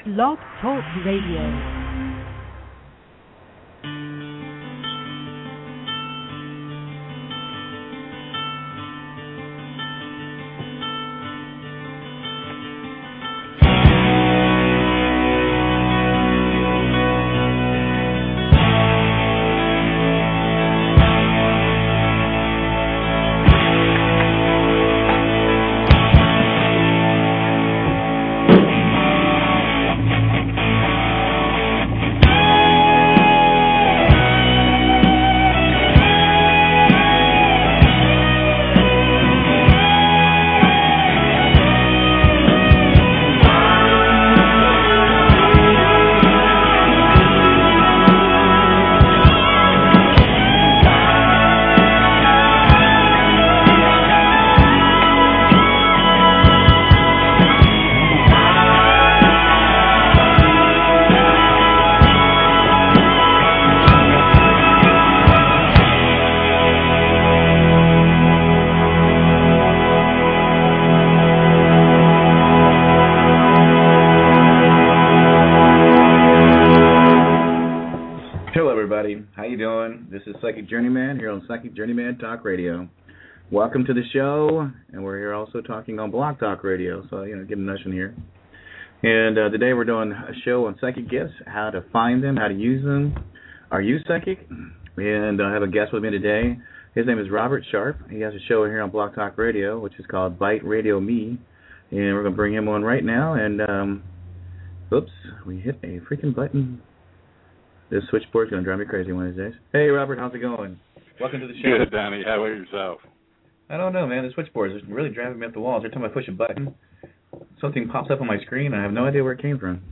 Blog Talk Radio. Psychic Journeyman here on Psychic Journeyman Talk Radio. Welcome to the show, and we're here also talking on Blog Talk Radio, so, give a notion here. And today we're doing a show on psychic gifts, how to find them, how to use them. Are you psychic? And I have a guest with me today. His name is Robert Sharp. He has a show here on Blog Talk Radio, which is called Bite Radio Me, and we're going to bring him on right now. And, oops, we hit a freaking button. This switchboard's going to drive me crazy one of these days. Hey, Robert, how's it going? Welcome to the show. Good, Donnie. How about yourself? I don't know, man. The switchboard is really driving me up the walls. Every time I push a button, something pops up on my screen. I have no idea where it came from.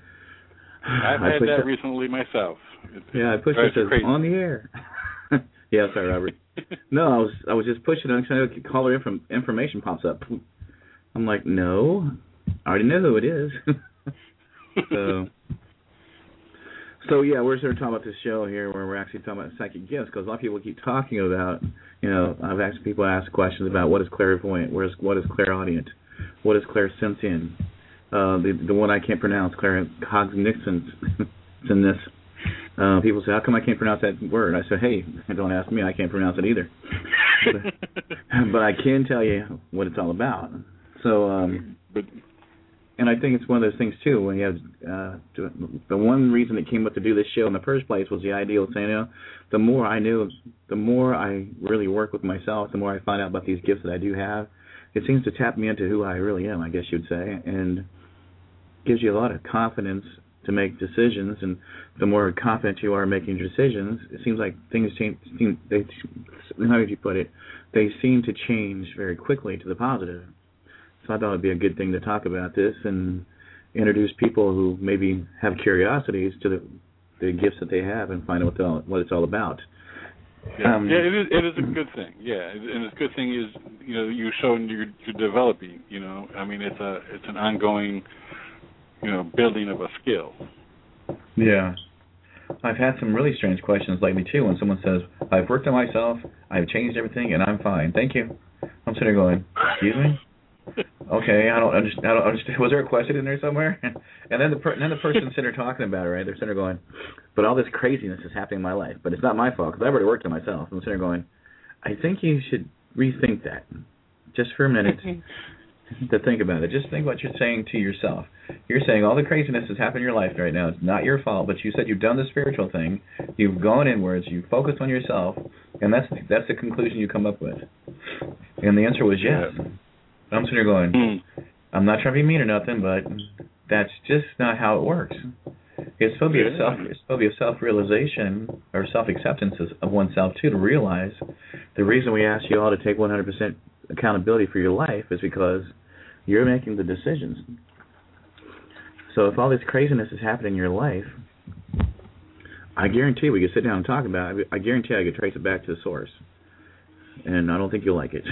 I've had that recently myself. I pushed it. Says on the air. Yeah, sorry, Robert. No, I was just pushing it. I'm caller information pops up. I'm like, no, I already know who it is. So, yeah, we're sort of talking about this show here where we're actually talking about psychic gifts, because a lot of people keep talking about, I've asked people ask questions about what is clairvoyant, what is clairaudient, what is clairsentient, the one I can't pronounce, claircognizance, it's in this. People say, how come I can't pronounce that word? I say, hey, don't ask me, I can't pronounce it either. But I can tell you what it's all about. So, and I think it's one of those things, too, when you have the one reason it came up to do this show in the first place was the idea of saying, the more I knew, the more I really work with myself, the more I find out about these gifts that I do have. It seems to tap me into who I really am, I guess you'd say, and gives you a lot of confidence to make decisions. And the more confident you are making decisions, it seems like things change. How would you put it? They seem to change very quickly to the positive. So I thought it would be a good thing to talk about this and introduce people who maybe have curiosities to the gifts that they have and find out what it's all about. Yeah, it is a good thing. Yeah, and it's a good thing is you're showing you're developing. I mean it's an ongoing building of a skill. Yeah. I've had some really strange questions lately too. When someone says, "I've worked on myself, I've changed everything, and I'm fine. Thank you." I'm sitting there going, "Excuse me." Okay, I don't understand. Was there a question in there somewhere? And then the person sitting there talking about it, right? They're sitting there going, but all this craziness is happening in my life, but it's not my fault because I've already worked on myself. I'm sitting there going, I think you should rethink that just for a minute to think about it. Just think what you're saying to yourself. You're saying all the craziness has happened in your life right now. It's not your fault, but you said you've done the spiritual thing. You've gone inwards. You've focused on yourself, and that's the conclusion you come up with. And the answer was yes. Yeah. I'm sitting there going, I'm not trying to be mean or nothing, but that's just not how it works. It's supposed to be a self-realization or self-acceptance of oneself, too, to realize the reason we ask you all to take 100% accountability for your life is because you're making the decisions. So if all this craziness is happening in your life, I guarantee we could sit down and talk about it. I guarantee I could trace it back to the source. And I don't think you'll like it.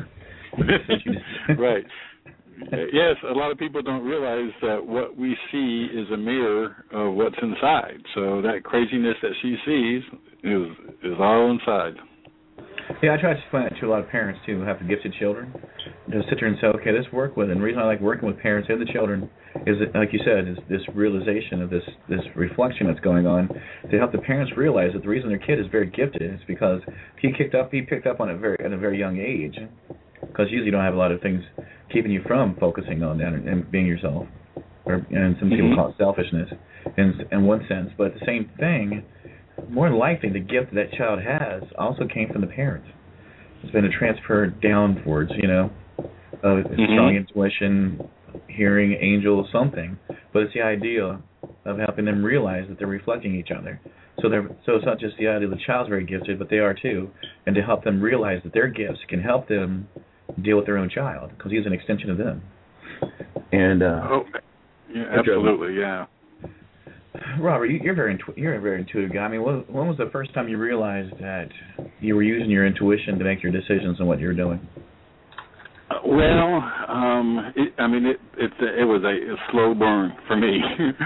Right. Yes, a lot of people don't realize that what we see is a mirror of what's inside. So that craziness that she sees is all inside. Yeah, I try to explain that to a lot of parents too who have gifted children. To sit there and say, okay, let's work with it. And the reason I like working with parents and the children is that, like you said, is this realization of this reflection that's going on to help the parents realize that the reason their kid is very gifted is because he picked up on it at a very young age. Because usually you don't have a lot of things keeping you from focusing on that and being yourself. And some people call it selfishness in one sense. But at the same thing, more than likely, the gift that child has also came from the parents. It's been a transfer downwards, of strong intuition, hearing, angel, something. But it's the idea of helping them realize that they're reflecting each other. So it's not just the idea the child's very gifted, but they are too, and to help them realize that their gifts can help them deal with their own child, because he's an extension of them. And yeah, absolutely, yeah. Robert, you're a very intuitive guy. I mean, when was the first time you realized that you were using your intuition to make your decisions on what you were doing? It was a slow burn for me.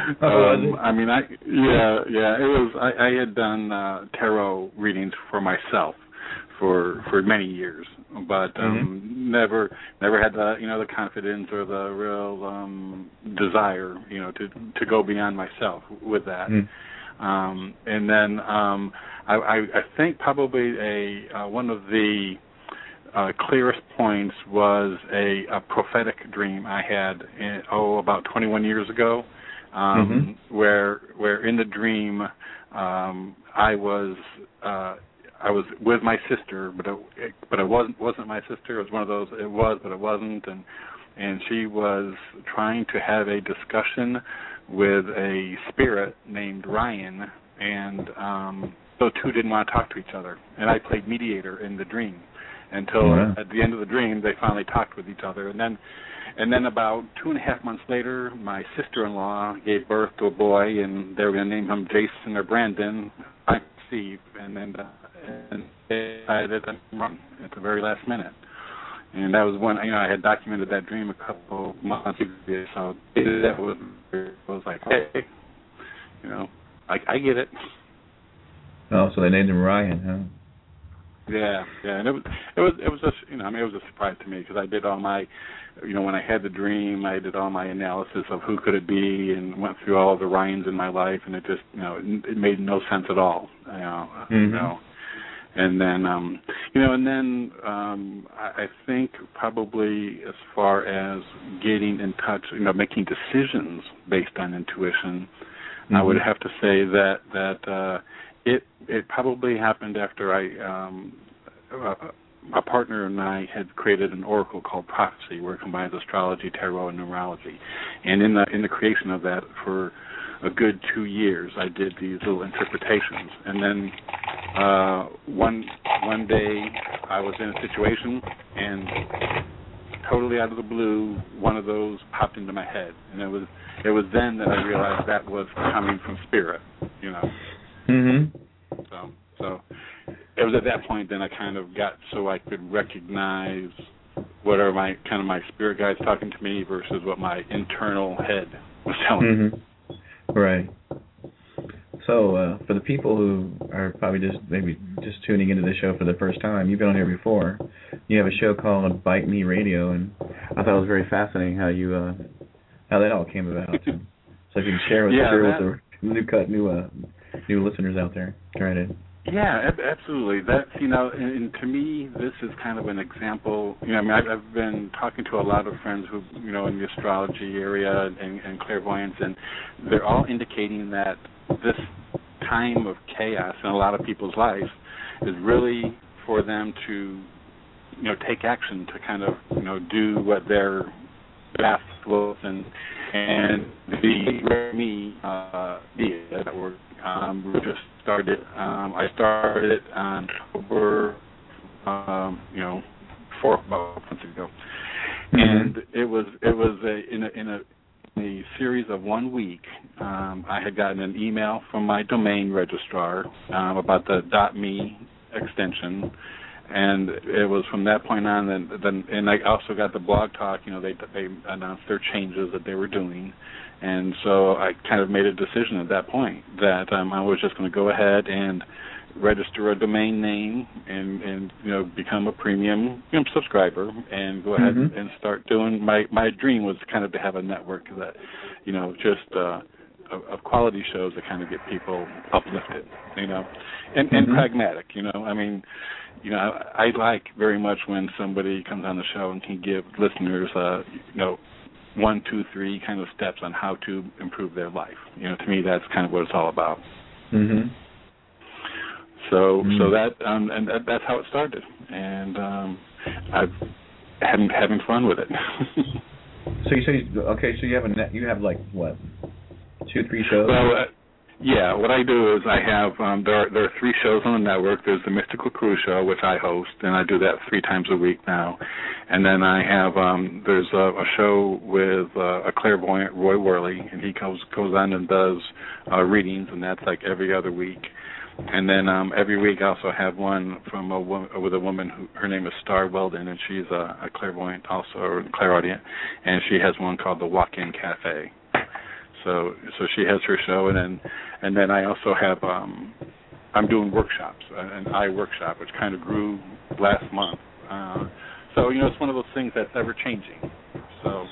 I had done tarot readings for myself for many years, but never had the confidence or the real desire to go beyond myself with that. And then I think probably one of the clearest points was a prophetic dream I had about 21 years ago, where in the dream I was with my sister, but it wasn't my sister. It was one of those. It was, but it wasn't, and she was trying to have a discussion with a spirit named Ryan, and those two didn't want to talk to each other. And I played mediator in the dream until at the end of the dream they finally talked with each other. And then about 2.5 months later, my sister-in-law gave birth to a boy, and they were going to name him Jason or Brandon. I conceived, and they decided to run at the very last minute. And that was when I had documented that dream a couple months ago. So that was like, hey, I get it. Oh, so they named him Ryan, huh? Yeah, and it was just it was a surprise to me, because I did all my, when I had the dream, I did all my analysis of who could it be, and went through all the Ryans in my life, and it just it made no sense at all, And then I think probably as far as getting in touch, making decisions based on intuition, I would have to say that it probably happened after my partner and I had created an oracle called Prophecy, where it combines astrology, tarot, and numerology. And in the creation of that, for a good 2 years, I did these little interpretations. And then one day I was in a situation, and totally out of the blue, one of those popped into my head, and it was then that I realized that was coming from spirit, So it was at that point then I kind of got so I could recognize what are my spirit guides talking to me versus what my internal head was telling me. Right. So for the people who are probably just tuning into the show for the first time, you've been on here before. You have a show called Bite Me Radio, and I thought it was very fascinating how that all came about. So if you can share with the new listeners out there. Try to. Yeah, absolutely. That's and to me, this is kind of an example. I've been talking to a lot of friends who, in the astrology area and clairvoyance, and they're all indicating that this time of chaos in a lot of people's lives is really for them to, take action to kind of, do what their best was and that work. We just started. I started it on October, 4th, about months ago, and it was in a series of 1 week. I had gotten an email from my domain registrar about the .me extension, and it was from that point on. And I also got the Blog Talk. They announced their changes that they were doing. And so I kind of made a decision at that point that I was just going to go ahead and register a domain name and become a premium subscriber and go ahead and start doing. My dream was kind of to have a network that just of quality shows that kind of get people uplifted, and pragmatic. I mean, I like very much when somebody comes on the show and can give listeners 1, 2, 3 kind of steps on how to improve their life. To me, that's kind of what it's all about. Mm-hmm. So that's how it started, and I've having fun with it. So you say so you have like what, 2, 3 shows? Well, yeah. What I do is I have there are 3 shows on the network. There's the Mystical Crew show, which I host, and I do that 3 times a week now. And then I have there's a show with a clairvoyant, Roy Worley, and he goes on and does readings, and that's like every other week. And then every week I also have one with a woman who her name is Star Weldon, and she's a clairvoyant, also a clairaudient, and she has one called the Walk-In Cafe. So she has her show, and then I also have I'm doing workshops, an eye workshop, which kind of grew last month. So it's one of those things that's ever changing. So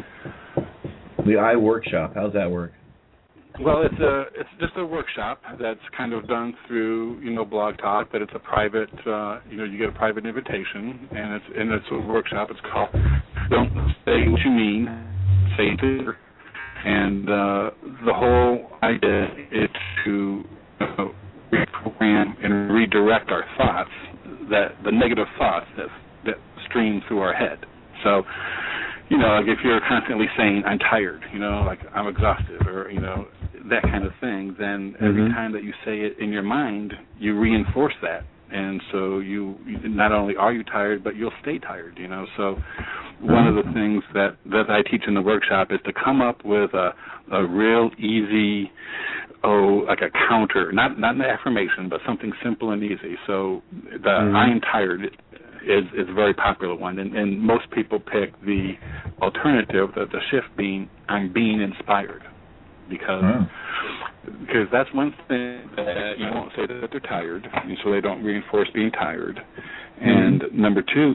the eye workshop, how's that work? Well, it's just a workshop that's kind of done through Blog Talk, but it's a private you get a private invitation, and it's a workshop. It's called Don't Say What You Mean, Say It. And the whole idea is to reprogram and redirect our thoughts, the negative thoughts that stream through our head. So, like if you're constantly saying I'm tired, like I'm exhausted, or that kind of thing, then every time that you say it in your mind, you reinforce that. And so you not only are you tired, but you'll stay tired, So one of the things that I teach in the workshop is to come up with a real easy, like a counter, not an affirmation, but something simple and easy. So the I am tired is a very popular one, and most people pick the alternative, the shift being I'm being inspired, because that's one thing that you won't say that they're tired, and so they don't reinforce being tired. And number two,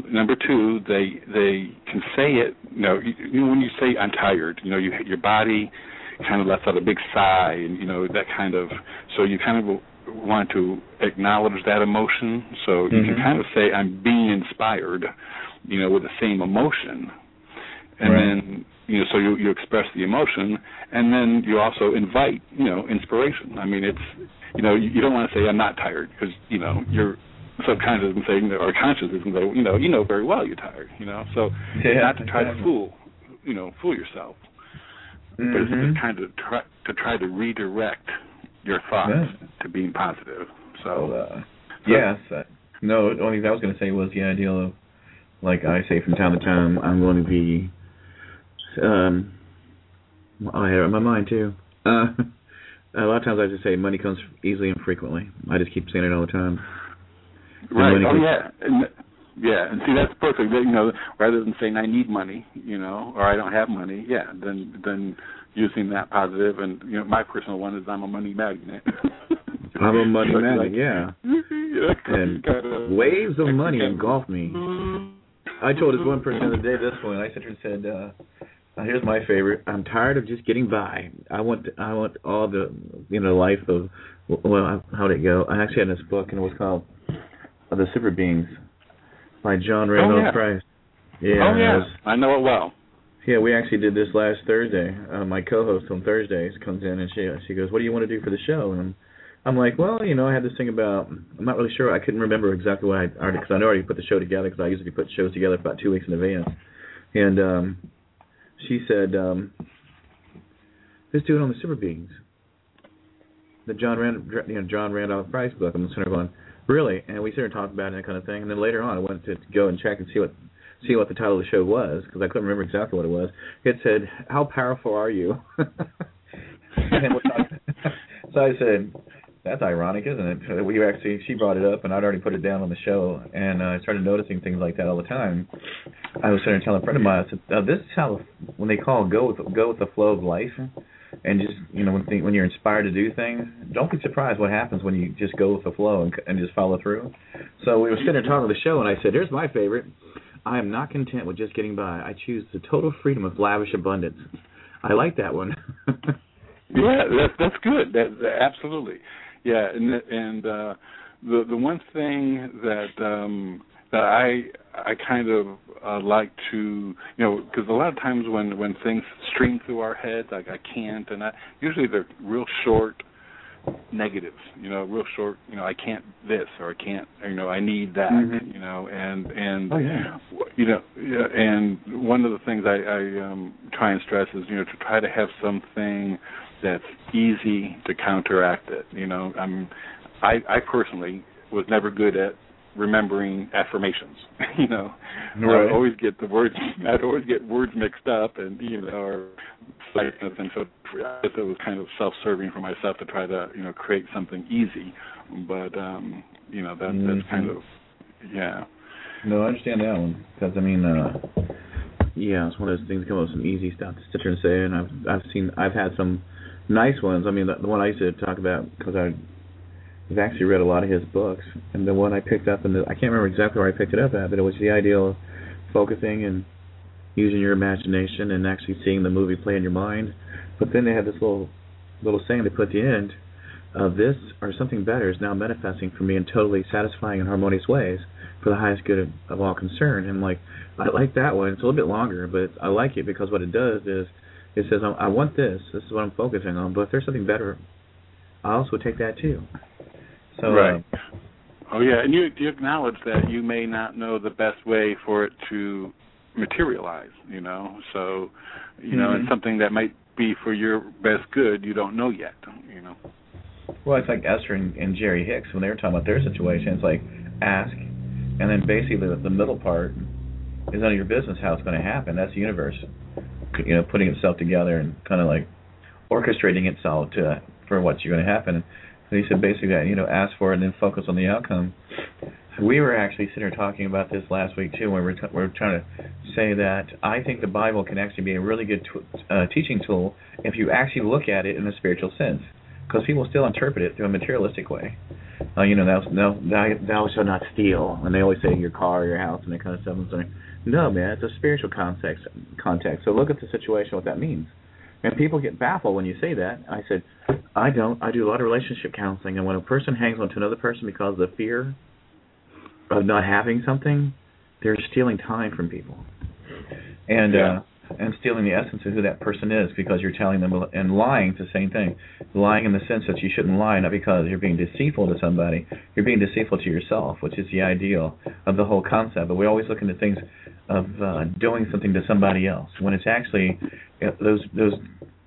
they can say it. When you say I'm tired, your body kind of lets out a big sigh, and that kind of. So you kind of want to acknowledge that emotion. So you can kind of say I'm being inspired, with the same emotion, and then. So you express the emotion, and then you also invite, inspiration. I mean, it's, you don't want to say I'm not tired, because, your subconscious is saying, or conscious is saying, you know very well you're tired, So it's not to try to fool yourself, but it's kind of to try to redirect your thoughts to being positive. So, yes. No, the only thing I was going to say was the idea of, like I say from time to time, I'm going to be. I have it in my mind too. A lot of times I just say money comes easily and frequently. I just keep saying it all the time. Right. And see, that's perfect. Rather than saying I need money, or I don't have money, then using that positive. And my personal one is I'm a money magnet. I'm a money magnet, yeah. And waves of money engulf me. I told this one person the other day this one. I sat there and said. Here's my favorite. I'm tired of just getting by. I want all the life of how'd it go? I actually had this book, and it was called The Super Beings by John Randolph Price. Yeah. I know it well. Yeah, we actually did this last Thursday. My co-host on Thursdays comes in and she goes, "What do you want to do for the show?" And I'm like, "Well, I had this thing about. I'm not really sure. I couldn't remember exactly what I already, because I already put the show together, because I usually put shows together about 2 weeks in advance." And she said, "Let's do it on the Super Beings, the John Randolph Price book." I'm sitting there going, "Really?" And we started talking about it and that kind of thing. And then later on, I went to go and check and see what the title of the show was, because I couldn't remember exactly what it was. It said, "How powerful are you?" So I said, "That's ironic, isn't it?" She brought it up, and I'd already put it down on the show, and I started noticing things like that all the time. I was sitting there telling a friend of mine, I said, "This is how, when they call go with the flow of life, And just, when you're inspired to do things, don't be surprised what happens when you just go with the flow and just follow through. So we were sitting there talking the show, and I said, here's my favorite. I am not content with just getting by. I choose the total freedom of lavish abundance. I like that one. Yeah, that's good. That absolutely. Yeah, and the one thing that I kind of like to, because a lot of times when things stream through our heads, like I can't, and usually they're real short negatives, real short, I can't this, or I can't, I need that, and oh, yeah. And one of the things I try and stress is, to try to have something that's easy to counteract it. I personally was never good at remembering affirmations. Right. I'd always get words mixed up, and or like, and so I guess it was kind of self-serving for myself to try to create something easy. But that's kind of No, I understand that one because it's one of those things that come up with some easy stuff to sit there and say, and I've had some nice ones. The one I used to talk about, because I've actually read a lot of his books, and the one I picked up, I can't remember exactly where I picked it up at, but it was the idea of focusing and using your imagination and actually seeing the movie play in your mind. But then they had this little saying they put at the end of this, or something better, is now manifesting for me in totally satisfying and harmonious ways for the highest good of all concerned. And I like that one. It's a little bit longer, but I like it because what it does is it says, I want this. This is what I'm focusing on. But if there's something better, I also take that too. So, right. Oh, yeah, and you acknowledge that you may not know the best way for it to materialize, So, it's something that might be for your best good you don't know yet, Well, it's like Esther and Jerry Hicks, when they were talking about their situation, it's like ask, and then basically the middle part is none of your business how it's going to happen. That's the universe, putting itself together and kind of like orchestrating itself for what's going to happen. And he said basically that, ask for it and then focus on the outcome. We were actually sitting here talking about this last week too, when we were trying to say that I think the Bible can actually be a really good teaching tool if you actually look at it in a spiritual sense, because people still interpret it through a materialistic way. Thou shalt not steal, and they always say your car, your house, and that kind of stuff. And so, no, man, it's a spiritual context. So look at the situation, what that means. And people get baffled when you say that. I said, I don't. I do a lot of relationship counseling, and when a person hangs on to another person because of the fear of not having something, they're stealing time from people. And stealing the essence of who that person is, because you're telling them, and lying is the same thing. Lying in the sense that you shouldn't lie, not because you're being deceitful to somebody, you're being deceitful to yourself, which is the ideal of the whole concept. But we always look into things of doing something to somebody else, when it's actually the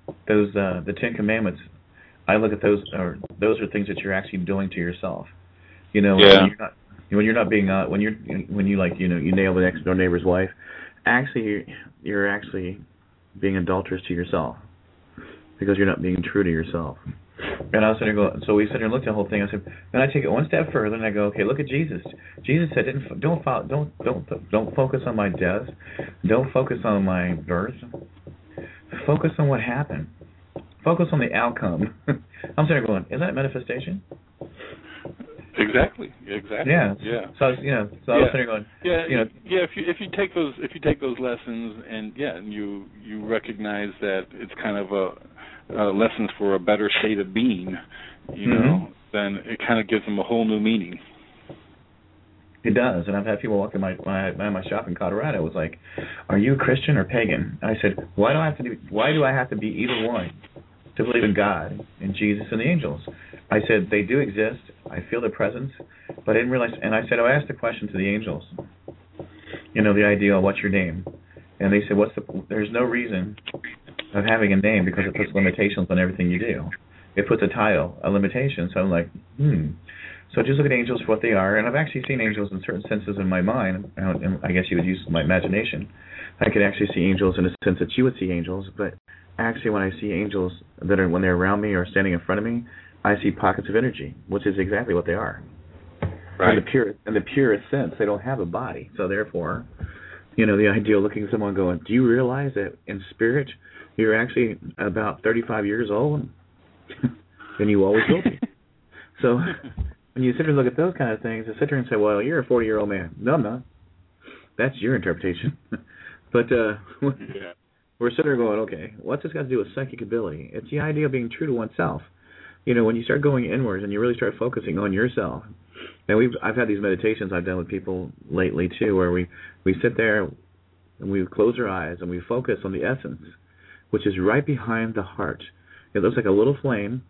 Ten Commandments. I look at those are things that you're actually doing to yourself. When you're not being when you nail the next door neighbor's wife. Actually, you're actually being adulterous to yourself, because you're not being true to yourself. And I was sitting there so we sat there and looked at the whole thing. I said, then I take it one step further and I go, okay, look at Jesus. Jesus said, don't focus on my death, don't focus on my birth, focus on what happened, focus on the outcome. I'm sitting there going, is that manifestation? Exactly. Yeah. So I was sitting there going, If you take those lessons and you recognize that it's kind of a lessons for a better state of being, then it kind of gives them a whole new meaning. It does, and I've had people walk in my shop in Colorado. It was like, "Are you a Christian or pagan?" I said, Why do I have to be either one to believe in God, in Jesus, and the angels? I said, they do exist. I feel their presence, but I didn't realize. And I said, I asked the question to the angels. The idea of what's your name, and they said, there's no reason of having a name, because it puts limitations on everything you do. It puts a title, a limitation. So I'm like, So just look at angels for what they are, and I've actually seen angels in certain senses in my mind, and I guess you would use my imagination. I could actually see angels in a sense that you would see angels, but actually when I see angels when they're around me or standing in front of me, I see pockets of energy, which is exactly what they are. Right. In the purest sense, they don't have a body. So therefore, the idea of looking at someone going, do you realize that in spirit, you're actually about 35 years old, then you always will be. So when you sit there and look at those kind of things, you sit there and say, well, you're a 40-year-old man. No, I'm not. That's your interpretation. But we're sitting there going, okay, what's this got to do with psychic ability? It's the idea of being true to oneself. You know, when you start going inwards and you really start focusing on yourself, and I've had these meditations I've done with people lately too, where we sit there and we close our eyes and we focus on the essence, which is right behind the heart. It looks like a little flame.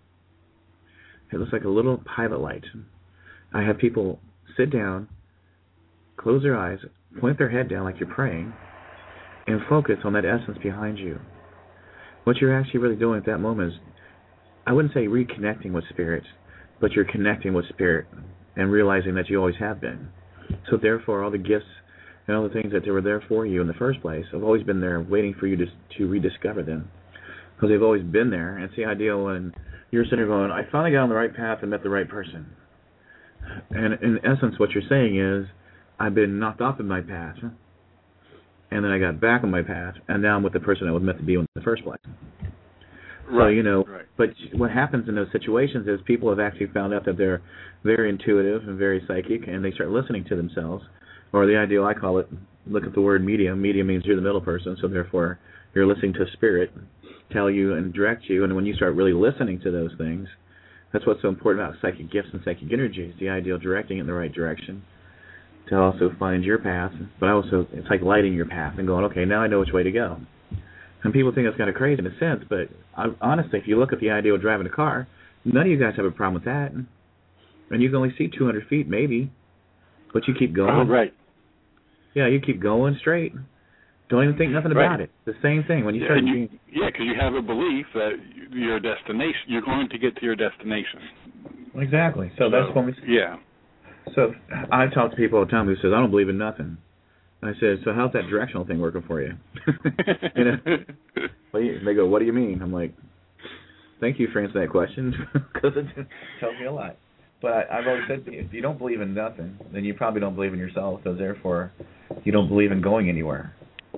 It looks like a little pilot light. I have people sit down, close their eyes, point their head down like you're praying, and focus on that essence behind you. What you're actually really doing at that moment is, I wouldn't say reconnecting with spirit, but you're connecting with spirit and realizing that you always have been. So therefore, all the gifts and all the things that they were there for you in the first place have always been there waiting for you to rediscover them. Because they've always been there. And it's the idea when you're sitting there going, I finally got on the right path and met the right person. And in essence, what you're saying is, I've been knocked off of my path, and then I got back on my path, and now I'm with the person I was meant to be in the first place. Right. So, you know, right. But what happens in those situations is people have actually found out that they're very intuitive and very psychic, and they start listening to themselves. Or the ideal, I call it, look at the word medium. Medium means you're the middle person, so therefore you're listening to spirit tell you and direct you. And when you start really listening to those things, that's what's so important about psychic gifts and psychic energies, the ideal directing it in the right direction to also find your path. But also, it's like lighting your path and going, okay, now I know which way to go. And people think that's kind of crazy in a sense, but honestly, if you look at the idea of driving a car, none of you guys have a problem with that. And you can only see 200 feet maybe, but you keep going. Oh, right. Yeah, you keep going straight. Don't even think nothing about it. The same thing when you start. Because you have a belief that your destination, you're going to get to your destination. Exactly. So that's when we. Yeah. So I talk to people all the time who says, I don't believe in nothing. And I said, so how's that directional thing working for you? You know? They go, what do you mean? I'm like, thank you for answering that question, because it tells me a lot. But I've always said, if you don't believe in nothing, then you probably don't believe in yourself, so therefore you don't believe in going anywhere.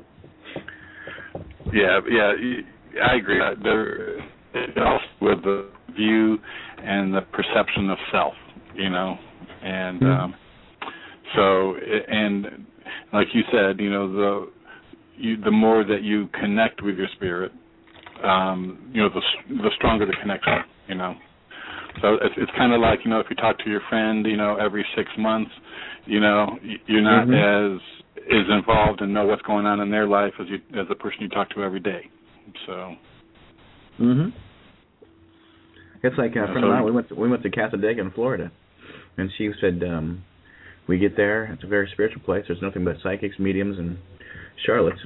Yeah, I agree. It also with the view and the perception of self, you know, and so like you said, you know, the more that you connect with your spirit, you know, the stronger the connection, you know. So it's kind of like, you know, if you talk to your friend, you know, every 6 months, you know, you're not as involved and know what's going on in their life as the person you talk to every day. So. It's like a friend of mine. We went to Casadega in Florida, and she said, we get there. It's a very spiritual place. There's nothing but psychics, mediums, and charlatans.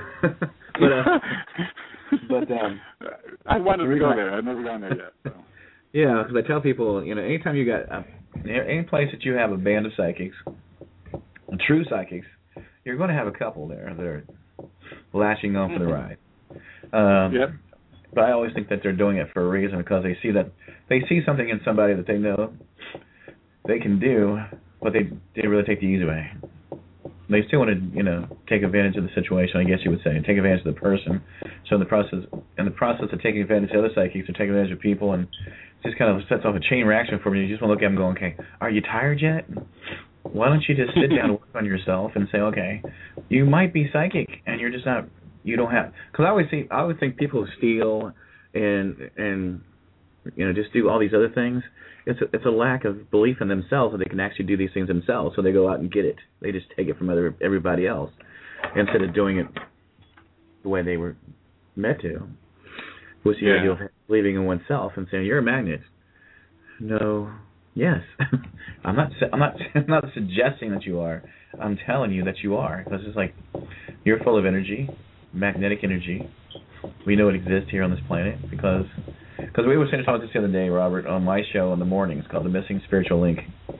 but I wanted to go there. I've never gone there yet. So. Yeah, because I tell people, you know, anytime you got any place that you have a band of psychics, true psychics, you're going to have a couple there that are lashing on for the ride. But I always think that they're doing it for a reason, because they see something in somebody that they know they can do, but they really take the easy way. They still want to, you know, take advantage of the situation, I guess you would say, and take advantage of the person. So in the process of taking advantage of other psychics, or taking advantage of people, and it just kind of sets off a chain reaction for me. You just want to look at them and go, okay, are you tired yet? Why don't you just sit down and work on yourself and say, okay, you might be psychic, and you're just not. You don't have, because I always think people who steal and you know, just do all these other things. It's a lack of belief in themselves that they can actually do these things themselves. So they go out and get it. They just take it from everybody else instead of doing it the way they were meant to. Was the idea of believing in oneself and saying, you're a magnet. No. Yes. I'm not suggesting that you are. I'm telling you that you are, because it's like you're full of energy, magnetic energy. We know it exists here on this planet because we were saying about this the other day, Robert, on my show in the mornings called The Missing Spiritual Link.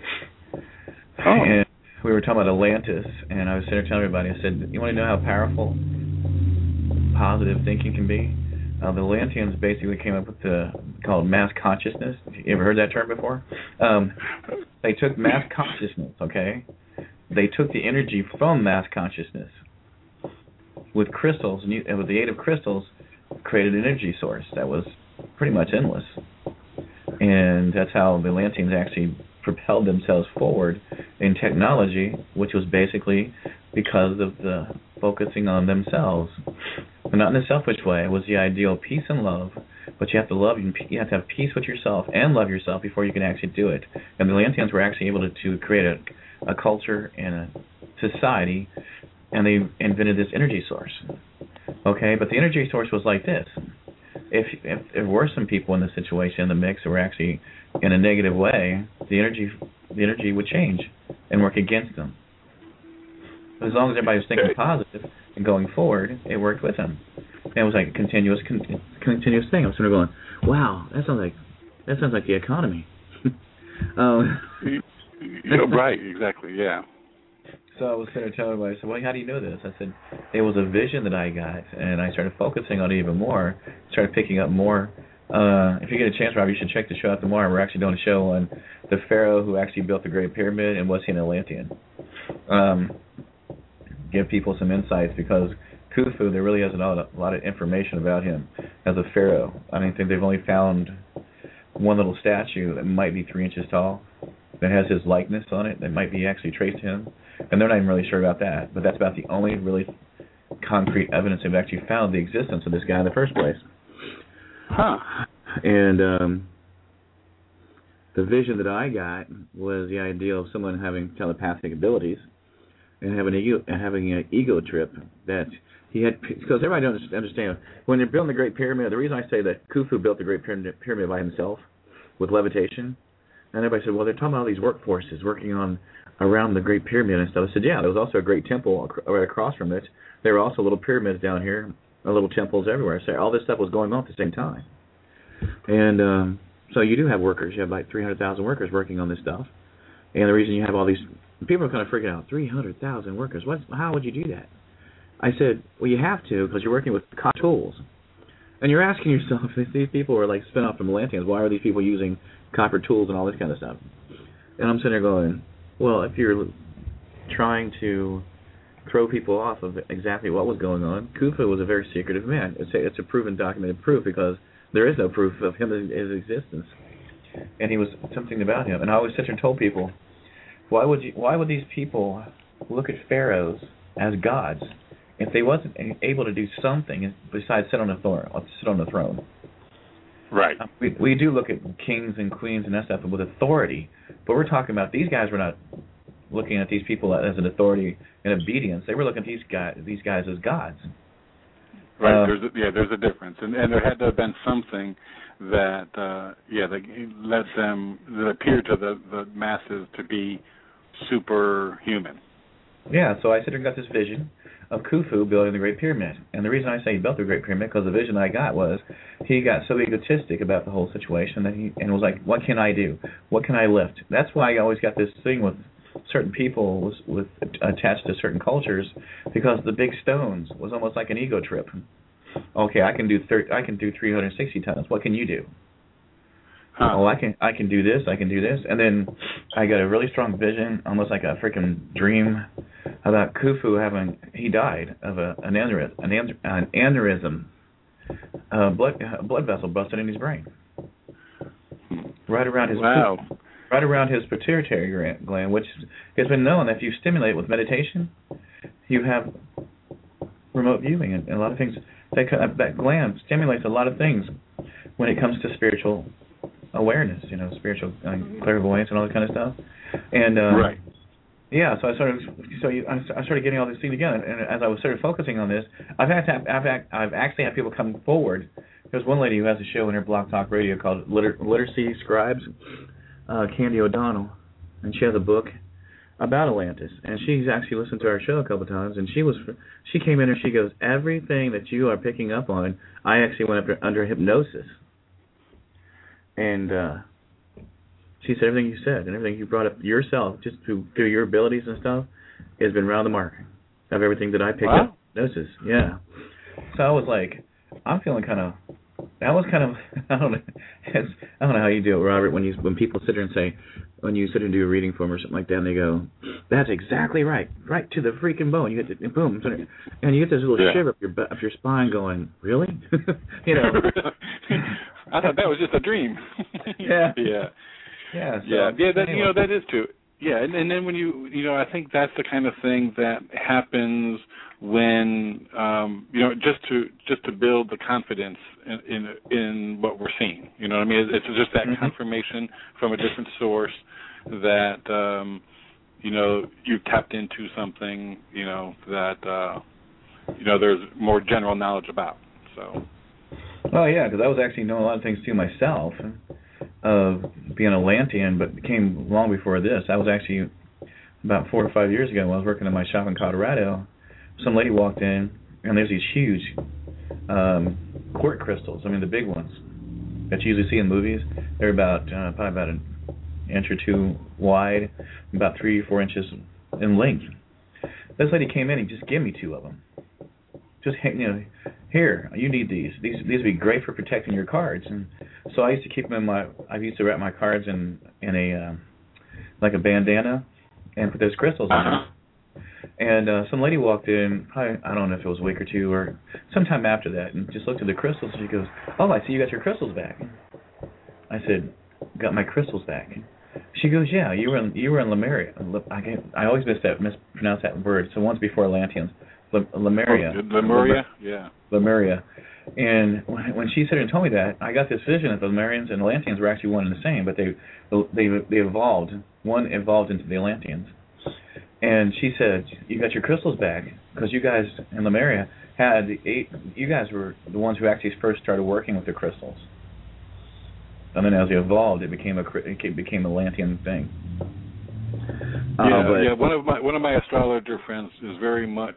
And we were talking about Atlantis, and I was sitting there telling everybody, I said, you want to know how powerful positive thinking can be? The Atlanteans basically came up with called mass consciousness. You ever heard that term before? They took mass consciousness, okay? They took the energy from mass consciousness with crystals, and with the aid of crystals, created an energy source that was pretty much endless. And that's how the Atlanteans actually propelled themselves forward in technology, which was basically because of the focusing on themselves. But not in a selfish way. It was the ideal of peace and love, but you have to love, you have to have peace with yourself and love yourself before you can actually do it. And the Atlanteans were actually able to create a culture and a society, and they invented this energy source. Okay, but the energy source was like this. If there were some people in the situation, in the mix, that were actually in a negative way, the energy would change and work against them. But as long as everybody was thinking positive and going forward, it worked with them. And it was like a continuous thing. I was sort of going, wow, that sounds like the economy. Right, exactly, yeah. So I was sort of telling everybody, I said, well, how do you know this? I said, it was a vision that I got, and I started focusing on it even more, started picking up more. If you get a chance, Rob, you should check the show out tomorrow. We're actually doing a show on the pharaoh who actually built the Great Pyramid and was he an Atlantean. Give people some insights, because Khufu, there really isn't a lot of information about him as a pharaoh. I think they've only found one little statue that might be 3 inches tall that has his likeness on it, that might be actually traced to him. And they're not even really sure about that. But that's about the only really concrete evidence they've actually found the existence of this guy in the first place. Huh. And the vision that I got was the idea of someone having telepathic abilities and having an ego trip that he had, because everybody doesn't understand, when you're building the Great Pyramid, the reason I say that Khufu built the Great Pyramid by himself with levitation, and everybody said, well, they're talking about all these workforces working on around the Great Pyramid and stuff. I said, yeah, there was also a great temple right across from it. There were also little pyramids down here, little temples everywhere. So all this stuff was going on at the same time. And so you do have workers. You have like 300,000 workers working on this stuff. And the reason you have all these people are kind of freaking out, 300,000 workers. How would you do that? I said, well, you have to, because you're working with copper tools. And you're asking yourself, if these people are like spin off from Atlanteans, why are these people using copper tools and all this kind of stuff? And I'm sitting there going, well, if you're trying to throw people off of exactly what was going on, Khufu was a very secretive man. It's a proven, documented proof, because there is no proof of his existence. And he was something about him. And I always sit there and told people, why would these people look at pharaohs as gods if they wasn't able to do something besides sit on the throne? Right. We do look at kings and queens and that stuff with authority, but we're talking about these guys were not looking at these people as an authority and obedience. They were looking at these guys as gods. Right. There's a difference, and there had to have been something that that appeared to the masses to be superhuman. Yeah. So I sit there and got this vision of Khufu building the Great Pyramid. And the reason I say he built the Great Pyramid, because the vision I got was he got so egotistic about the whole situation that he was like, what can I do? What can I lift? That's why I always got this thing with certain people with attached to certain cultures, because the big stones was almost like an ego trip. Okay, I can do 360 tons. What can you do? Huh. Oh, I can do this. I can do this. And then I got a really strong vision, almost like a freaking dream, about Khufu he died of an aneurysm, blood vessel busted in his brain, right around his right around his pituitary gland, which has been known that if you stimulate with meditation, you have remote viewing and a lot of things. That gland stimulates a lot of things when it comes to spiritual awareness, spiritual clairvoyance and all that kind of stuff. And right. Yeah, so I started getting all these things together, and as I was sort of focusing on this, I've actually had people come forward. There's one lady who has a show in her Blog Talk Radio called Literacy Scribes, Candy O'Donnell, and she has a book about Atlantis, and she's actually listened to our show a couple of times, and she came in and she goes, everything that you are picking up on, I actually went under hypnosis, and she said everything you said and everything you brought up yourself, just through your abilities and stuff, has been round the mark of everything that I picked up. Hypnosis, yeah. So I was like, I'm feeling kind of that was kind of I don't know how you do it, Robert. When people sit there and say, when you sit and do a reading for them or something like that, and they go, "That's exactly right, right to the freaking bone." You get boom, and you get this little shiver up your spine, going, "Really?" You know. I thought that was just a dream. Yeah. Yeah. Yeah. So, yeah. That anyway. that is true. Yeah, and then when I think that's the kind of thing that happens when just to build the confidence in what we're seeing. You know what I mean? It's just that confirmation from a different source that you've tapped into something that there's more general knowledge about. So. Well, yeah, because I was actually knowing a lot of things too myself. Of being a Atlantean, but came long before this. I was actually about 4 or 5 years ago when I was working in my shop in Colorado. Some lady walked in, and there's these huge quartz crystals. I mean, the big ones that you usually see in movies. They're about probably about an inch or two wide, about 3 or 4 inches in length. This lady came in and just gave me 2 of them. Just here, you need these. These would be great for protecting your cards. And so I used to keep them I used to wrap my cards in a like a bandana and put those crystals in them. And some lady walked in, probably, I don't know if it was a week or 2 or sometime after that, and just looked at the crystals and she goes, "Oh, I see you got your crystals back." I said, "Got my crystals back?" She goes, "Yeah, you were in Lemuria." I always mispronounce that word. So once before Atlanteans. Lemuria. Lemuria, yeah. Lemuria. And when she said and told me that, I got this vision that the Lemurians and Atlanteans were actually one and the same, but they evolved. One evolved into the Atlanteans. And she said, "You got your crystals back because you guys in Lemuria you guys were the ones who actually first started working with the crystals. And then as they evolved, it became an Atlantean thing." One of my astrologer friends is very much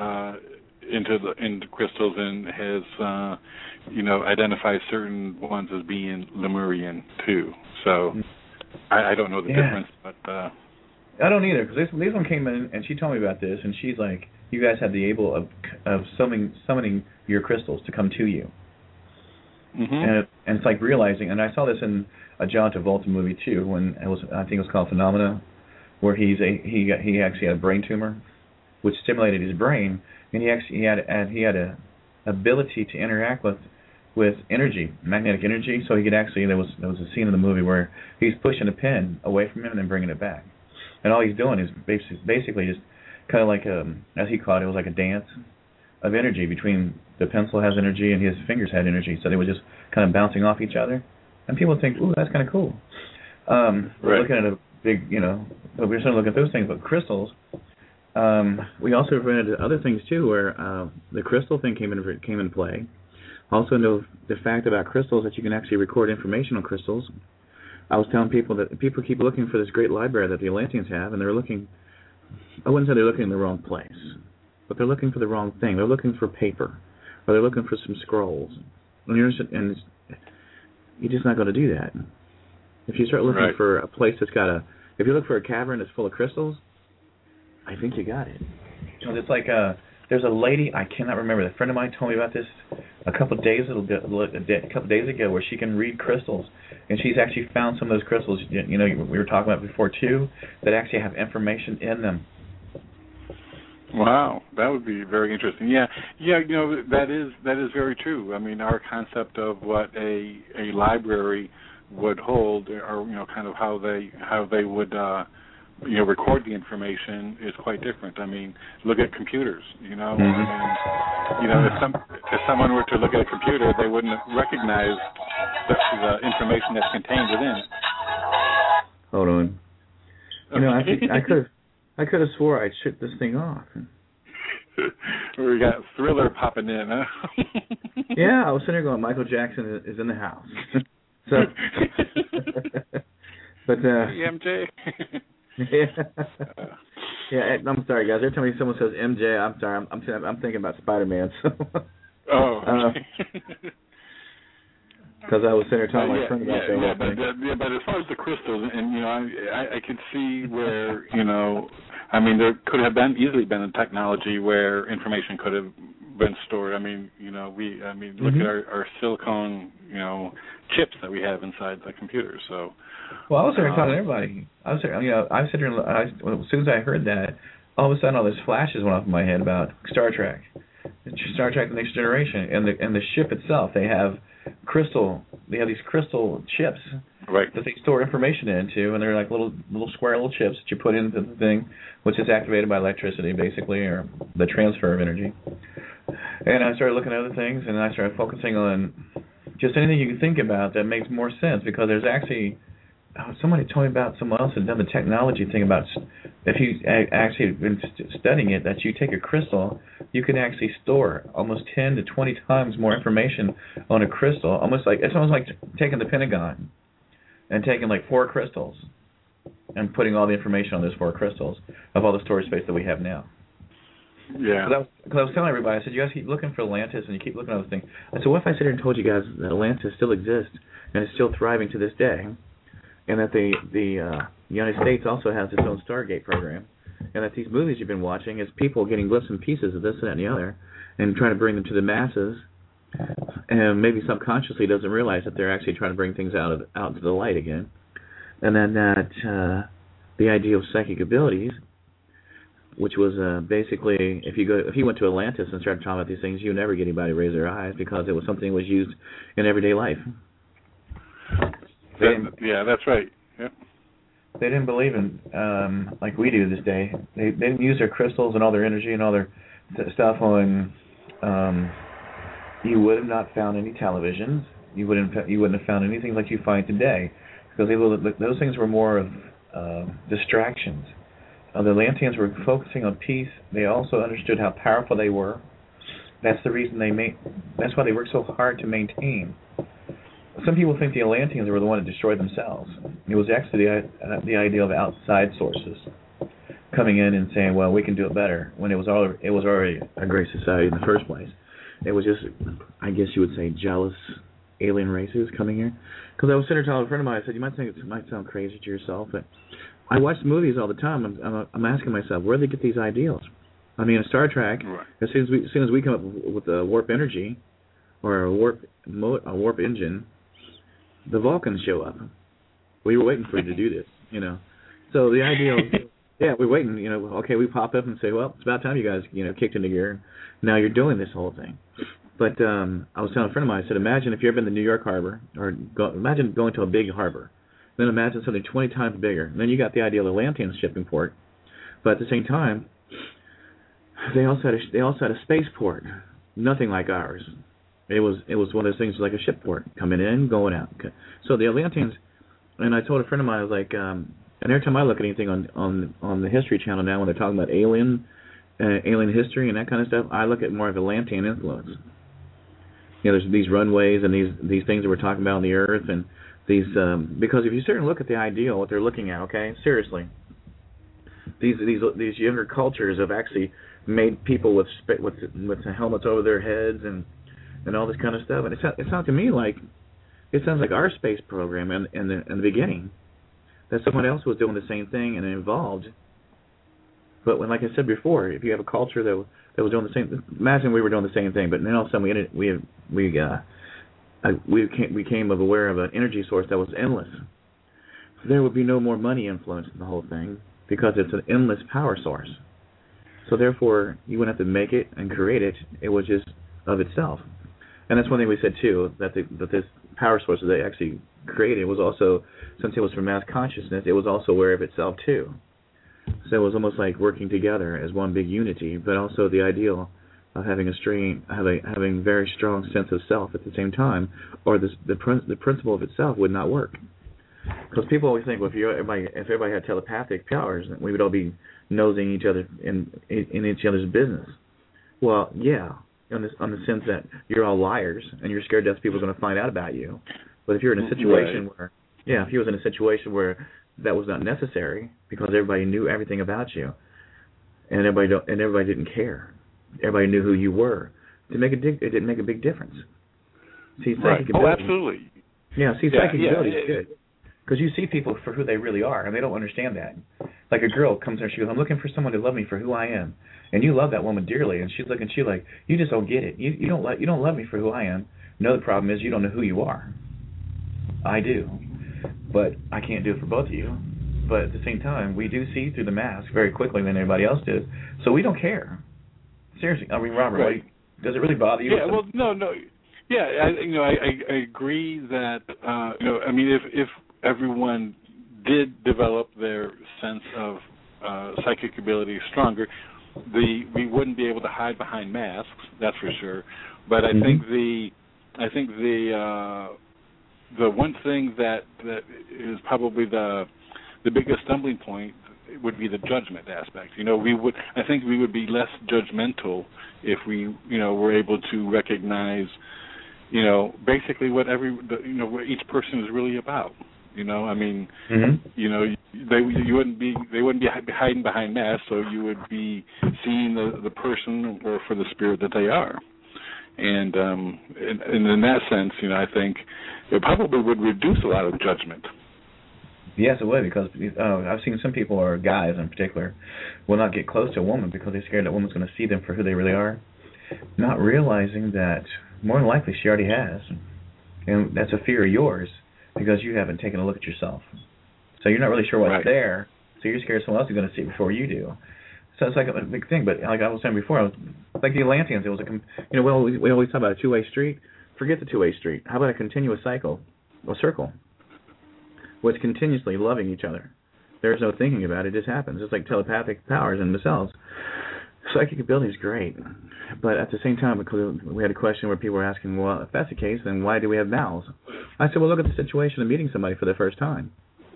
into crystals and has identified certain ones as being Lemurian too. So I don't know the difference, but I don't either, because this one came in and she told me about this, and she's like, "You guys have the able of summoning your crystals to come to you." And it's like realizing, and I saw this in a John Travolta movie too, when I think it was called Phenomena, where he actually had a brain tumor, which stimulated his brain, and he had a ability to interact with energy, magnetic energy. So he could actually there was a scene in the movie where he's pushing a pen away from him and then bringing it back, and all he's doing is basically just kind of like as he called it, was like a dance of energy between the pencil has energy and his fingers had energy, so they were just kind of bouncing off each other, and people think, "Ooh, that's kind of cool." We're looking at a big, but we're starting to look at those things. But crystals, we also ran into other things too, where the crystal thing came in play. Also, know the fact about crystals that you can actually record information on crystals. I was telling people that people keep looking for this great library that the Atlanteans have, and they're looking. I wouldn't say they're looking in the wrong place, but they're looking for the wrong thing. They're looking for paper, or they're looking for some scrolls. And you're just not going to do that. If you start looking for a place that's got if you look for a cavern that's full of crystals, I think you got it. It's like there's a lady, I cannot remember. A friend of mine told me about this a couple of days ago, where she can read crystals, and she's actually found some of those crystals. We were talking about before too, that actually have information in them. Wow, that would be very interesting. Yeah. That is very true. I mean, our concept of what a library would hold, or kind of how they would record the information is quite different. I mean, look at computers. I mean, if someone were to look at a computer, they wouldn't recognize the information that's contained within it. Hold on. I could have swore I shut this thing off. We got Thriller popping in, huh? Yeah, I was sitting there going, Michael Jackson is in the house. So, but MJ. Yeah, I'm sorry, guys. Every time someone says MJ, I'm sorry. I'm thinking about Spider-Man. So. Oh. Because I was sitting there telling my friend about that. But as far as the crystals, and I could see where I mean, there could have easily been a technology where information could have been stored. I mean, look at our silicone, chips that we have inside the computer. So. Well, I was there talking to everybody. I said here, as soon as I heard that, all of a sudden all these flashes went off in my head about Star Trek, Star Trek: The Next Generation, and the ship itself. They have these crystal chips. Right. That they store information into, and they're like little square little chips that you put into the thing, which is activated by electricity, basically, or the transfer of energy. And I started looking at other things, and I started focusing on just anything you can think about that makes more sense, because there's actually somebody told me about someone else had done the technology thing about if you actually been studying it, that you take a crystal, you can actually store almost 10 to 20 times more information on a crystal. It's almost like taking the Pentagon and taking like 4 crystals and putting all the information on those 4 crystals of all the storage space that we have now. Yeah. Because I was telling everybody, I said, you guys keep looking for Atlantis and you keep looking at other things. I said, what if I sit here and told you guys that Atlantis still exists and is still thriving to this day, and that the United States also has its own Stargate program, and that these movies you've been watching is people getting bits and pieces of this, that, and the other, and trying to bring them to the masses, and maybe subconsciously doesn't realize that they're actually trying to bring things out into the light again, and then that the idea of psychic abilities, which was basically if you went to Atlantis and started talking about these things, you would never get anybody to raise their eyes, because it was something that was used in everyday life. That's right. Yeah. They didn't believe in like we do this day. They didn't use their crystals and all their energy and all their stuff on. You would have not found any televisions. You wouldn't have found anything like you find today, because those things were more of distractions. The Atlanteans were focusing on peace. They also understood how powerful they were. That's the reason that's why they worked so hard to maintain. Some people think the Atlanteans were the one that destroyed themselves. It was actually the idea of outside sources coming in and saying, "Well, we can do it better," when it was already a great society in the first place. It was just, I guess you would say, jealous alien races coming here. Because I was sitting there telling a friend of mine, I said, you might think it might sound crazy to yourself, but I watch movies all the time. I'm asking myself, where do they get these ideals? I mean, in Star Trek, right, as soon as we come up with a warp energy or a warp engine, the Vulcans show up. We were waiting for you to do this, So the idea, we're waiting. Okay, we pop up and say, well, it's about time you guys, kicked into gear. Now you're doing this whole thing. But I was telling a friend of mine, I said, imagine if you've ever been to New York Harbor, or imagine going to a big harbor. Then imagine something 20 times bigger. And then you got the idea of the Atlantean shipping port. But at the same time, they also had a spaceport, nothing like ours. It was one of those things like a ship port, coming in, going out. Okay. So the Atlanteans, and I told a friend of mine, I was like, and every time I look at anything on the History Channel now, when they're talking about alien history and that kind of stuff, I look at more of Atlantean influence. There's these runways and these things that we're talking about on the Earth, and these because if you sit and look at the ideal, what they're looking at, okay, seriously, these younger cultures have actually made people with helmets over their heads and all this kind of stuff, and it sounds to me like our space program in the beginning, that someone else was doing the same thing and it evolved. But when, like I said before, if you have a culture that was doing the same, imagine we were doing the same thing, but then all of a sudden we became aware of an energy source that was endless. There would be no more money influence in the whole thing, because it's an endless power source. So therefore, you wouldn't have to make it and create it. It was just of itself. And that's one thing we said too, that this power source that they actually created was also, since it was from mass consciousness, it was also aware of itself too. So it was almost like working together as one big unity, but also the ideal of having having very strong sense of self at the same time, or the principle of itself would not work. Because people always think, well, if everybody had telepathic powers, we would all be nosing each other in each other's business. Well, yeah, on the sense that you're all liars and you're scared that people are going to find out about you. But if you're in a situation if you was in a situation where that was not necessary, because everybody knew everything about you, and everybody didn't care. Everybody knew who you were. It didn't make a big difference. See, psychic ability. Oh, absolutely. Yeah, psychic ability is good, because you see people for who they really are, and they don't understand that. like a girl comes there, she goes, I'm looking for someone to love me for who I am. And you love that woman dearly, and she's looking, she's like, you just don't get it. You don't love me for who I am. No, the problem is you don't know who you are. I do. But I can't do it for both of you. But at the same time, we do see through the mask very quickly than everybody else does. So we don't care. Seriously, I mean, Robert, right. Does it really bother you? Yeah, well, no. Yeah, I agree that, I mean, if everyone did develop their sense of psychic ability stronger, we wouldn't be able to hide behind masks. That's for sure. But I think the one thing that is probably the biggest stumbling point would be the judgment aspect. I think we would be less judgmental if we, were able to recognize, basically what what each person is really about. I mean, they wouldn't be hiding behind masks, so you would be seeing the person or for the spirit that they are. And in that sense, I think it probably would reduce a lot of judgment. Yes, it would, because I've seen some people, or guys in particular, will not get close to a woman because they're scared that woman's going to see them for who they really are, not realizing that more than likely she already has. And that's a fear of yours because you haven't taken a look at yourself. So you're not really sure what's there, so you're scared someone else is going to see it before you do. So it's like a big thing, but like I was saying before, like the Atlanteans, it was we always talk about a two-way street. Forget the two-way street. How about a continuous cycle, a circle? What's continuously loving each other. There's no thinking about it. It just happens. It's like telepathic powers in the cells. Psychic ability is great. But at the same time, we had a question where people were asking, well, if that's the case, then why do we have mouths? I said, well, look at the situation of meeting somebody for the first time.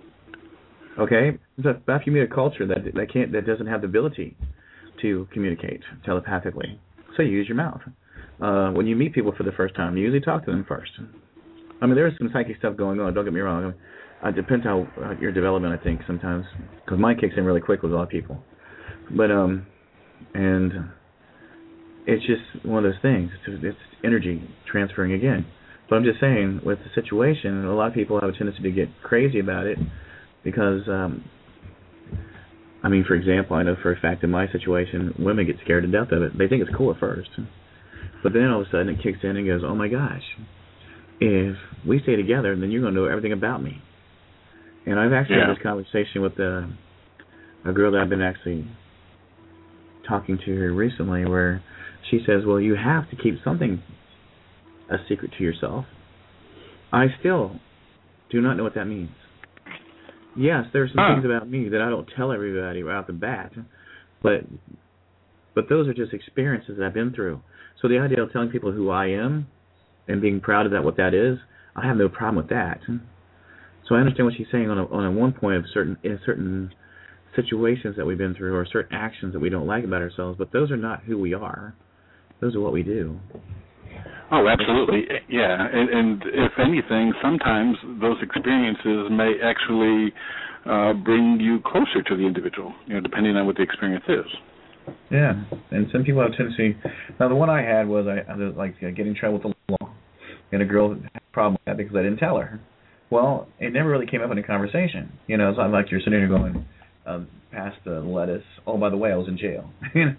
Okay? So if you meet a culture that doesn't have the ability to communicate telepathically, so you use your mouth. When you meet people for the first time, you usually talk to them first. I mean, there's some psychic stuff going on. Don't get me wrong. It depends how your development, I think, sometimes. Because mine kicks in really quick with a lot of people. But, and it's just one of those things. It's energy transferring again. But I'm just saying, with the situation, a lot of people have a tendency to get crazy about it because, I mean, for example, I know for a fact in my situation, women get scared to death of it. They think it's cool at first. But then all of a sudden it kicks in and goes, oh my gosh, if we stay together, then you're going to know everything about me. And I've actually had this conversation with a girl that I've been actually talking to her recently where she says, well, you have to keep something a secret to yourself. I still do not know what that means. Yes, there are some things about me that I don't tell everybody right off the bat, but those are just experiences that I've been through. So the idea of telling people who I am and being proud of that, what that is, I have no problem with that. So I understand what she's saying on a one point of certain situations that we've been through or certain actions that we don't like about ourselves, but those are not who we are. Those are what we do. Oh, absolutely. Yeah, and if anything, sometimes those experiences may actually bring you closer to the individual, depending on what the experience is. Yeah, and some people have a tendency. Now, the one I had was I was like getting in trouble with the law, and a girl had a problem with that because I didn't tell her. Well, it never really came up in a conversation. So I'm like you're sitting there going past the lettuce. Oh, by the way, I was in jail.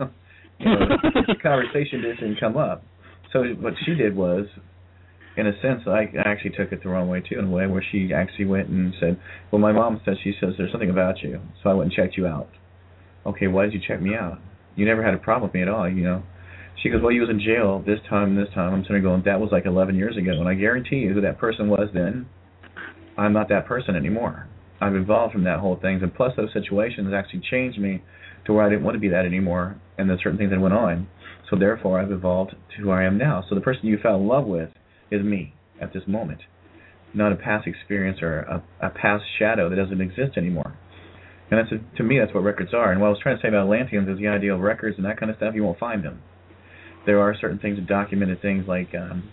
The conversation didn't come up. So what she did was, in a sense, I actually took it the wrong way too, in a way where she actually went and said, well, my mom says, there's something about you, so I went and checked you out. Okay, why did you check me out? You never had a problem with me at all, She goes, well, you was in jail this time. I'm sitting there going, that was like 11 years ago, and I guarantee you who that person was then, I'm not that person anymore. I've evolved from that whole thing, and plus those situations actually changed me to where I didn't want to be that anymore, and there's certain things that went on. So therefore, I've evolved to who I am now. So the person you fell in love with is me at this moment, not a past experience or a past shadow that doesn't exist anymore. And to me, that's what records are. And what I was trying to say about Atlanteans is the idea of records and that kind of stuff, you won't find them. There are certain things, documented things like,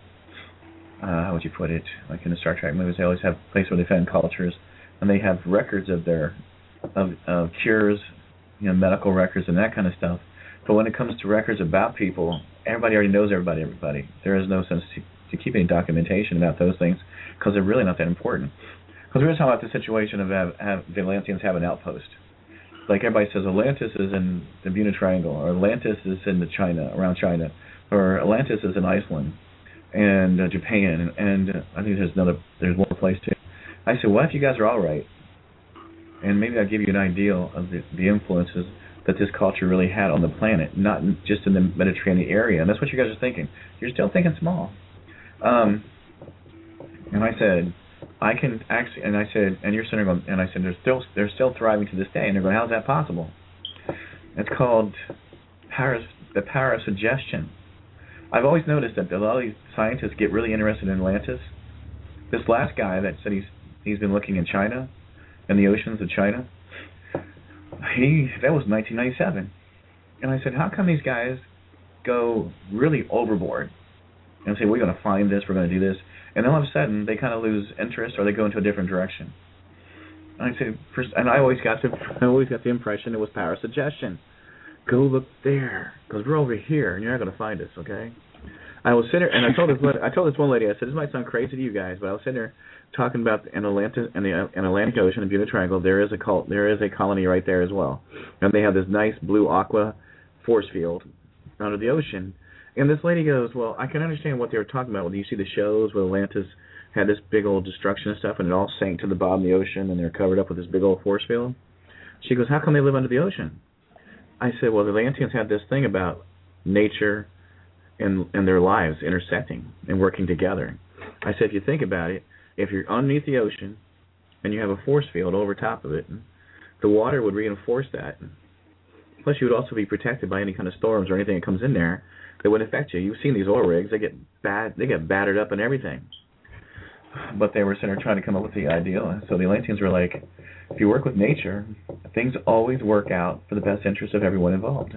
how would you put it, like in the Star Trek movies, they always have a place where they found cultures, and they have records of their of cures, medical records and that kind of stuff. But when it comes to records about people, everybody already knows everybody. There is no sense to keep any documentation about those things because they're really not that important. Because we're talking about the situation of the Atlanteans have an outpost. like everybody says, Atlantis is in the Bermuda Triangle, or Atlantis is in around China, or Atlantis is in Iceland, and Japan, and I think there's more place too. I said, what if you guys are all right? And maybe I'll give you an idea of the influences that this culture really had on the planet, not just in the Mediterranean area. And that's what you guys are thinking. You're still thinking small. And I said, I can actually, and I said, and you're sitting there going, and I said, they're still thriving to this day. And they're going, how's that possible? It's called the power of suggestion. I've always noticed that a lot of these scientists get really interested in Atlantis. This last guy that said he's been looking in China, in the oceans of China, that was 1997. And I said, how come these guys go really overboard and say, we're going to find this, we're going to do this, and then all of a sudden they kind of lose interest or they go into a different direction? And I said, and I always got the impression it was power of suggestion. Go look there, because we're over here, and you're not going to find us, okay? I was sitting there, and I told this one lady, I said, this might sound crazy to you guys, but I was sitting there talking about in the Atlantic Ocean, the Bermuda Triangle, there is a colony right there as well, and they have this nice blue aqua force field under the ocean. And this lady goes, well, I can understand what they were talking about. When you see the shows where Atlantis had this big old destruction and stuff, and it all sank to the bottom of the ocean, and they're covered up with this big old force field. She goes, how come they live under the ocean? I said, well, the Atlanteans had this thing about nature and their lives intersecting and working together. I said, if you think about it, if you're underneath the ocean and you have a force field over top of it, the water would reinforce that. Plus, you would also be protected by any kind of storms or anything that comes in there that would affect you. You've seen these oil rigs; they get battered up and everything. But they were sitting there trying to come up with the ideal. So the Atlanteans were like, if you work with nature, things always work out for the best interest of everyone involved.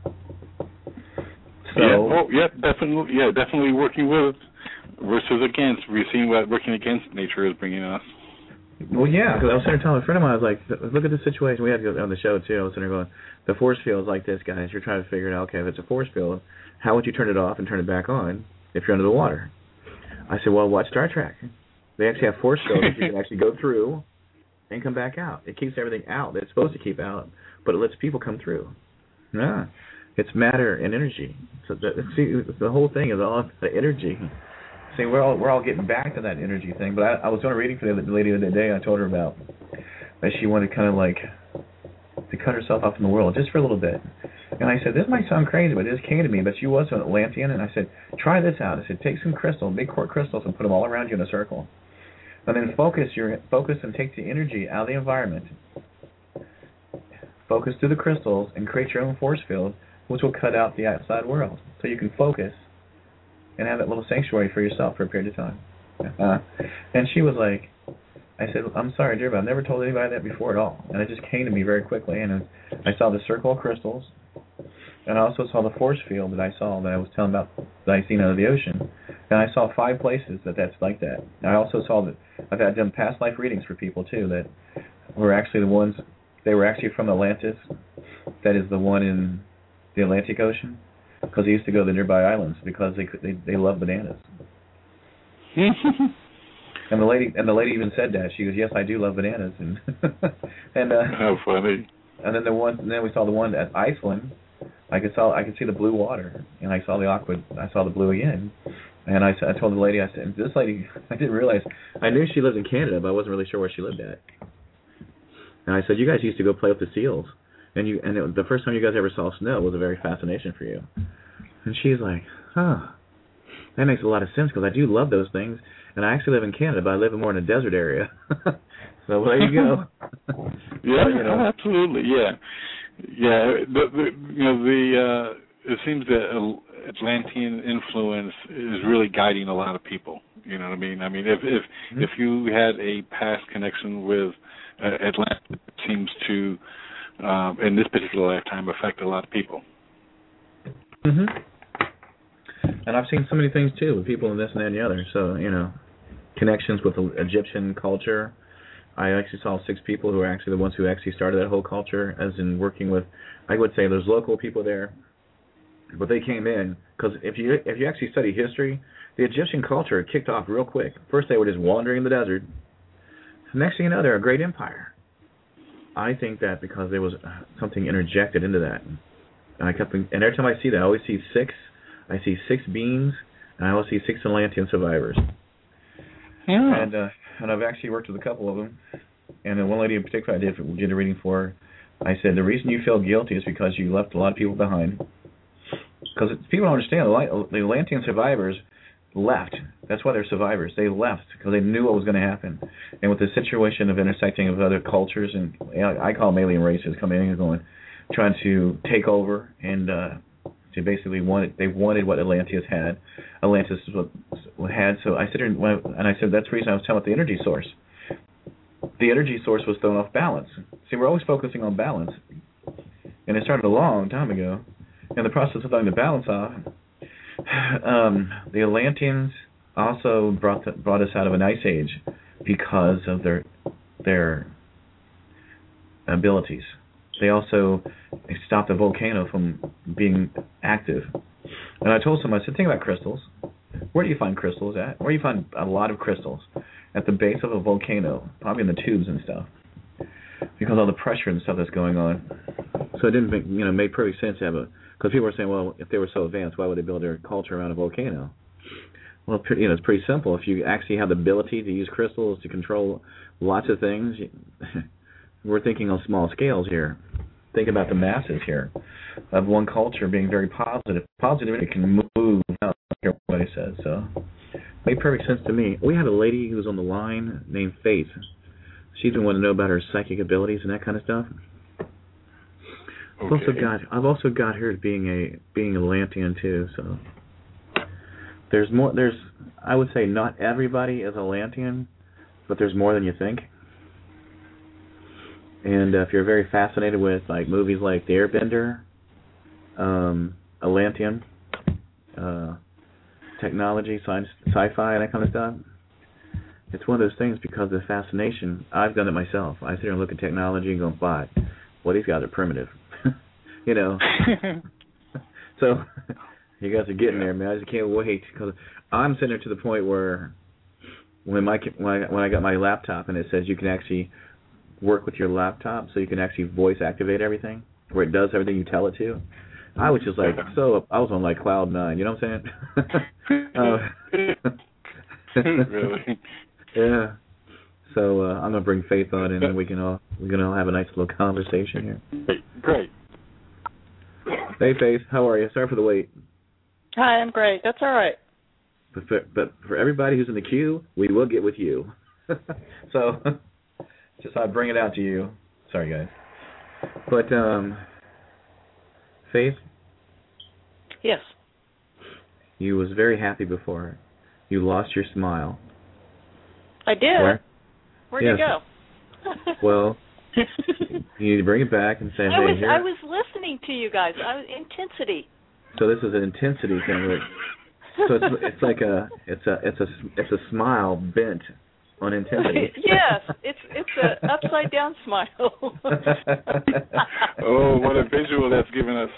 So, definitely working with versus against. We're seeing what working against nature is bringing us. Well, yeah, because I was sitting there telling a friend of mine, I was like, look at the situation. We had on the show, too. I was sitting there going, the force field is like this, guys. You're trying to figure it out, okay, if it's a force field, how would you turn it off and turn it back on if you're under the water? I said, well, watch Star Trek. They actually have force fields that you can actually go through and come back out. It keeps everything out that it's supposed to keep out, but it lets people come through. Yeah. It's matter and energy. So the whole thing is all the energy. See, we're all getting back to that energy thing. But I was doing a reading for the lady the other day. I told her about that she wanted kind of like to cut herself off from the world just for a little bit. And I said, this might sound crazy, but it just came to me. But she was an Atlantean, and I said, try this out. I said, take some big quartz crystals, and put them all around you in a circle. And then focus and take the energy out of the environment. Focus through the crystals and create your own force field, which will cut out the outside world. So you can focus and have that little sanctuary for yourself for a period of time. And she was like, I said, I'm sorry, dear, but I've never told anybody that before at all. And it just came to me very quickly. And I saw the circle of crystals, and I also saw the force field that I was telling about that I seen out of the ocean. And I saw 5 places that's like that. And I also saw that I've had done past life readings for people, too, that were actually the ones, they were actually from Atlantis. That is the one in the Atlantic Ocean, because they used to go to the nearby islands because they love bananas. and the lady even said that. She goes, "Yes, I do love bananas." And how funny. And then we saw the one at Iceland. I could see the blue water, and I saw the blue again. And I told the lady, I said, this lady, I didn't realize, I knew she lived in Canada, but I wasn't really sure where she lived at. And I said, you guys used to go play with the seals. The first time you guys ever saw snow was a very fascination for you. And she's like, that makes a lot of sense, because I do love those things. And I actually live in Canada, but I live more in a desert area. So there you go. Yeah, absolutely, yeah. Yeah, it seems that Atlantean influence is really guiding a lot of people. You know what I mean? I mean, if you had a past connection with Atlantis, it seems to, in this particular lifetime, affect a lot of people. Mm-hmm. And I've seen so many things, too, with people in this and that and the other. So, connections with the Egyptian culture. I actually saw 6 people who are actually the ones who actually started that whole culture, as in working with, I would say there's local people there, but they came in, because if you actually study history, the Egyptian culture kicked off real quick. First they were just wandering in the desert. The next thing you know, they're a great empire. I think that because there was something interjected into that. And every time I see that, I always see 6. I see 6 beings, and I always see 6 Atlantean survivors. Yeah. And I've actually worked with a couple of them. And then one lady in particular I did a reading for, I said, the reason you feel guilty is because you left a lot of people behind. Because people don't understand, the Atlantean survivors left. That's why they're survivors. They left because they knew what was going to happen. And with the situation of intersecting of other cultures, and I call them alien races, coming in and going, trying to take over, and to basically they wanted what Atlantis had. So I said, and I said that's the reason I was talking about the energy source. The energy source was thrown off balance. See, we're always focusing on balance, and it started a long time ago. In the process of throwing the balance off, the Atlanteans also brought us out of an ice age because of their abilities. They also stopped the volcano from being active. And I told someone, I said, think about crystals. Where do you find crystals at? Where do you find a lot of crystals? At the base of a volcano, probably in the tubes and stuff, because all the pressure and stuff that's going on. So it didn't made perfect sense to have because people were saying, well, if they were so advanced, why would they build their culture around a volcano? Well, it's pretty simple. If you actually have the ability to use crystals to control lots of things, we're thinking on small scales here. Think about the masses here of one culture being very positive. Positivity can move out, like everybody says. So made perfect sense to me. We had a lady who was on the line named Faith. She's been wanting to know about her psychic abilities and that kind of stuff. Okay. I've also got her being Atlantean too. So there's more. I would say not everybody is Atlantean, but there's more than you think. And if you're very fascinated with like movies like The Airbender, Atlantean, technology, science, sci-fi, that kind of stuff, it's one of those things because of the fascination. I've done it myself. I sit here and look at technology and go, "But, well, these guys are primitive," you know. So you guys are getting there, man. I just can't wait because I'm sitting there to the point where when I got my laptop and it says you can actually work with your laptop, so you can actually voice activate everything, where it does everything you tell it to. I was just like, I was on like cloud 9, you know what I'm saying? Really? Yeah. So I'm gonna bring Faith on, and then we can all have a nice little conversation here. Great. Hey Faith, how are you? Sorry for the wait. Hi, I'm great. That's all right. But for everybody who's in the queue, we will get with you. So just thought I'd bring it out to you. Sorry guys. But Faith? Yes. You was very happy before. You lost your smile. I did. Where'd you go? Well, you need to bring it back and say, hey, I was listening to you guys. Intensity. So this is an intensity thing. So it's like it's a smile bent on intensity. Yes, it's an upside down smile. Oh, what a visual that's given us.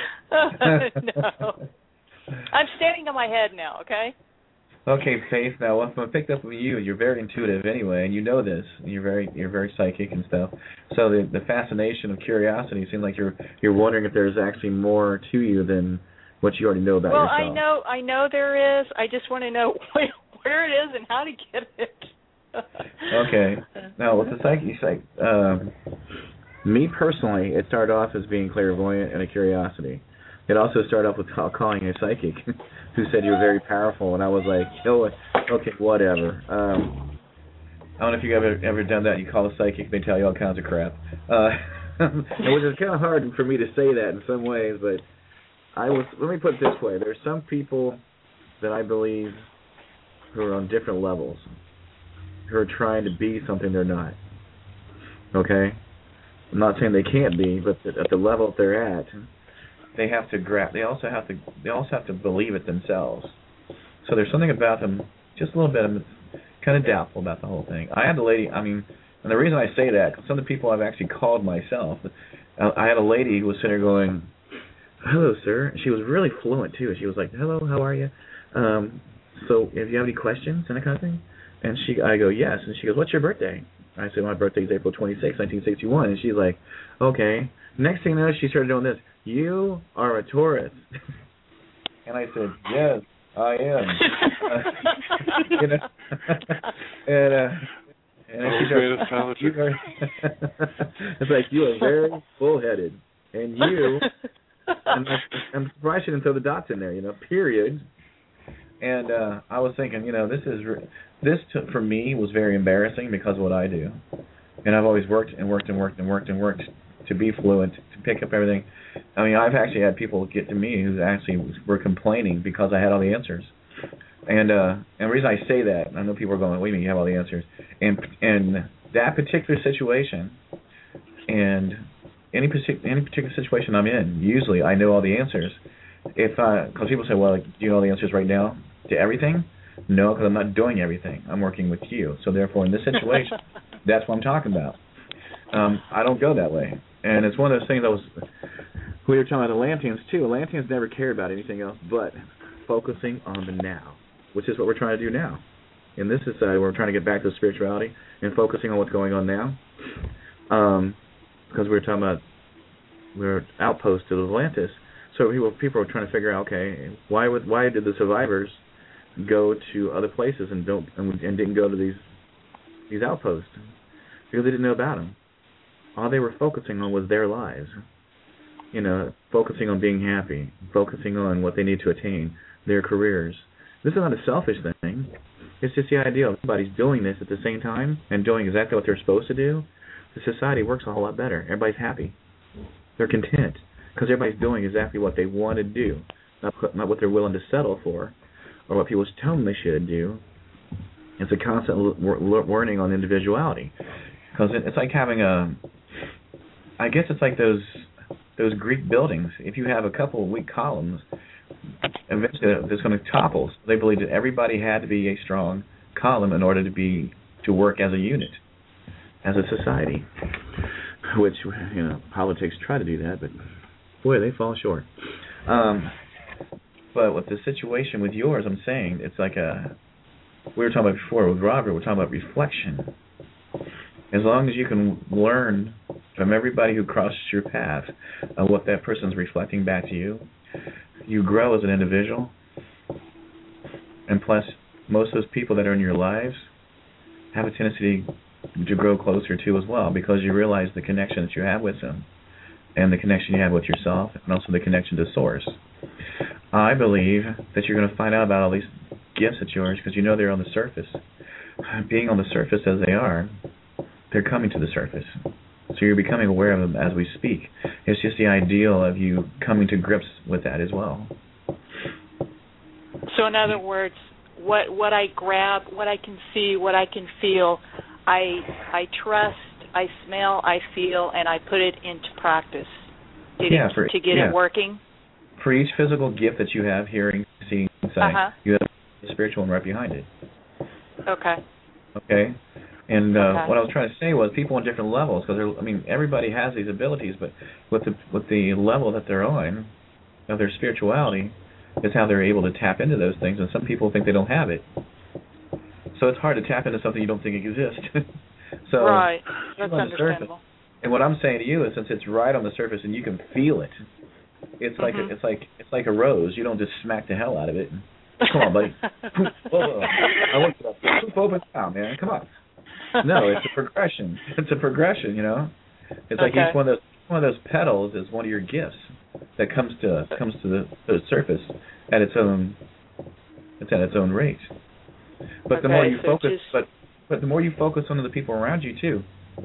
No. I'm standing on my head now, okay? Okay, Faith, now what I picked up with you're very intuitive anyway, and you know this. You're very psychic and stuff. So the fascination of curiosity seems like you're wondering if there's actually more to you than what you already know about yourself. Well, I know there is. I just want to know where it is and how to get it. Okay. Now, with the psychic, me personally, it started off as being clairvoyant and a curiosity. It also started off with calling a psychic who said you were very powerful, and I was like, oh, okay, whatever. I don't know if you've ever done that. You call a psychic, they tell you all kinds of crap. Which is kind of hard for me to say that in some ways, but let me put it this way. There's some people that I believe who are on different levels, who are trying to be something they're not. Okay? I'm not saying they can't be, but at the level that they're at, they have to They also have to believe it themselves. So there's something about them, just a little bit. I'm kind of doubtful about the whole thing. I had the lady. And the reason I say that, because some of the people I've actually called myself. I had a lady who was sitting there going, "Hello, sir." And she was really fluent too. She was like, "Hello, how are you? So if you have any questions and that kind of thing." And I go, "Yes." And she goes, "What's your birthday?" I said, my birthday's April 26, 1961. And she's like, okay. Next thing you know, she started doing this. You are a Taurus. And I said, yes, I am. You know? and she started, it's like, you are very bullheaded. And you, and I'm surprised she didn't throw the dots in there, period. And I was thinking, for me was very embarrassing because of what I do. And I've always worked to be fluent, to pick up everything. I mean, I've actually had people get to me who actually were complaining because I had all the answers. And the reason I say that, I know people are going, wait a minute, you have all the answers. And that particular situation, and any particular situation I'm in, usually I know all the answers. Because people say, well, do you know all the answers right now to everything? No, because I'm not doing everything. I'm working with you. So therefore, in this situation, that's what I'm talking about. I don't go that way. And it's one of those things we were talking about Atlanteans, too. Atlanteans never cared about anything else but focusing on the now, which is what we're trying to do now. In this society, we're trying to get back to spirituality and focusing on what's going on now. Because we were talking about, we're outposts of Atlantis. So people are trying to figure out, okay, why did the survivors go to other places and didn't go to these outposts? Because they didn't know about them. All they were focusing on was their lives. Focusing on being happy, focusing on what they need to attain, their careers. This is not a selfish thing. It's just the idea of everybody's doing this at the same time and doing exactly what they're supposed to do. The society works a whole lot better. Everybody's happy. They're content because everybody's doing exactly what they want to do, not what they're willing to settle for or what people tell them they should do. It's a constant learning on individuality. Because it's like having I guess it's like those Greek buildings. If you have a couple of weak columns, eventually it's going to topple. So they believed that everybody had to be a strong column in order to work as a unit, as a society. Which, politics try to do that, but boy, they fall short. But with the situation with yours, I'm saying it's like we were talking about before with Robert, we're talking about reflection. As long as you can learn from everybody who crosses your path what that person's reflecting back to you, you grow as an individual. And plus, most of those people that are in your lives have a tendency to grow closer to as well, because you realize the connection that you have with them and the connection you have with yourself and also the connection to Source. I believe that you're going to find out about all these gifts of yours because they're on the surface. Being on the surface as they are, they're coming to the surface. So you're becoming aware of them as we speak. It's just the ideal of you coming to grips with that as well. So in other words, what I grab, what I can see, what I can feel, I trust, I smell, I feel, and I put it into practice to get it working. For each physical gift that you have, hearing, seeing, sight, you have a spiritual one right behind it. Okay? And what I was trying to say was people on different levels, because everybody has these abilities, but with the level that they're on of their spirituality is how they're able to tap into those things, and some people think they don't have it. So it's hard to tap into something you don't think exists. So right, that's understandable. And what I'm saying to you is, since it's right on the surface and you can feel it, it's like it's like a rose. You don't just smack the hell out of it. Come on, buddy. I want you to poop open down, man. Come on. No, it's a progression. It's a progression, It's like each one of those petals is one of your gifts that comes to the surface at its own rate. But the more you focus, but the more you focus on the people around you too.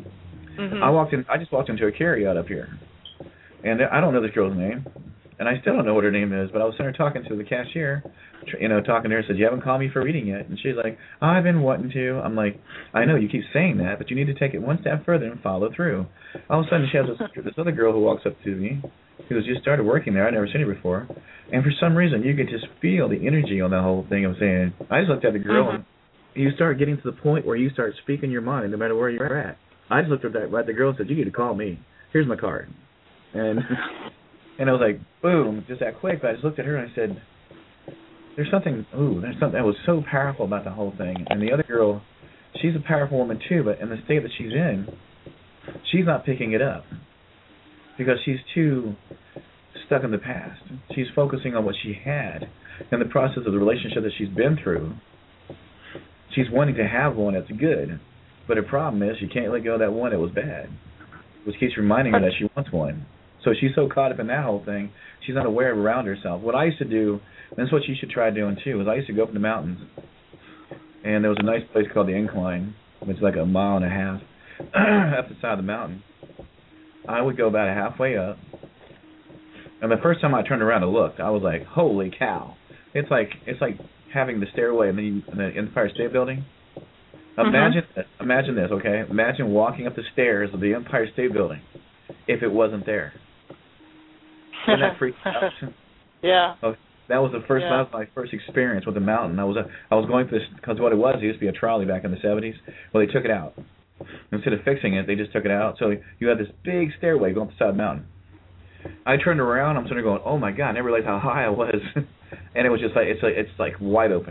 I just walked into a carryout up here, and I don't know this girl's name, and I still don't know what her name is. But I was sitting there talking to the cashier, talking to her. Said, "You haven't called me for reading yet," and she's like, "I've been wanting to." I'm like, "I know you keep saying that, but you need to take it one step further and follow through." All of a sudden, she has this other girl who walks up to me, who's just started working there. I'd never seen her before, and for some reason, you could just feel the energy on that whole thing of saying. I just looked at the girl, and you start getting to the point where you start speaking your mind, no matter where you're at. I just looked at the girl and said, "You need to call me. Here's my card," and I was like, boom, just that quick. But I just looked at her and I said, there's something that was so powerful about the whole thing. And the other girl, she's a powerful woman too, but in the state that she's in, she's not picking it up because she's too stuck in the past. She's focusing on what she had in the process of the relationship that she's been through. She's wanting to have one that's good, but her problem is she can't let go of that one that was bad, which keeps reminding her that she wants one. So she's so caught up in that whole thing, she's not aware of around herself. What I used to do, and this is what you should try doing too, is I used to go up in the mountains, and there was a nice place called the Incline, which is like a mile and a half up the side of the mountain. I would go about halfway up, and the first time I turned around and looked, I was like, holy cow. It's like having the stairway in the Empire State Building. Imagine this, okay? Imagine walking up the stairs of the Empire State Building if it wasn't there. Isn't that freaking out? Yeah. That was that was my first experience with the mountain. I was going through this because what it was, it used to be a trolley back in the 70s. Well, they took it out. Instead of fixing it, they just took it out. So you had this big stairway going up the side of the mountain. I turned around. I'm sort of going, oh my God! I never realized how high I was, and it was just like it's like wide open.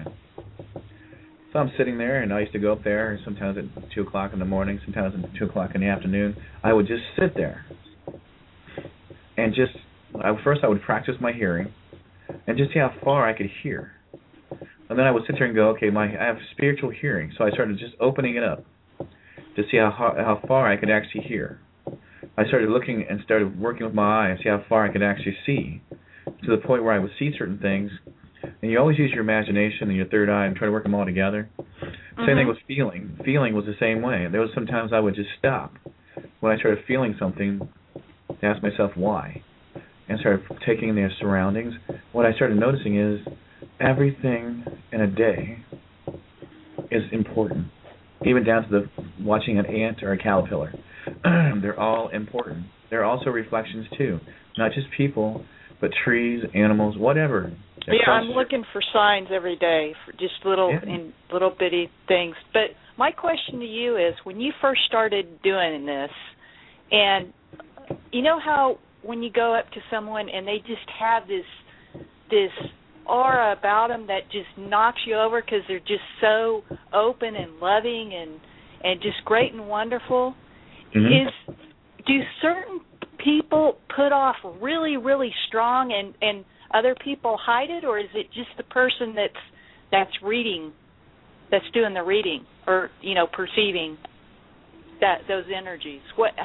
So I'm sitting there, and I used to go up there sometimes at 2 o'clock in the morning, sometimes at 2 o'clock in the afternoon. I would just sit there, and first I would practice my hearing, and just see how far I could hear. And then I would sit there and go, okay, I have spiritual hearing. So I started just opening it up to see how far I could actually hear. I started looking and started working with my eyes, see how far I could actually see, to the point where I would see certain things. And you always use your imagination and your third eye and try to work them all together. Same thing with feeling. Feeling was the same way. There was sometimes I would just stop when I started feeling something to ask myself why, and started taking in their surroundings. What I started noticing is everything in a day is important, even down to watching an ant or a caterpillar. They're all important. They're also reflections too, not just people, but trees, animals, whatever. Yeah, I'm looking for signs every day, for just little bitty things. But my question to you is, when you first started doing this, and you know how when you go up to someone and they just have this aura about them that just knocks you over because they're just so open and loving and just great and wonderful? Do certain people put off really, really strong and other people hide it, or is it just the person that's reading, that's doing the reading, or perceiving those energies?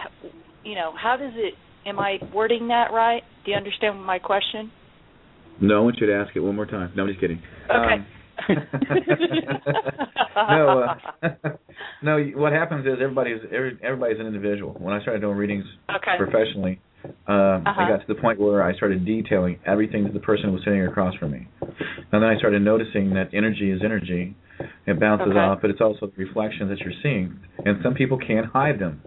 How does it? Am I wording that right? Do you understand my question? No, I want you to ask it one more time. No, I'm just kidding. Okay. No. What happens is everybody's an individual. When I started doing readings professionally, I got to the point where I started detailing everything that the person was sitting across from me, and then I started noticing that energy is energy. It bounces off, but it's also the reflections that you're seeing, and some people can't hide them.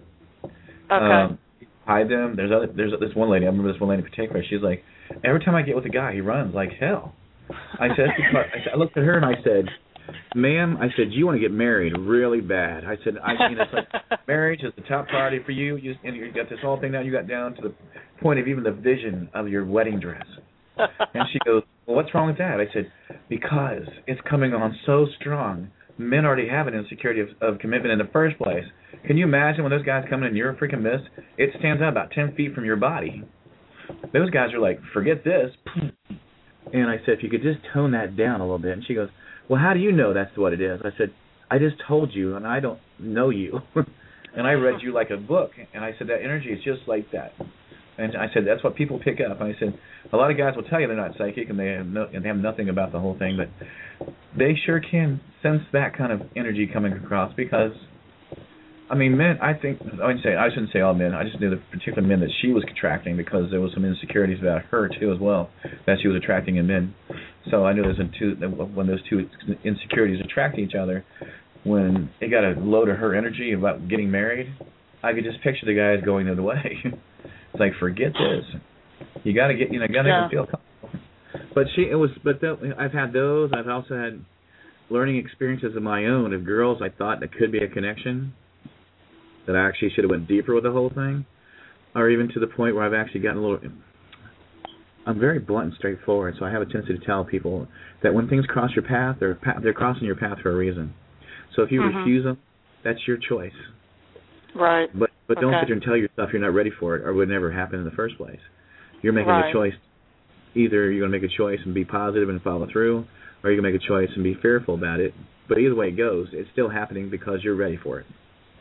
Hide them. There's this one lady. I remember this one lady in particular. She's like, every time I get with a guy, he runs like hell. I looked at her and I said, ma'am, I said, you want to get married really bad. I said, it's like marriage is the top priority for you. You got this whole thing now. You got down to the point of even the vision of your wedding dress. And she goes, well, what's wrong with that? I said, because it's coming on so strong. Men already have an insecurity of commitment in the first place. Can you imagine when those guys come in and you're a freaking miss? It stands out about 10 feet from your body. Those guys are like, forget this. And I said, if you could just tone that down a little bit. And she goes, well, how do you know that's what it is? I said, I just told you, and I don't know you. And I read you like a book. And I said, that energy is just like that. And I said, that's what people pick up. And I said, a lot of guys will tell you they're not psychic and they have nothing about the whole thing, but they sure can sense that kind of energy coming across because, men, I shouldn't say all men. I just knew the particular men that she was attracting because there was some insecurities about her too as well that she was attracting in men. So I knew when those two insecurities attract each other, when it got a load of her energy about getting married, I could just picture the guys going the other way. It's like, forget this. You got to get, feel comfortable. But I've had those. I've also had learning experiences of my own of girls I thought that could be a connection, that I actually should have went deeper with the whole thing, or even to the point where I've actually gotten a little. I'm very blunt and straightforward, so I have a tendency to tell people that when things cross your path, they're crossing your path for a reason. So if you refuse them, That's your choice. Right. But don't sit there and tell yourself you're not ready for it or it would never happen in the first place. You're making a choice. Either you're going to make a choice and be positive and follow through, or you're going to make a choice and be fearful about it. But either way it goes, it's still happening because you're ready for it.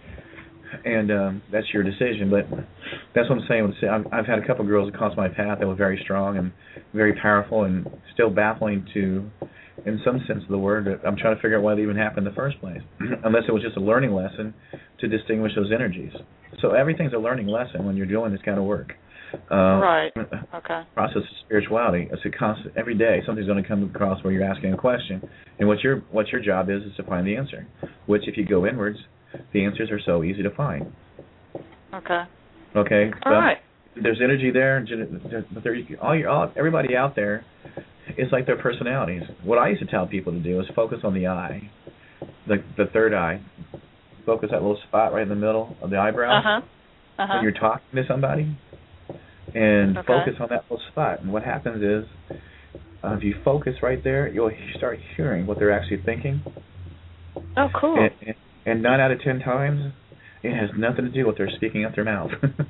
And that's your decision. But that's what I'm saying. I've had a couple of girls that crossed my path that were very strong and very powerful and still baffling to, in some sense of the word, I'm trying to figure out why they even happened in the first place, unless it was just a learning lesson to distinguish those energies. So everything's a learning lesson when you're doing this kind of work. Right. Okay. Process of spirituality. It's a constant. Every day, something's going to come across where you're asking a question, and what your job is to find the answer. Which, if you go inwards, the answers are so easy to find. Okay. Okay. All right. There's energy there, but everybody out there is like their personalities. What I used to tell people to do is focus on the eye, the third eye. Focus that little spot right in the middle of the eyebrow. When you're talking to somebody, and focus on that little spot. And what happens is, if you focus right there, you'll start hearing what they're actually thinking. Oh, cool. And 9 out of 10 times, it has nothing to do with their speaking out their mouth.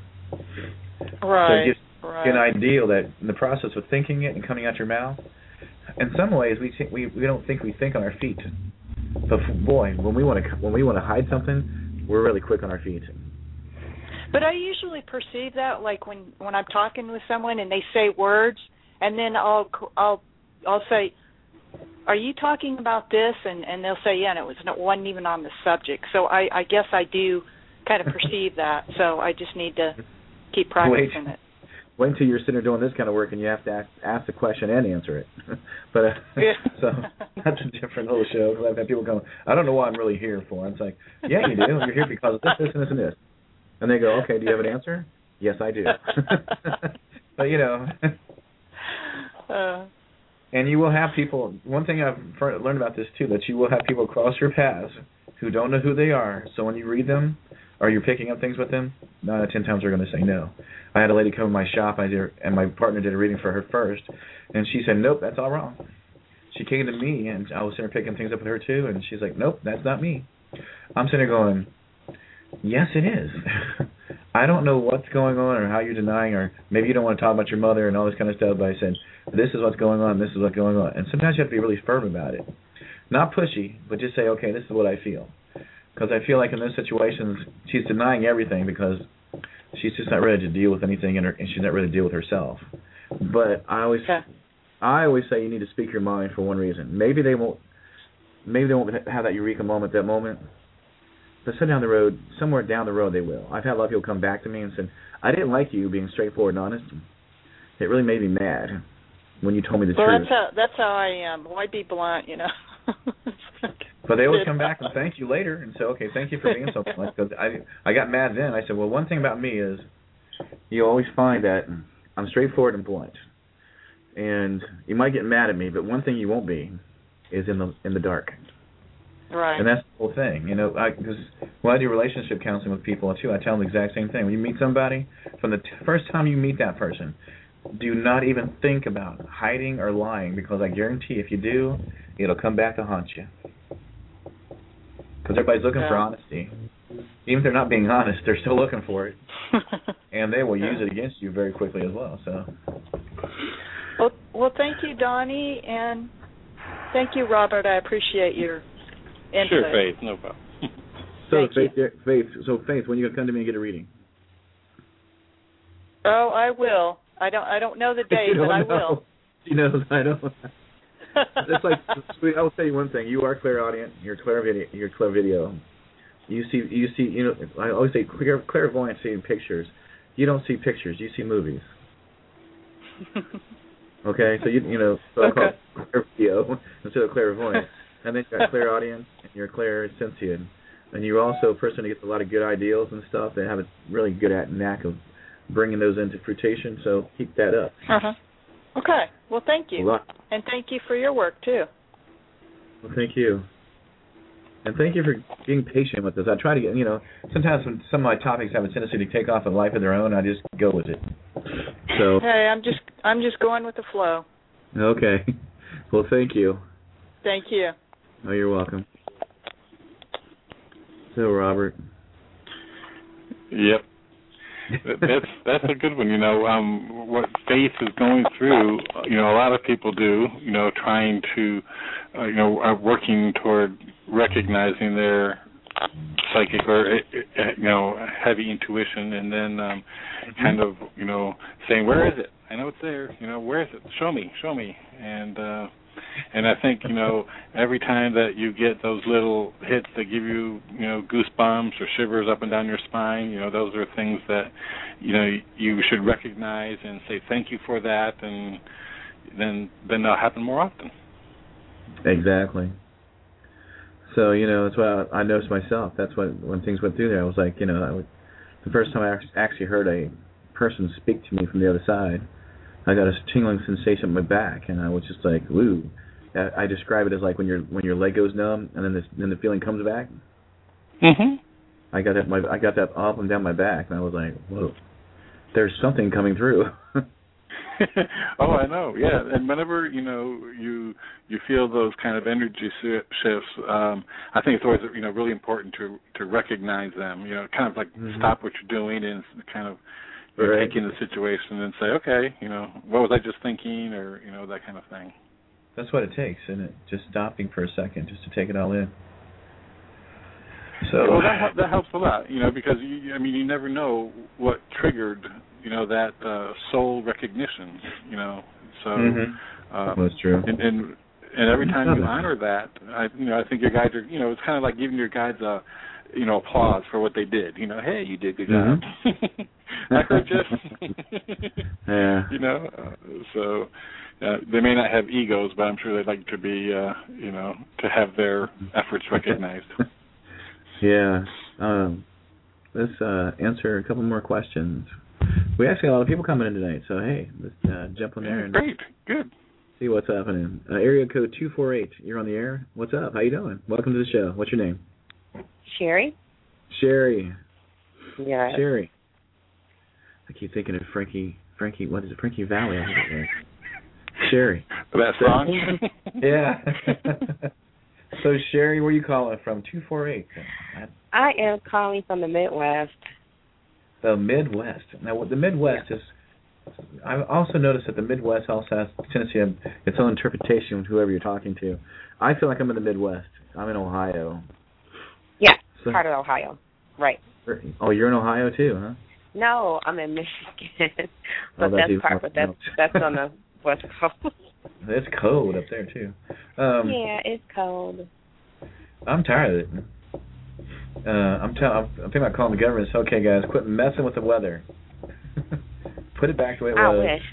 Right. So you get an idea that in the process of thinking it and coming out your mouth, in some ways we don't think we think on our feet. But boy, when we want to hide something, we're really quick on our feet. But I usually perceive that, like when I'm talking with someone and they say words, and then I'll say, "Are you talking about this?" And they'll say, "Yeah," and it wasn't even on the subject. So I guess I do kind of perceive that. So I just need to keep practicing it. Wait until you're sitting there doing this kind of work and you have to ask the question and answer it. But so that's a different little show. Because I've had people come, I don't know what I'm really here for. And it's like, yeah, you do. You're here because of this, this, and this, and this. And they go, okay, do you have an answer? Yes, I do. But, and you will have people, one thing I've learned about this, too, that you will have people cross your paths who don't know who they are. So when you read them or you're picking up things with them, 9 out of 10 times they're going to say no. I had a lady come to my shop, and my partner did a reading for her first, and she said, nope, that's all wrong. She came to me, and I was sitting there picking things up with her, too, and she's like, nope, that's not me. I'm sitting there going, yes, it is. I don't know what's going on or how you're denying, or maybe you don't want to talk about your mother and all this kind of stuff, but I said, this is what's going on, this is what's going on. And sometimes you have to be really firm about it. Not pushy, but just say, okay, this is what I feel. Because I feel like in those situations, she's denying everything because she's just not ready to deal with anything, and she's not ready to deal with herself. But I always say you need to speak your mind for one reason. Maybe they won't have that eureka moment that moment, but somewhere down the road they will. I've had a lot of people come back to me and said, I didn't like you being straightforward and honest. It really made me mad when you told me the truth. Well, that's how I am. Why be blunt, But they always come back and thank you later and say, okay, thank you for being so blunt. Because I got mad then. I said, well, one thing about me is you always find that I'm straightforward and blunt. And you might get mad at me, but one thing you won't be is in the dark. Right. And that's the whole thing. Because when I do relationship counseling with people, too, I tell them the exact same thing. When you meet somebody, from the first time you meet that person, do not even think about hiding or lying, because I guarantee if you do, it'll come back to haunt you. Because everybody's looking for honesty. Even if they're not being honest, they're still looking for it. And they will use it against you very quickly as well. So. Well, thank you, Donnie, and thank you, Robert. I appreciate your input. Sure, Faith, no problem. Faith, when are you gonna come to me and get a reading? Oh, I will. I don't know the date, but I will. She knows. I know. It's like, I will tell you one thing. You are clairaudient. You're clairvideo. You see. I always say clairvoyant seeing pictures. You don't see pictures. You see movies. Okay, so I call it clairvideo instead of clairvoyant. And then you got clairaudience and you're clairsentient. And you're also a person who gets a lot of good ideals and stuff. They have a really good knack of bringing those into fruition. So keep that up. Okay. Well, thank you. And thank you for your work, too. Well, thank you. And thank you for being patient with us. I try to get, sometimes when some of my topics have a tendency to take off a life of their own, I just go with it. So. Hey, I'm just going with the flow. Okay. Well, thank you. Thank you. Oh, you're welcome. So, Robert. Yep. That's a good one. What faith is going through. A lot of people do. Trying to, are working toward recognizing their psychic or heavy intuition, and then kind of saying, where is it? I know it's there. Where is it? Show me. And I think, every time that you get those little hits that give you, goosebumps or shivers up and down your spine, those are things that, you should recognize and say thank you for that, and then they'll happen more often. Exactly. So, that's what I noticed myself. That's when things went through there, I was like, the first time I actually heard a person speak to me from the other side, I got a tingling sensation in my back, and I was just like, "Woo!" I describe it as like when your leg goes numb, and then the feeling comes back. Mhm. I got that up and down my back, and I was like, "Whoa, there's something coming through." Oh, I know. Yeah, and whenever you feel those kind of energy shifts, I think it's always really important to recognize them. Kind of like stop what you're doing and kind of. Right. Take in the situation and say, okay, what was I just thinking, or that kind of thing. That's what it takes, isn't it? Just stopping for a second, just to take it all in. So that helps a lot, because you never know what triggered, that soul recognition, So that's true. And every time you honor that, I think your guides are, it's kind of like giving your guides a. Applause for what they did. Hey, you did a good job. I heard you. Yeah. So they may not have egos, but I'm sure they'd like to be, to have their efforts recognized. Yeah. Let's answer a couple more questions. We actually got a lot of people coming in tonight, so hey, let's jump on there. Great. Good. See what's happening. Area code 248. You're on the air. What's up? How you doing? Welcome to the show. What's your name? Sherry. Yeah. Sherry. I keep thinking of Frankie. What is it? Frankie Valli. I think it was. Sherry. That song. Yeah. So Sherry, where are you calling from? 248. I am calling from the Midwest. The Midwest. Now, the Midwest is. I've also noticed that the Midwest also has a tendency to have its own interpretation of whoever you're talking to. I feel like I'm in the Midwest. I'm in Ohio. Yeah, part of Ohio. Right. Oh, you're in Ohio too, huh? No, I'm in Michigan. But that's on the West Coast. It's cold up there too. Yeah, it's cold. I'm tired of it. I'm thinking about calling the government and say, okay, guys, quit messing with the weather. Put it back the way it was. I wish.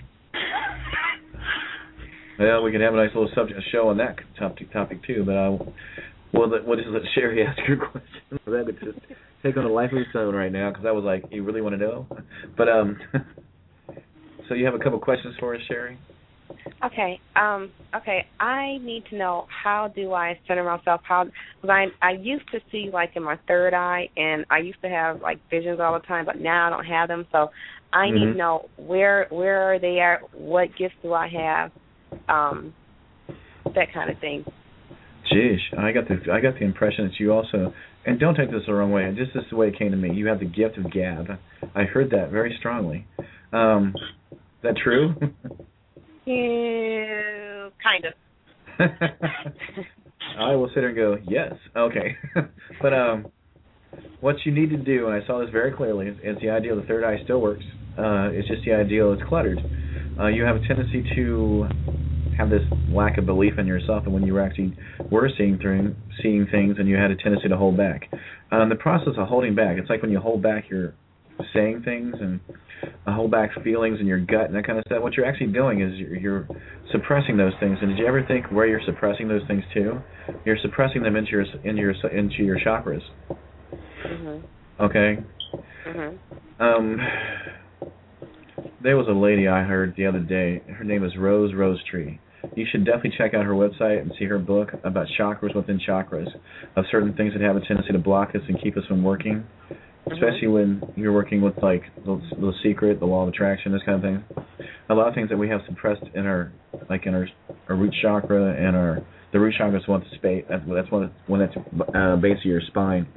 Well, we can have a nice little show on that topic too, but we'll just let Sherry ask her question. That would just take on a life of its own right now, because I was like, you really want to know? But so you have a couple questions for us, Sherry? Okay. I need to know, how do I center myself? Because I used to see like in my third eye, and I used to have like visions all the time, but now I don't have them. So I need to know where are they at? What gifts do I have? That kind of thing. Jeez, I got the impression that you also, and don't take this the wrong way, just this is the way it came to me. You have the gift of gab. I heard that very strongly. Is that true? Yeah, kind of. I will sit there and go, yes, okay. But what you need to do, and I saw this very clearly, is the idea the third eye still works. It's just the idea it's cluttered. You have a tendency to have this lack of belief in yourself, and when you were seeing things, and you had a tendency to hold back. The process of holding back, it's like when you hold back your saying things and hold back feelings in your gut and that kind of stuff. What you're actually doing is you're suppressing those things. And did you ever think where you're suppressing those things to? You're suppressing them into your chakras. Mm-hmm. Okay. Mm-hmm. There was a lady I heard the other day. Her name is Rose Rosetree. You should definitely check out her website and see her book about chakras within chakras, of certain things that have a tendency to block us and keep us from working, especially when you're working with like the secret, the law of attraction, this kind of thing. A lot of things that we have suppressed in our root chakra, and the root chakra is one that's base of your spine.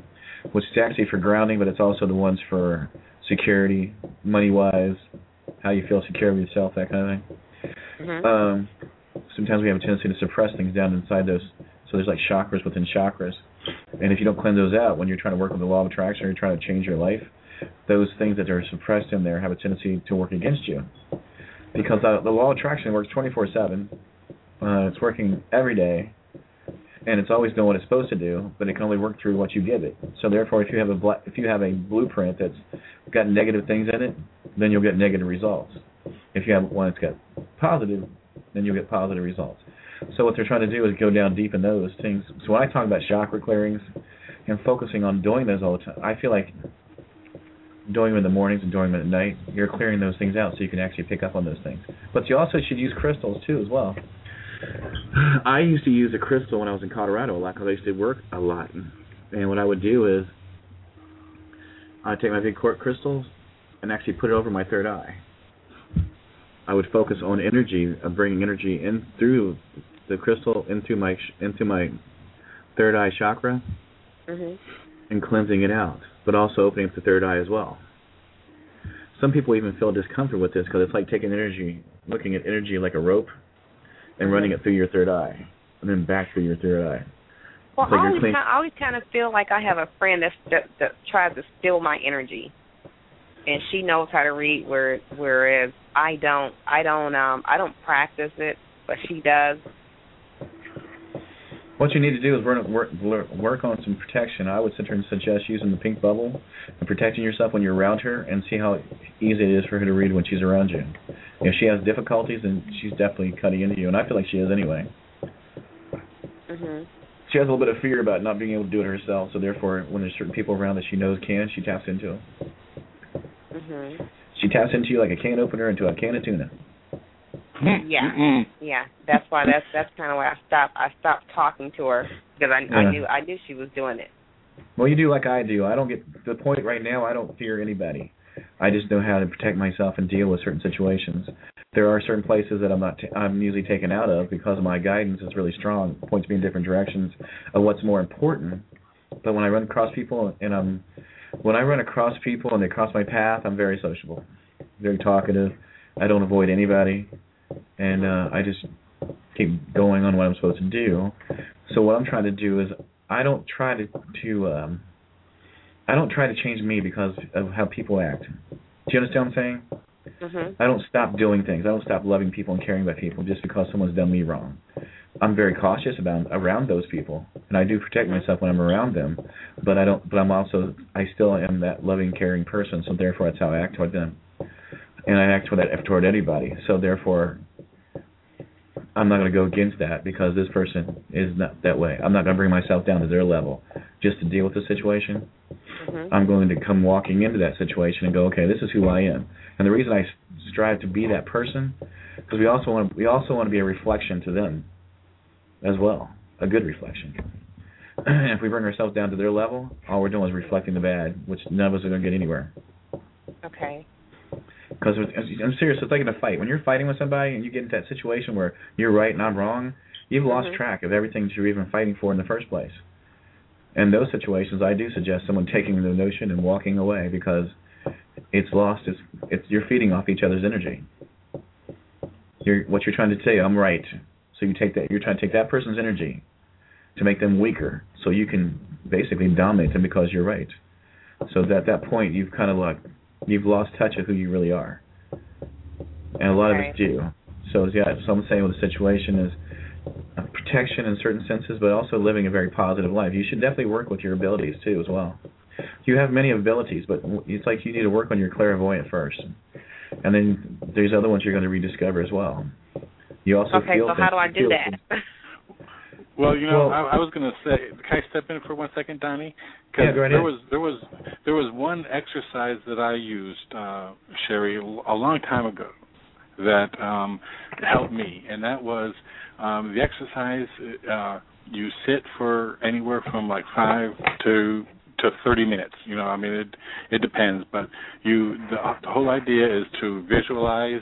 which is actually for grounding, but it's also the ones for security, money-wise, how you feel secure with yourself, that kind of thing. Sometimes we have a tendency to suppress things down inside those. So there's like chakras within chakras. And if you don't cleanse those out, when you're trying to work with the law of attraction or you're trying to change your life, those things that are suppressed in there have a tendency to work against you. Because the law of attraction works 24/7. It's working every day. And it's always doing what it's supposed to do, but it can only work through what you give it. So therefore, if you have a blueprint that's got negative things in it, then you'll get negative results. If you have one that's got positive, then you'll get positive results. So what they're trying to do is go down deep in those things. So when I talk about chakra clearings and focusing on doing those all the time, I feel like doing them in the mornings and doing them at night, you're clearing those things out so you can actually pick up on those things. But you also should use crystals too as well. I used to use a crystal when I was in Colorado a lot because I used to work a lot. And what I would do is I'd take my big quartz crystals and actually put it over my third eye. I would focus on energy, bringing energy in through the crystal into my third eye chakra and cleansing it out, but also opening up the third eye as well. Some people even feel discomfort with this because it's like taking energy, looking at energy like a rope, and running it through your third eye, and then back through your third eye. Well, I always kind of feel like I have a friend that tries to steal my energy, and she knows how to read, whereas I don't practice it, but she does. What you need to do is work on some protection. I would sit here and suggest using the pink bubble and protecting yourself when you're around her, and see how easy it is for her to read when she's around you. If she has difficulties, then she's definitely cutting into you, and I feel like she is anyway. She has a little bit of fear about not being able to do it herself, so therefore, when there's certain people around that she knows can, she taps into them. She taps into you like a can opener into a can of tuna. Yeah. That's why. That's kind of why I stopped talking to her, because I knew she was doing it. Well, you do like I do. I don't get to the point right now. I don't fear anybody. I just know how to protect myself and deal with certain situations. There are certain places that I'm usually taken out of because my guidance is really strong, points me in different directions of what's more important. But when I run across people and they cross my path, I'm very sociable, very talkative. I don't avoid anybody, and I just keep going on what I'm supposed to do. So what I'm trying to do is I don't try to change me because of how people act. Do you understand what I'm saying? I don't stop doing things. I don't stop loving people and caring about people just because someone's done me wrong. I'm very cautious around those people, and I do protect myself when I'm around them. But I still am that loving, caring person. So therefore, that's how I act toward them, and I act toward anybody. So therefore, I'm not going to go against that because this person is not that way. I'm not going to bring myself down to their level just to deal with the situation. I'm going to come walking into that situation and go, okay, this is who I am. And the reason I strive to be that person, because we also want to be a reflection to them as well, a good reflection. If we bring ourselves down to their level, all we're doing is reflecting the bad, which none of us are going to get anywhere. Okay. Because I'm serious, it's like in a fight. When you're fighting with somebody and you get into that situation where you're right and I'm wrong, you've lost track of everything that you're even fighting for in the first place. In those situations, I do suggest someone taking the notion and walking away because it's lost. You're feeding off each other's energy. What you're trying to say, I'm right. So you're trying to take that person's energy to make them weaker, so you can basically dominate them because you're right. So at that point, you've lost touch of who you really are, and a lot of us do. So I'm saying with the situation is protection in certain senses, but also living a very positive life. You should definitely work with your abilities too, as well. You have many abilities, but it's like you need to work on your clairvoyant first, and then there's other ones you're going to rediscover as well. You also feel. So how do I do that? Well, I was going to say, can I step in for 1 second, Donnie? Yeah, go ahead. There was one exercise that I used, Sherry, a long time ago that helped me, and that was the exercise. You sit for anywhere from like 5 to 30 minutes. It depends, but the whole idea is to visualize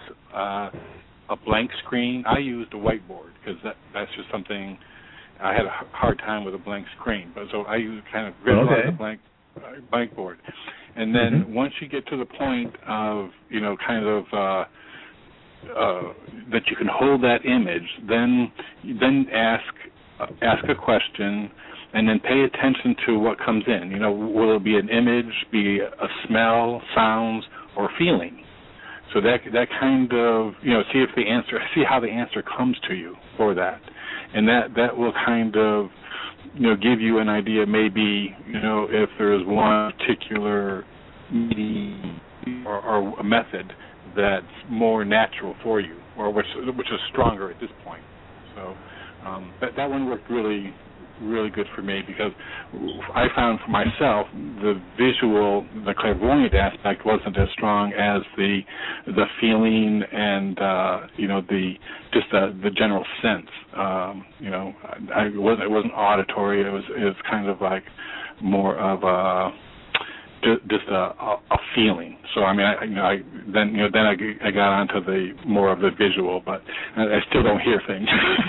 a blank screen. I used a whiteboard because that's just something I had a hard time with a blank screen, but so I kind of visualize a blank blank board. And then once you get to the point of, kind of that you can hold that image, then ask a question, and then pay attention to what comes in. Will it be an image, be a smell, sounds, or feeling? So that kind of, see how the answer comes to you for that, and that will kind of, give you an idea maybe, if there's one particular or a method that's more natural for you, or which is stronger at this point. So that one worked really, really good for me, because I found for myself the visual, the clairvoyant aspect wasn't as strong as the feeling and the general sense. It wasn't auditory. It was kind of like more of a feeling. So I got onto the more of the visual, but I still don't hear things.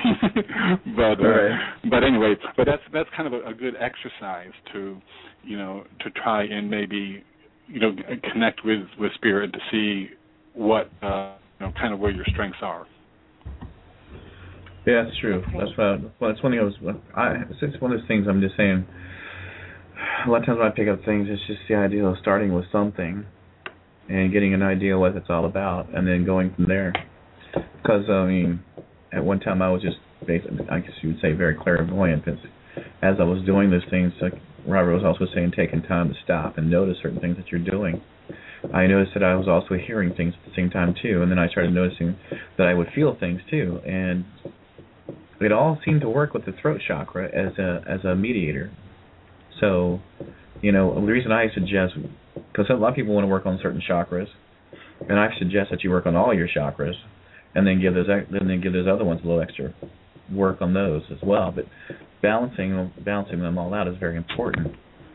But anyway, that's kind of a good exercise to try and maybe connect with spirit to see what kind of where your strengths are. Yeah, that's true. That's one thing it's one of those things I'm just saying. A lot of times when I pick up things, it's just the idea of starting with something and getting an idea what it's all about, and then going from there. Because, at one time I was just, I guess you would say, very clairvoyant. As I was doing those things, like Robert was also saying, taking time to stop and notice certain things that you're doing. I noticed that I was also hearing things at the same time, too, and then I started noticing that I would feel things, too. And it all seemed to work with the throat chakra as a mediator. So, the reason I suggest, because a lot of people want to work on certain chakras, and I suggest that you work on all your chakras, and then give those other ones a little extra work on those as well. But balancing them all out is very important.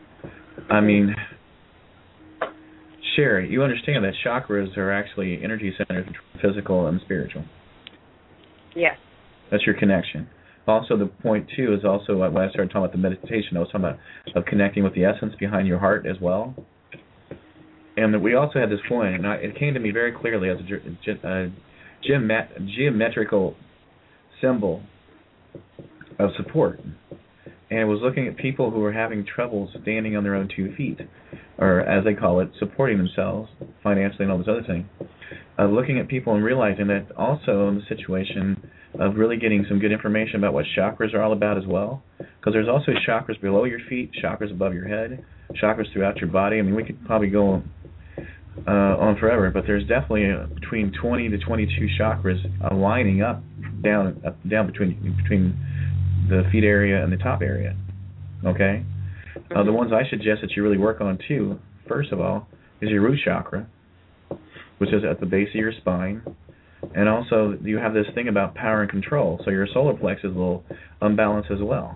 Sherry, you understand that chakras are actually energy centers between physical and spiritual. Yes. That's your connection. Also, the point, too, is also when I started talking about the meditation, I was talking about of connecting with the essence behind your heart as well. And that we also had this point, and it came to me very clearly as a geometrical symbol of support. And I was looking at people who were having trouble standing on their own 2 feet, or as they call it, supporting themselves financially and all this other thing. Looking at people and realizing that also in the situation of really getting some good information about what chakras are all about as well. Because there's also chakras below your feet, chakras above your head, chakras throughout your body. We could probably go on forever, but there's definitely between 20 to 22 chakras lining up down between the feet area and the top area. Okay? The ones I suggest that you really work on too, first of all, is your root chakra, which is at the base of your spine. And also, you have this thing about power and control, so your solar plexus is a little unbalanced as well.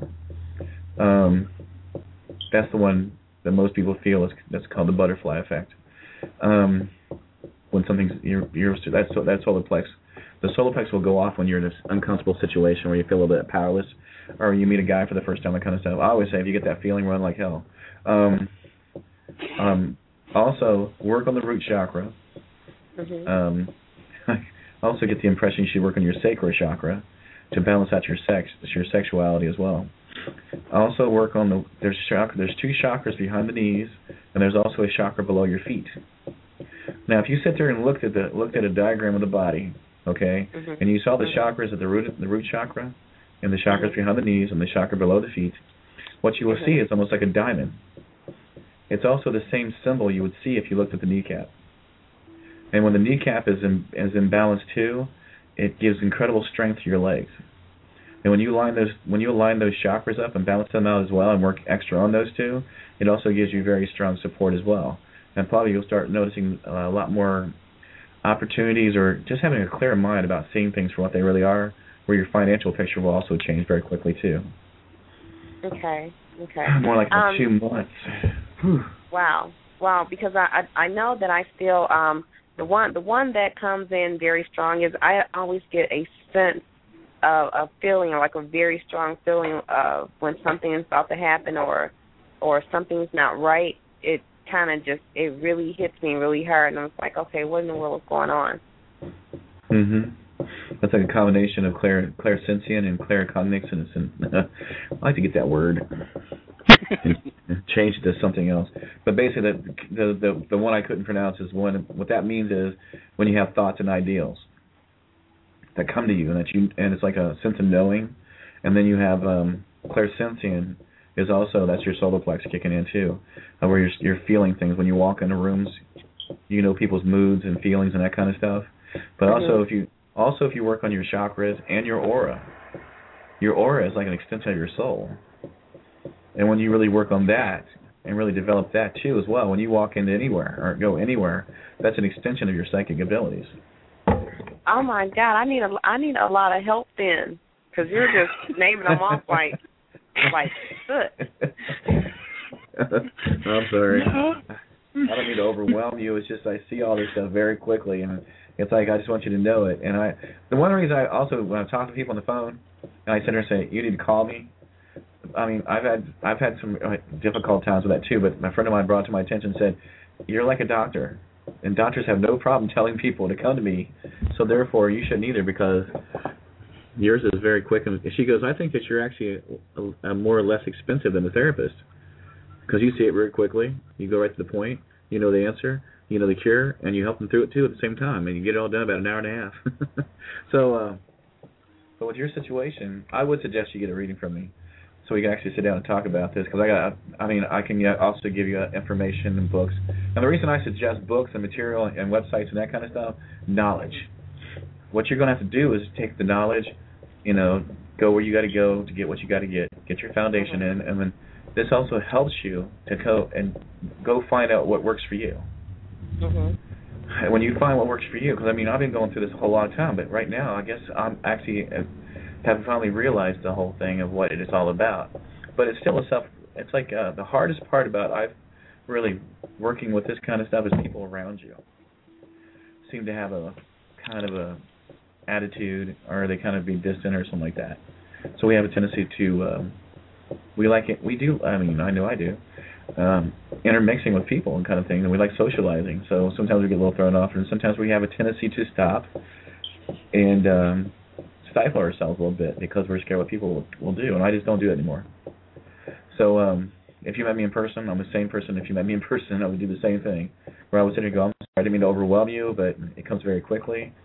That's the one that most people feel that's called the butterfly effect. When something's that solar plex, the solar plex will go off when you're in this uncomfortable situation where you feel a little bit powerless, or you meet a guy for the first time, that kind of stuff. I always say if you get that feeling, run like hell. Also, work on the root chakra. I also get the impression you should work on your sacral chakra to balance out your sexuality as well. Also work on there's 2 chakras behind the knees, and there's also a chakra below your feet. Now, if you sit there and looked at a diagram of the body, okay, and you saw the chakras at the root chakra, and the chakras behind the knees, and the chakra below the feet, what you will see is almost like a diamond. It's also the same symbol you would see if you looked at the kneecap. And when the kneecap is in balance too, it gives incredible strength to your legs. And when you align those chakras up and balance them out as well, and work extra on those two, it also gives you very strong support as well. And probably you'll start noticing a lot more opportunities, or just having a clear mind about seeing things for what they really are, where your financial picture will also change very quickly too. Okay. More like 2 months. Wow. Because I know that I still the one that comes in very strong is I always get a sense of a feeling, or like a very strong feeling of when something is about to happen, or something's not right. it kind of just, it really hits me really hard, and I'm like, okay, what in the world is going on? That's like a combination of clairsentient and claircognizance, and I like to get that word and change it to something else. But basically, the one I couldn't pronounce is one. What that means is when you have thoughts and ideals that come to you, and it's like a sense of knowing, and then you have clairsentient is also, that's your solar plex kicking in too, where you're feeling things when you walk into rooms. You know people's moods and feelings and that kind of stuff. But also if you work on your chakras and your aura is like an extension of your soul. And when you really work on that and really develop that too as well, when you walk into anywhere or go anywhere, that's an extension of your psychic abilities. Oh my God, I need a lot of help then, because you're just naming them off like good. I'm sorry. I don't mean to overwhelm you. It's just I see all this stuff very quickly, and it's like I just want you to know it. And the one reason I also, when I talk to people on the phone, and I sit there and say, you need to call me. I mean, I've had some difficult times with that too. But my friend of mine brought it to my attention and said, you're like a doctor, and doctors have no problem telling people to come to me. So therefore, you shouldn't either, because yours is very quick. And she goes, I think that you're actually a more or less expensive than a therapist, because you see it very quickly. You go right to the point. You know the answer. You know the cure, and you help them through it too at the same time, and you get it all done about an hour and a half. So with your situation, I would suggest you get a reading from me, so we can actually sit down and talk about this. Because I can also give you information and books. And the reason I suggest books and material and websites and that kind of stuff, knowledge. What you're going to have to do is take the knowledge, go where you got to go to get what you got to get your foundation in, and then this also helps you to go find out what works for you. When you find what works for you, because I've been going through this a whole long time, but right now I guess I'm actually have finally realized the whole thing of what it is all about. But it's still it's like the hardest part about really working with this kind of stuff is people around you seem to have a kind of a attitude, or they kind of be distant or something like that. So we have a tendency to we like it. We do. I know I do. Intermixing with people and kind of thing, and we like socializing. So sometimes we get a little thrown off, and sometimes we have a tendency to stop and stifle ourselves a little bit because we're scared what people will do, and I just don't do it anymore. So if you met me in person, I'm the same person. If you met me in person, I would do the same thing, where I would sit and go, I'm sorry, I didn't mean to overwhelm you, but it comes very quickly.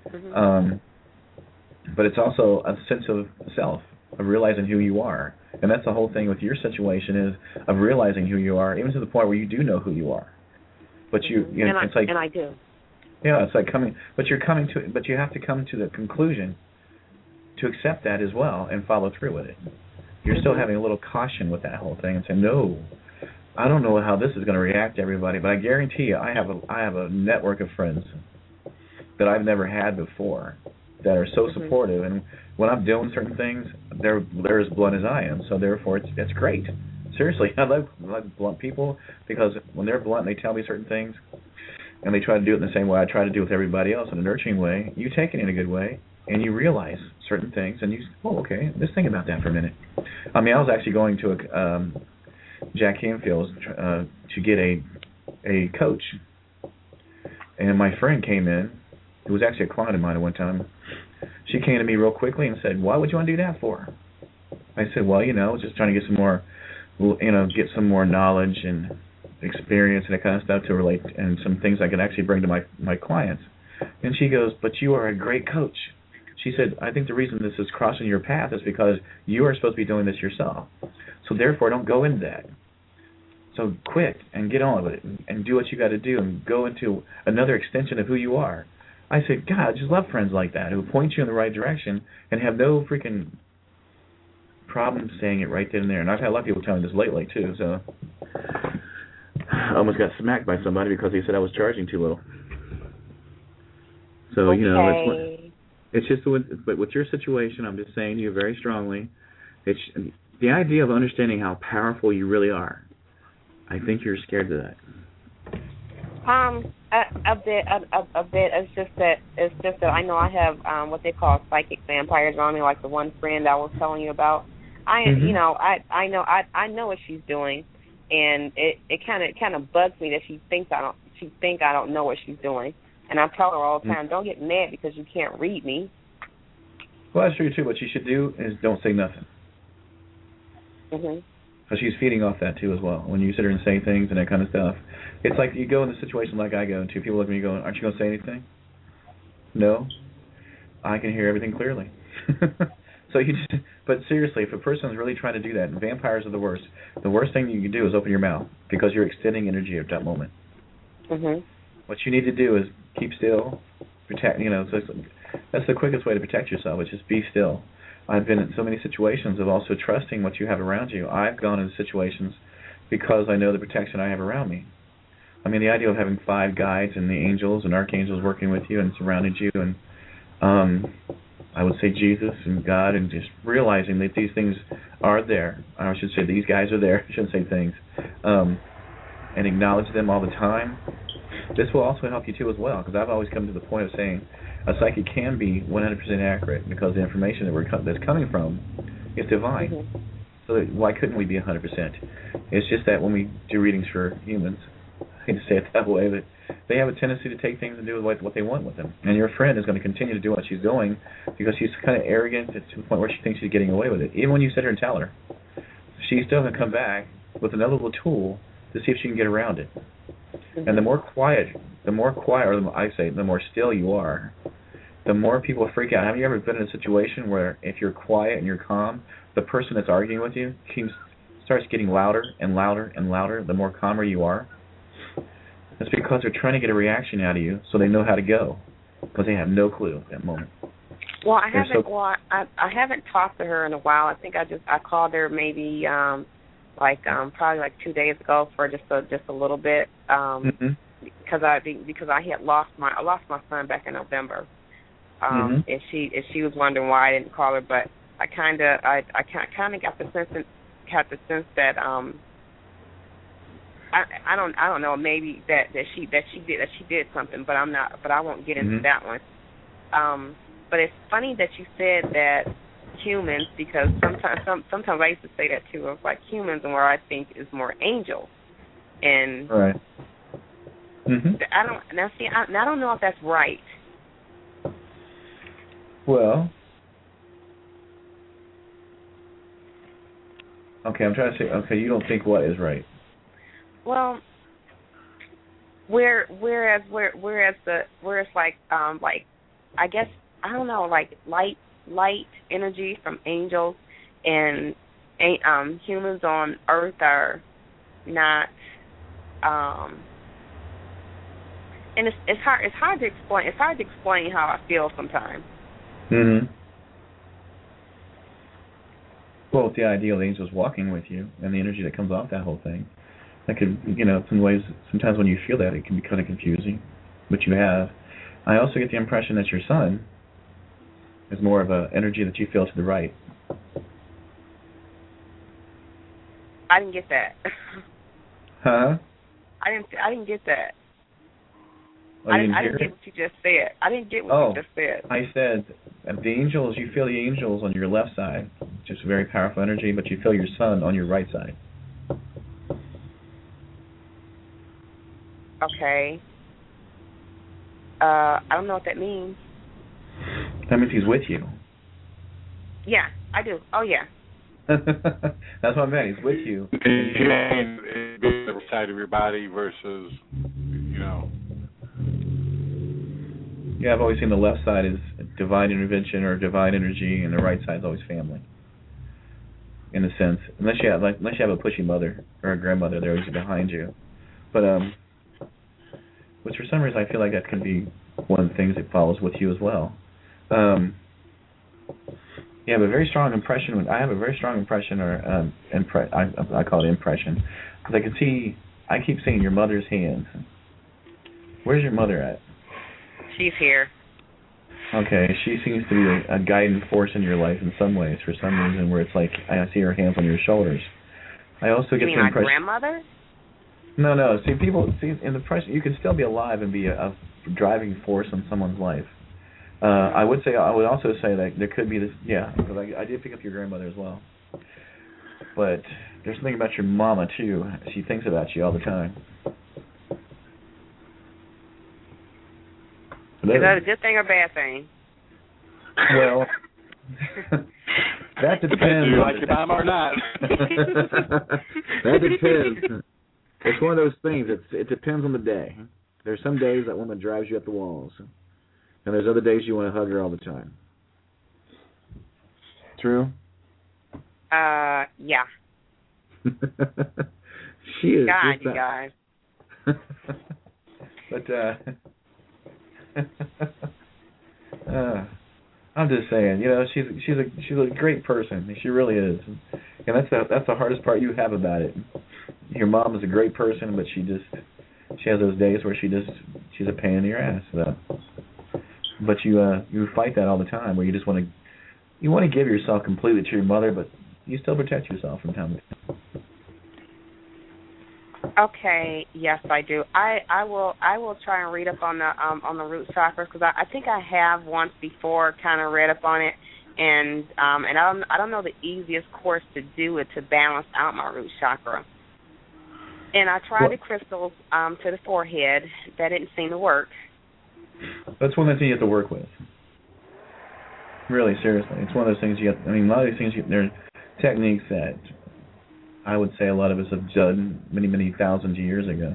But it's also a sense of self, of realizing who you are. And that's the whole thing with your situation, is of realizing who you are, even to the point where you do know who you are. But it's like, and I do. Yeah, it's like but you have to come to the conclusion to accept that as well and follow through with it. You're still having a little caution with that whole thing and saying, no, I don't know how this is going to react to everybody, but I guarantee you, I have a network of friends that I've never had before that are so supportive, and when I'm doing certain things, they're as blunt as I am. So therefore, it's great. Seriously, I love blunt people, because when they're blunt and they tell me certain things, and they try to do it in the same way I try to do with everybody else, in a nurturing way, you take it in a good way, and you realize certain things, and you say, oh, okay, let's think about that for a minute. I was actually going to Jack Canfield's to get a coach, and my friend came in, who was actually a client of mine at one time. She came to me real quickly and said, why would you want to do that for? I said, well, just trying to get some more knowledge and experience and that kind of stuff to relate, and some things I can actually bring to my clients. And she goes, but you are a great coach. She said, I think the reason this is crossing your path is because you are supposed to be doing this yourself. So therefore, don't go into that. So quit and get on with it and do what you got to do and go into another extension of who you are. I said, God, I just love friends like that who point you in the right direction and have no freaking problem saying it right then and there. And I've had a lot of people tell me this lately, too. So I almost got smacked by somebody because he said I was charging too little. So, okay. It's just, but with your situation, I'm just saying to you very strongly, it's the idea of understanding how powerful you really are. I think you're scared of that. A bit. It's just that I know I have what they call psychic vampires around me, like the one friend I was telling you about. I know what she's doing, and it kind of bugs me that she think I don't know what she's doing, and I tell her all the time, don't get mad because you can't read me. Well, that's true too. What you should do is don't say nothing. Mhm. Because she's feeding off that too as well. When you sit her and say things and that kind of stuff, it's like you go in a situation like I go into. People look at me going, "Aren't you going to say anything?" No, I can hear everything clearly. So but seriously, if a person is really trying to do that, and vampires are the worst thing you can do is open your mouth because you're extending energy at that moment. Mhm. What you need to do is keep still, protect. So that's the quickest way to protect yourself. Is just be still. I've been in so many situations of also trusting what you have around you. I've gone into situations because I know the protection I have around me. I mean, the idea of having 5 guides and the angels and archangels working with you and surrounding you, and I would say Jesus and God, and just realizing that these things are there. I should say these guys are there. I shouldn't say things. And acknowledge them all the time. This will also help you too as well, because I've always come to the point of saying a psychic can be 100% accurate because the information that's coming from is divine. Mm-hmm. So why couldn't we be 100%? It's just that when we do readings for humans, I hate to say it that way, but they have a tendency to take things and do what they want with them. And your friend is going to continue to do what she's doing because she's kind of arrogant to the point where she thinks she's getting away with it. Even when you sit her and tell her, she's still going to come back with another little tool to see if she can get around it. And the more quiet, or I say, the more still you are, the more people freak out. Have you ever been in a situation where if you're quiet and you're calm, the person that's arguing with you starts getting louder and louder and louder the more calmer you are? It's because they're trying to get a reaction out of you so they know how to go, because they have no clue at that moment. Well, I haven't talked to her in a while. I think I called her maybe probably 2 days ago for just a little bit because I had lost my son back in November. And she was wondering why I didn't call her, but I kind of got the sense that I don't know, maybe that she did something, but I won't get into that one. But it's funny that you said that humans, because sometimes I used to say that too. Of like humans, and where I think is more angels, and right. I don't know if that's right. Well, okay, I'm trying to say. Okay, you don't think what is right? Well, whereas like I guess I don't know, like light energy from angels and humans on Earth are not. And it's hard to explain. It's hard to explain how I feel sometimes. Well, with the idea of the angels walking with you and the energy that comes off that whole thing, that could, some ways, sometimes when you feel that, it can be kind of confusing, but you have. I also get the impression that your son is more of an energy that you feel to the right. I didn't get that. Huh? I didn't get that. Oh, I didn't get what you just said. I didn't get what you just said. I said the angels, you feel the angels on your left side, just very powerful energy, but you feel your son on your right side. Okay. I don't know what that means. That means he's with you. Yeah, I do. Oh, yeah. That's what I meant. He's with you. And the side of your body versus, Yeah, I've always seen the left side is divine intervention or divine energy, and the right side is always family. In a sense, unless you have a pushy mother or a grandmother, they're always behind you. But which for some reason I feel like that can be one of the things that follows with you as well. You have a very strong impression. I have a very strong impression, or I call it impression, because I keep seeing your mother's hands. Where's your mother at? She's here. Okay, she seems to be a guiding force in your life in some ways, for some reason, where it's like I see her hands on your shoulders. I also get the impression. You mean my grandmother? No. See, in the impression, you can still be alive and be a driving force in someone's life. I would also say that there could be this, because I did pick up your grandmother as well. But there's something about your mama too. She thinks about you all the time. Is that a good thing or bad thing? Well, that depends. Do you like your mom or not? That depends. It's one of those things. It depends on the day. There's some days that woman drives you up the walls, and there's other days you want to hug her all the time. True? Yeah. She is. God, you guys. But I'm just saying, she's a great person. She really is, and that's the hardest part you have about it. Your mom is a great person, but she has those days where she's a pain in your ass. But you fight that all the time, where you just want to give yourself completely to your mother, but you still protect yourself from time to time. Okay, yes, I do. I will try and read up on the root chakras, because I think I have once before kind of read up on it, and I don't know the easiest course to do it to balance out my root chakra. And I tried the crystals to the forehead. That didn't seem to work. That's one of the things you have to work with. Really, seriously, it's one of those things you have. I mean, a lot of these things there are techniques that I would say a lot of us have done many, many thousands of years ago.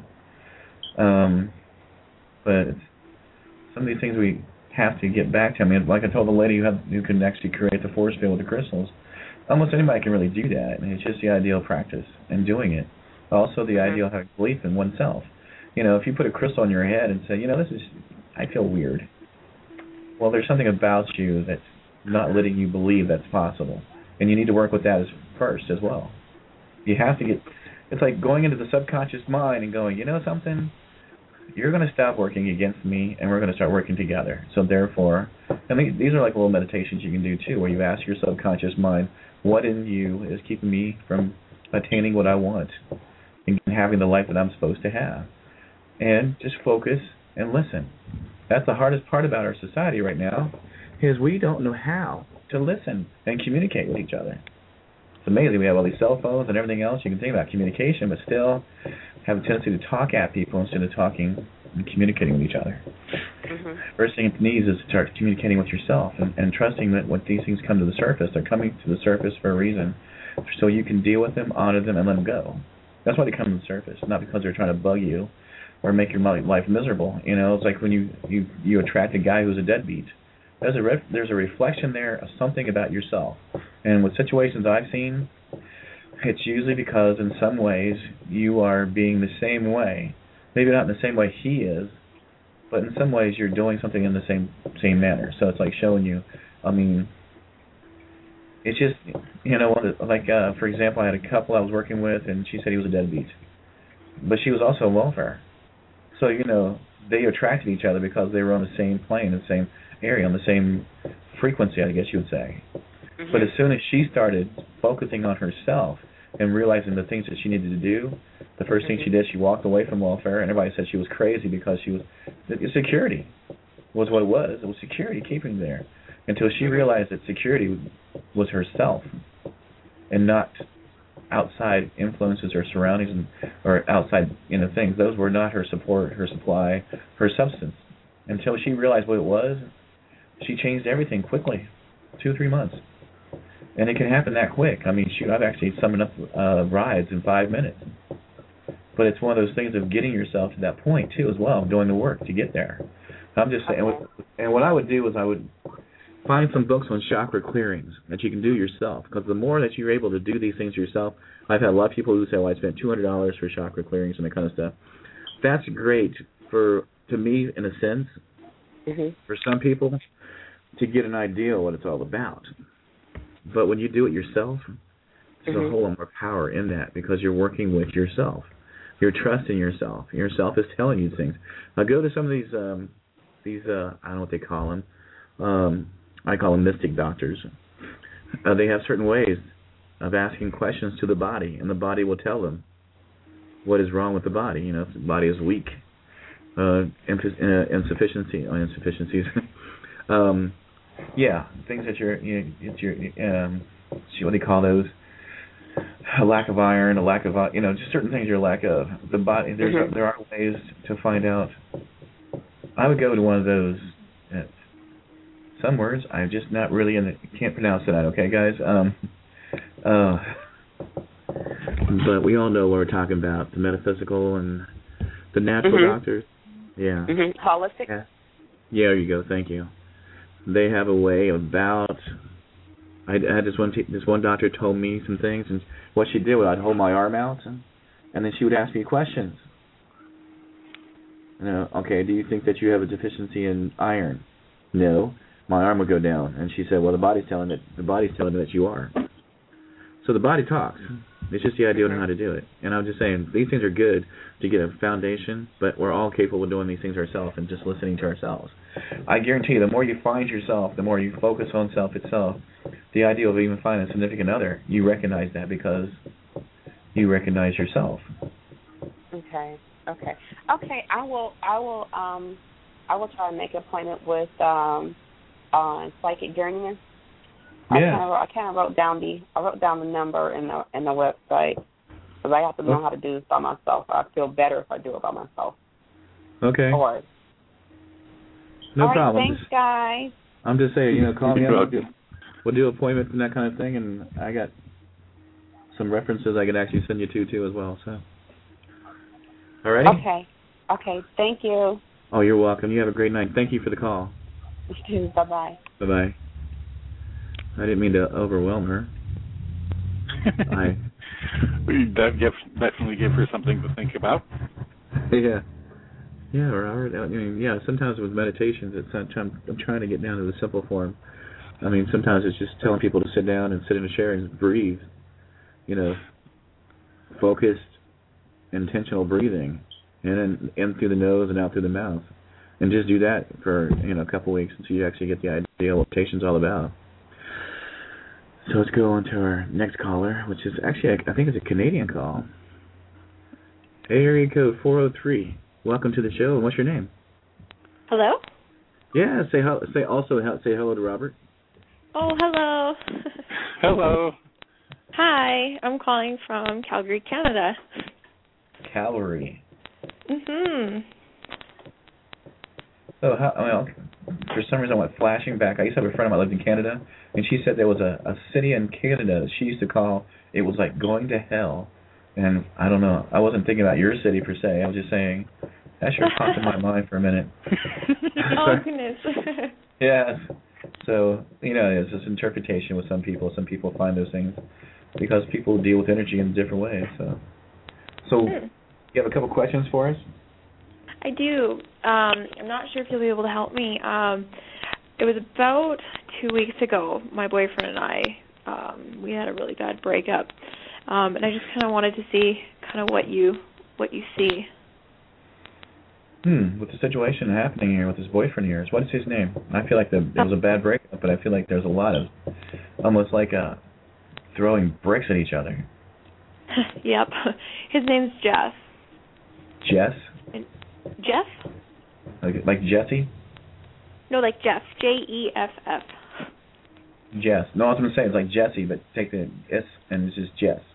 But some of these things we have to get back to. I mean, like I told the lady who can actually create the force field with the crystals, almost anybody can really do that. I mean, it's just the ideal practice and doing it. Also, the ideal belief in oneself. If you put a crystal on your head and say, I feel weird. Well, there's something about you that's not letting you believe that's possible. And you need to work with that first as well. You have to it's like going into the subconscious mind and going, you know something? You're going to stop working against me, and we're going to start working together. So therefore, these are like little meditations you can do too, where you ask your subconscious mind, what in you is keeping me from attaining what I want and having the life that I'm supposed to have? And just focus and listen. That's the hardest part about our society right now, is we don't know how to listen and communicate with each other. It's amazing. We have all these cell phones and everything else. You can think about communication, but still have a tendency to talk at people instead of talking and communicating with each other. Mm-hmm. First thing it needs is to start communicating with yourself and trusting that when these things come to the surface, they're coming to the surface for a reason, so you can deal with them, honor them, and let them go. That's why they come to the surface, not because they're trying to bug you or make your life miserable. It's like when you attract a guy who's a deadbeat. There's a reflection there of something about yourself. And with situations I've seen, it's usually because in some ways you are being the same way. Maybe not in the same way he is, but in some ways you're doing something in the same manner. So it's like showing you, it's just, for example, I had a couple I was working with, and she said he was a deadbeat. But she was also on welfare. So, they attracted each other because they were on the same plane, the same area, on the same frequency, I guess you would say. Mm-hmm. But as soon as she started focusing on herself and realizing the things that she needed to do, the first thing she did, she walked away from welfare, and everybody said she was crazy because security was what it was. It was security keeping her there, until she realized that security was herself and not outside influences or surroundings or outside things. Those were not her support, her supply, her substance. Until she realized what it was, she changed everything quickly, 2 or 3 months. And it can happen that quick. I've actually summoned up rides in 5 minutes. But it's one of those things of getting yourself to that point, too, as well, doing the work to get there. I'm just saying, and what I would do is I would find some books on chakra clearings that you can do yourself. Because the more that you're able to do these things yourself, I've had a lot of people who say, I spent $200 for chakra clearings and that kind of stuff. That's great to me, in a sense, for some people, to get an idea of what it's all about. But when you do it yourself, there's a whole lot more power in that, because you're working with yourself. You're trusting yourself. Yourself is telling you things. Now go to some of these I don't know what they call them. I call them mystic doctors. They have certain ways of asking questions to the body, and the body will tell them what is wrong with the body. If the body is weak, insufficiencies. Things that what do you call those? a lack of iron, a lack of just certain things you're a lack of. The body, there are ways to find out. I would go to one of those. Some words I'm just not really can't pronounce tonight. Okay, guys. But we all know what we're talking about: the metaphysical and the natural doctors. Yeah. Holistic. Yeah, there you go. Thank you. They have a way about. I had this one doctor told me some things, and what she did was I'd hold my arm out, and then she would ask me questions. Okay, do you think that you have a deficiency in iron? No. My arm would go down, and she said, well, the body's telling me that you are. So the body talks. It's just the idea of knowing how to do it. And I'm just saying, these things are good to get a foundation, but we're all capable of doing these things ourselves and just listening to ourselves. I guarantee you, the more you find yourself, the more you focus on self itself, the idea of even finding a significant other, you recognize that because you recognize yourself. Okay. I will try to make an appointment with Psychic Journeyman. Yeah. I kind of wrote down the number in the website because I have to know how to do this by myself. I feel better if I do it by myself. Okay. Or, no all problem. Right, thanks, guys. I'm just saying, call me up. We'll do appointments and that kind of thing, and I got some references I could actually send you to as well. So, all righty. Okay. Thank you. Oh, you're welcome. You have a great night. Thank you for the call. You too. Bye-bye. Bye-bye. I didn't mean to overwhelm her. That definitely give her something to think about. Yeah. Yeah, Robert. I mean, yeah, sometimes with meditations, I'm trying to get down to the simple form. I mean, sometimes it's just telling people to sit down and sit in a chair and breathe. Focused, intentional breathing, and in through the nose and out through the mouth. And just do that for, a couple of weeks until you actually get the idea of what meditation's all about. So let's go on to our next caller, which is actually, I think it's a Canadian call. Area code 403. Welcome to the show. And what's your name? Hello? Yeah, say hello to Robert. Oh, hello. Hello. Hi, I'm calling from Calgary, Canada. Calgary. Mhm. So, for some reason I went flashing back. I used to have a friend of mine lived in Canada, and she said there was a city in Canada that she used to call, it was like going to hell. And I don't know, I wasn't thinking about your city per se. I was just saying, that sure popped in my mind for a minute. Oh, goodness. Yes. So, it's this interpretation with some people. Some people find those things because people deal with energy in different ways. So you have a couple questions for us? I do. I'm not sure if you'll be able to help me. It was about 2 weeks ago, my boyfriend and I, we had a really bad breakup. And I just kind of wanted to see kind of what you see. With the situation happening here with his boyfriend here, what is his name? I feel like it was a bad breakup, but I feel like there's a lot of, almost like throwing bricks at each other. Yep. His name's Jeff. Jess? Jeff? Like Jesse? No, like Jeff. Jeff. Jess. No, I was going to say it's like Jesse, but take the S and it's just Jess.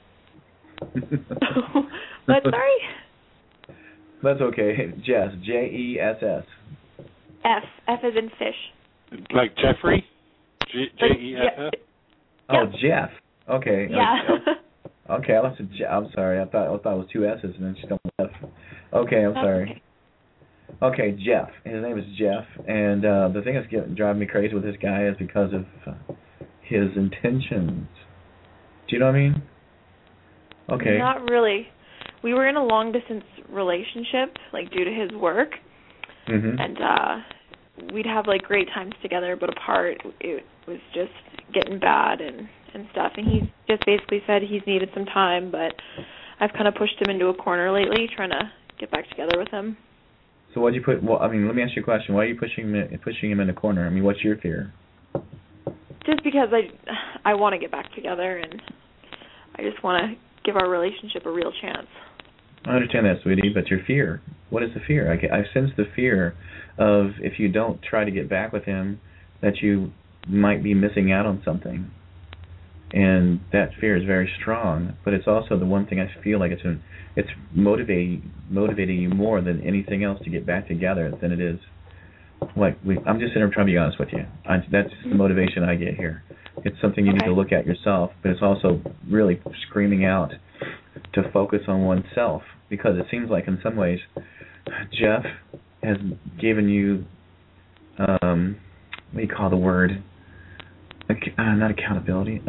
What, sorry? That's okay. Jess. Jess. F as in fish. Like Jeffrey? Jeff? Oh, Jeff. Okay. Yeah. Okay, I left I'm sorry. I thought it was two S's and then just double F. Okay, I'm sorry. Okay, Jeff. His name is Jeff, and the thing that's driving me crazy with this guy is because of his intentions. Do you know what I mean? Okay. Not really. We were in a long-distance relationship, like, due to his work, and we'd have, like, great times together, but apart, it was just getting bad and stuff, and he just basically said he's needed some time, but I've kind of pushed him into a corner lately, trying to get back together with him. So what'd you put? Well, I mean, let me ask you a question. Why are you pushing him in a corner? I mean, what's your fear? Just because I want to get back together, and I just want to give our relationship a real chance. I understand that, sweetie, but your fear. What is the fear? I sense the fear of if you don't try to get back with him, that you might be missing out on something. and that fear is very strong. But it's also the one thing I feel like it's motivating you more than anything else to get back together than it is. I'm just sitting here trying to be honest with you. That's the motivation I get here. It's something you need to look at yourself, but it's also really screaming out to focus on oneself, because it seems like in some ways Jeff has given you, what do you call the word? Not accountability.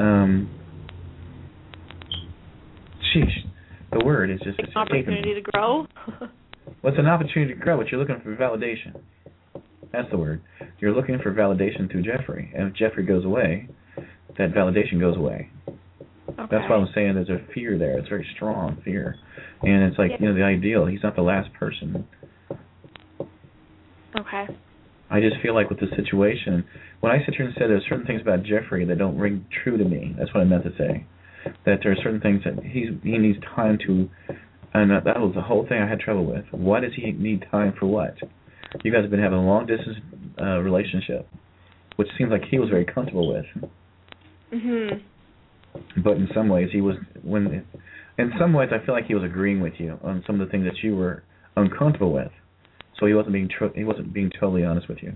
The word is just... An opportunity to grow? Well, it's an opportunity to grow, but you're looking for validation. That's the word. You're looking for validation through Jeffrey, and if Jeffrey goes away, that validation goes away. Okay. That's why I'm saying there's a fear there. It's a very strong fear. And it's like, the ideal. He's not the last person. Okay. I just feel like with the situation, when I sit here and say there's certain things about Jeffrey that don't ring true to me, that's what I meant to say. That there are certain things that he needs time to, and that was the whole thing I had trouble with. Why does he need time for what? You guys have been having a long-distance relationship, which seems like he was very comfortable with. But in some ways, in some ways, I feel like he was agreeing with you on some of the things that you were uncomfortable with. So he wasn't being totally honest with you.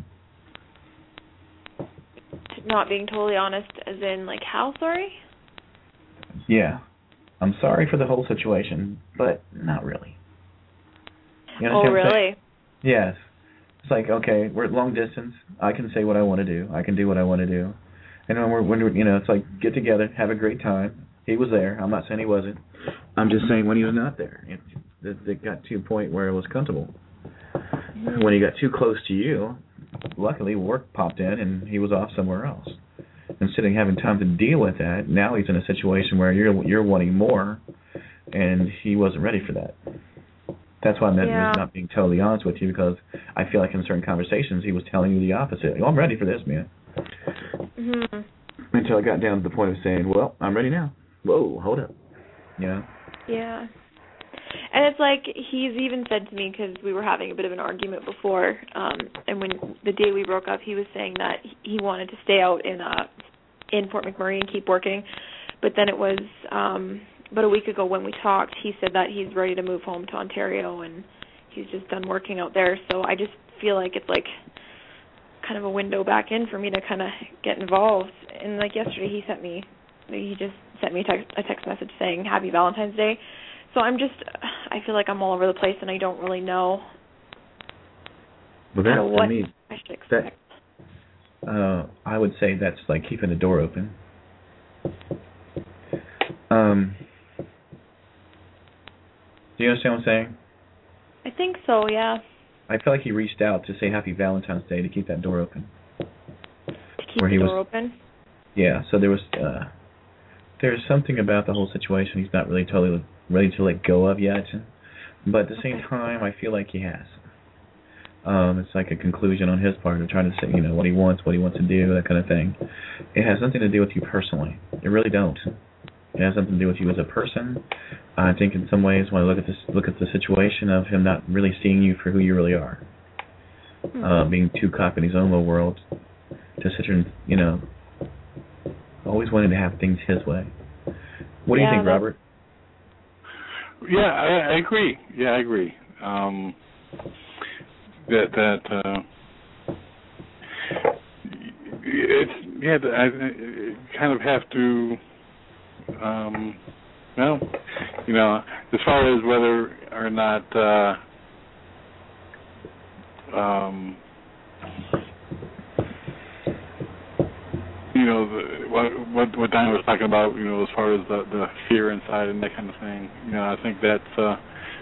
Not being totally honest, as in like how sorry? Yeah, I'm sorry for the whole situation, but not really. You understand what I'm saying? Yes. It's like, okay, we're at long distance. I can say what I want to do. I can do what I want to do. And when it's like, get together, have a great time. He was there. I'm not saying he wasn't. I'm just saying when he was not there, it got to a point where it was comfortable. When he got too close to you, luckily work popped in and he was off somewhere else. Instead of having time to deal with that, now he's in a situation where you're wanting more, and he wasn't ready for that. That's why I meant not being totally honest with you, because I feel like in certain conversations he was telling you the opposite. I'm ready for this, man. Until I got down to the point of saying, well, I'm ready now. Whoa, hold up. Yeah. And it's like he's even said to me, because we were having a bit of an argument before, and when the day we broke up, he was saying that he wanted to stay out in Fort McMurray and keep working. But then it was about a week ago when we talked, he said that he's ready to move home to Ontario and he's just done working out there. So I just feel like it's like kind of a window back in for me to kind of get involved. And like yesterday he just sent me a text message saying Happy Valentine's Day. So I feel like I'm all over the place and I don't really know what I should expect. I would say that's like keeping the door open. Do you understand what I'm saying? I think so, yeah. I feel like he reached out to say Happy Valentine's Day to keep that door open. To keep the door open? Yeah, so there's something about the whole situation he's not really totally ready to let go of yet. But at the same time, I feel like he has. It's like a conclusion on his part of trying to say, what he wants to do, that kind of thing. It has nothing to do with you personally. It really don't. It has something to do with you as a person. I think in some ways when I look at the situation of him not really seeing you for who you really are, being too caught in his own little world, to sit here and, always wanting to have things his way. What do you think, Robert? Yeah, I agree. Yeah, I agree. I kind of have to, as far as whether or not, what Diana was talking about, as far as the fear inside and that kind of thing, I think that's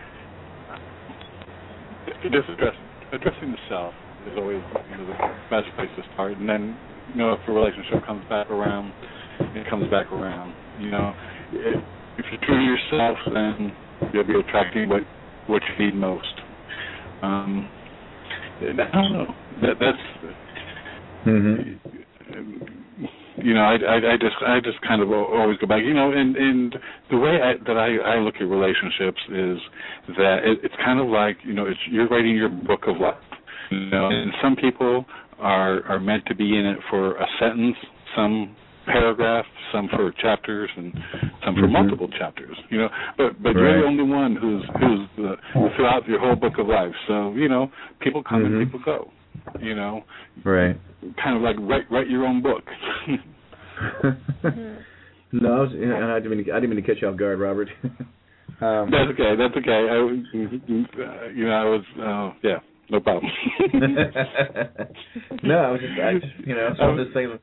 just addressing the self is always the best place to start, and then if a relationship comes back around, it comes back around. If you're true to yourself, then you'll be attracting what you need most. I don't know. That's. I just kind of always go back. And the way that I look at relationships is that it's kind of like you're writing your book of life. And some people are meant to be in it for a sentence. Some paragraphs, some for chapters, and some for multiple chapters. But you're the only one who's throughout your whole book of life. So people come and people go. Right. Kind of like write your own book. No, I didn't mean to catch you off guard, Robert. That's okay. I was no problem. No, I was just saying.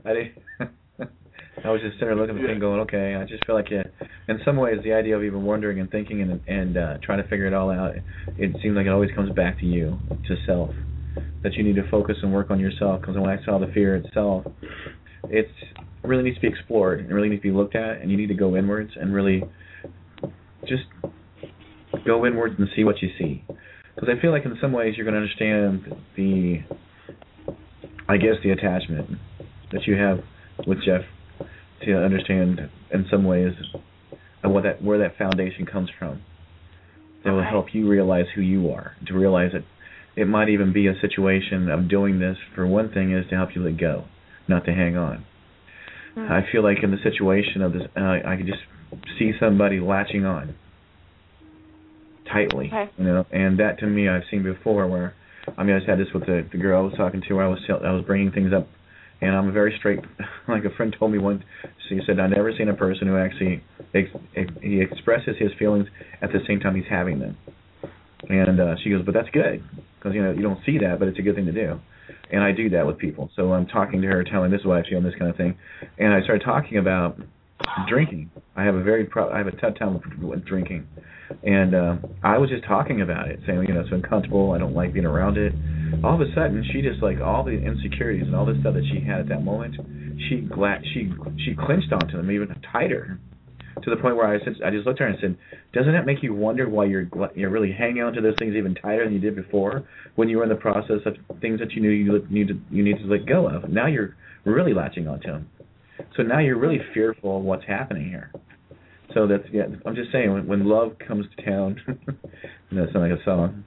I was just sitting there looking at the thing, going, okay. I just feel like, in some ways, the idea of even wondering and thinking and trying to figure it all out, it seems like it always comes back to you, to self. That you need to focus and work on yourself. Because when I saw the fear itself, it really needs to be explored. It really needs to be looked at, and you need to go inwards and really just go inwards and see what you see. Because I feel like in some ways you're going to understand the attachment that you have with Jeff, to understand in some ways where that foundation comes from. That will help you realize who you are, to realize that it might even be a situation of doing this, for one thing, is to help you let go, not to hang on. I feel like in the situation of this, I could just see somebody latching on tightly, and that to me I've seen before. Where I just had this with the girl I was talking to. I was bringing things up, and I'm very straight. Like a friend told me once, she said, "I've never seen a person who actually he expresses his feelings at the same time he's having them." And she goes, "But that's good, because you don't see that, but it's a good thing to do." And I do that with people. So I'm talking to her, telling this is what I feel, and this kind of thing. And I started talking about drinking. I have a tough time with drinking. And I was just talking about it, saying, it's uncomfortable. I don't like being around it. All of a sudden, she just, like, all the insecurities and all this stuff that she had at that moment, she clinched onto them even tighter, to the point where I just looked at her and said, "Doesn't that make you wonder why you're really hanging on to those things even tighter than you did before, when you were in the process of things that you knew you need to let go of? Now you're really latching onto them. So now you're really fearful of what's happening here." So that's, I'm just saying, when love comes to town, that sounds like a song.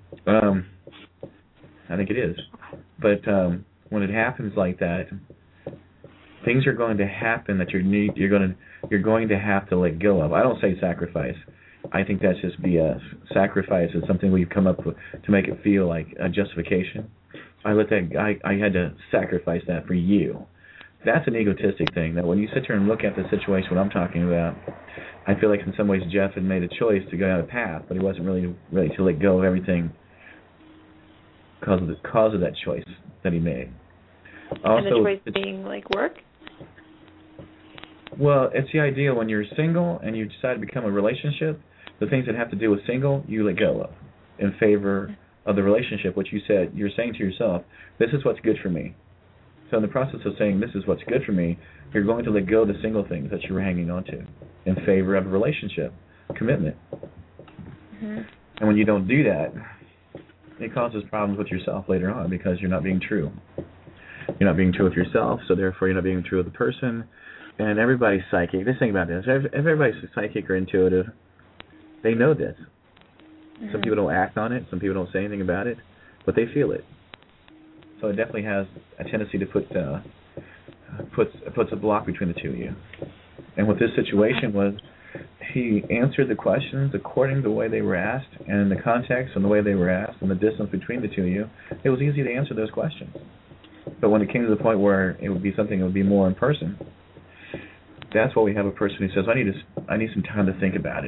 I think it is. But when it happens like that, things are going to happen that you're going to have to let go of. I don't say sacrifice. I think that's just BS. Sacrifice is something we've come up with to make it feel like a justification. I had to sacrifice that for you. That's an egotistic thing. That when you sit there and look at the situation, what I'm talking about, I feel like in some ways Jeff had made a choice to go down a path, but he wasn't really ready to let go of everything because of that choice that he made. Also, and the choice being like work? Well, it's the idea when you're single and you decide to become a relationship, the things that have to do with single, you let go of in favor of the relationship, which you're saying to yourself, this is what's good for me. So in the process of saying this is what's good for me, you're going to let go of the single things that you were hanging on to in favor of a relationship, commitment. Mm-hmm. And when you don't do that, it causes problems with yourself later on, because you're not being true. You're not being true with yourself, so therefore you're not being true with the person. And everybody's psychic. Just think about this. If everybody's psychic or intuitive, they know this. Mm-hmm. Some people don't act on it. Some people don't say anything about it, but they feel it. So it definitely has a tendency to puts a block between the two of you. And what this situation was, he answered the questions according to the way they were asked, and the context and the way they were asked, and the distance between the two of you. It was easy to answer those questions. But when it came to the point where it would be something that would be more in person, that's why we have a person who says, I need some time to think about it.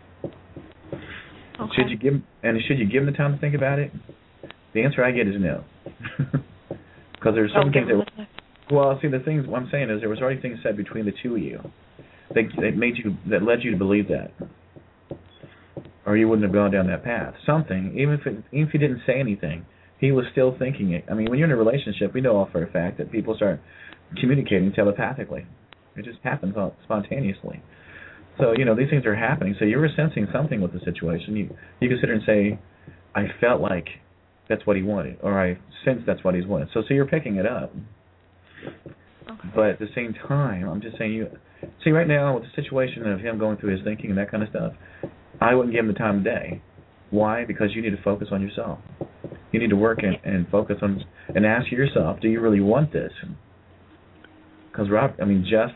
Okay. Should you give them the time to think about it? The answer I get is no. Because there's some things the things what I'm saying is there was already things said between the two of you that led you to believe that, or you wouldn't have gone down that path. Something, even if he didn't say anything, he was still thinking it. I mean, when you're in a relationship, we know all for a fact that people start communicating telepathically. It just happens spontaneously. So, these things are happening. So you were sensing something with the situation. You can sit there and say, I felt like that's what he wanted, or I sensed that's what he's wanted. So you're picking it up. Okay. But at the same time, I'm just saying, see, right now, with the situation of him going through his thinking and that kind of stuff, I wouldn't give him the time of day. Why? Because you need to focus on yourself. You need to work and focus on, and ask yourself, do you really want this? Jeff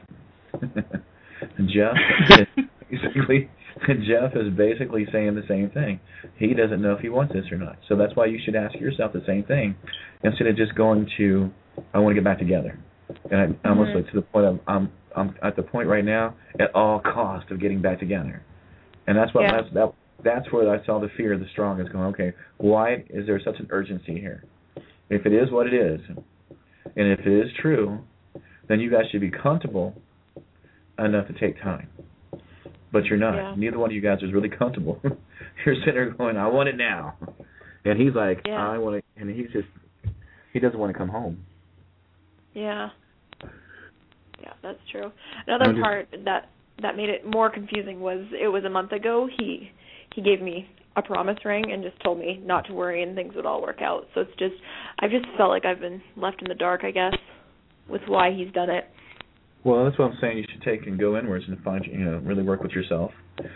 is basically saying the same thing. He doesn't know if he wants this or not. So that's why you should ask yourself the same thing instead of just going to, I want to get back together. And I'm almost like to the point of I'm at the point right now at all cost of getting back together. And that's what that's where I saw the fear the strongest going, okay, why is there such an urgency here? If it is what it is, and if it is true, then you guys should be comfortable enough to take time. But you're not. Yeah. Neither one of you guys is really comfortable. You're sitting there going, I want it now. And he's like, I want it, and he doesn't want to come home. Yeah. Yeah, that's true. Another part that made it more confusing was it was a month ago. He gave me a promise ring and just told me not to worry and things would all work out. So it's just, I've just felt like I've been left in the dark, I guess, with why he's done it. Well, that's what I'm saying. You should take and go inwards and find, really work with yourself.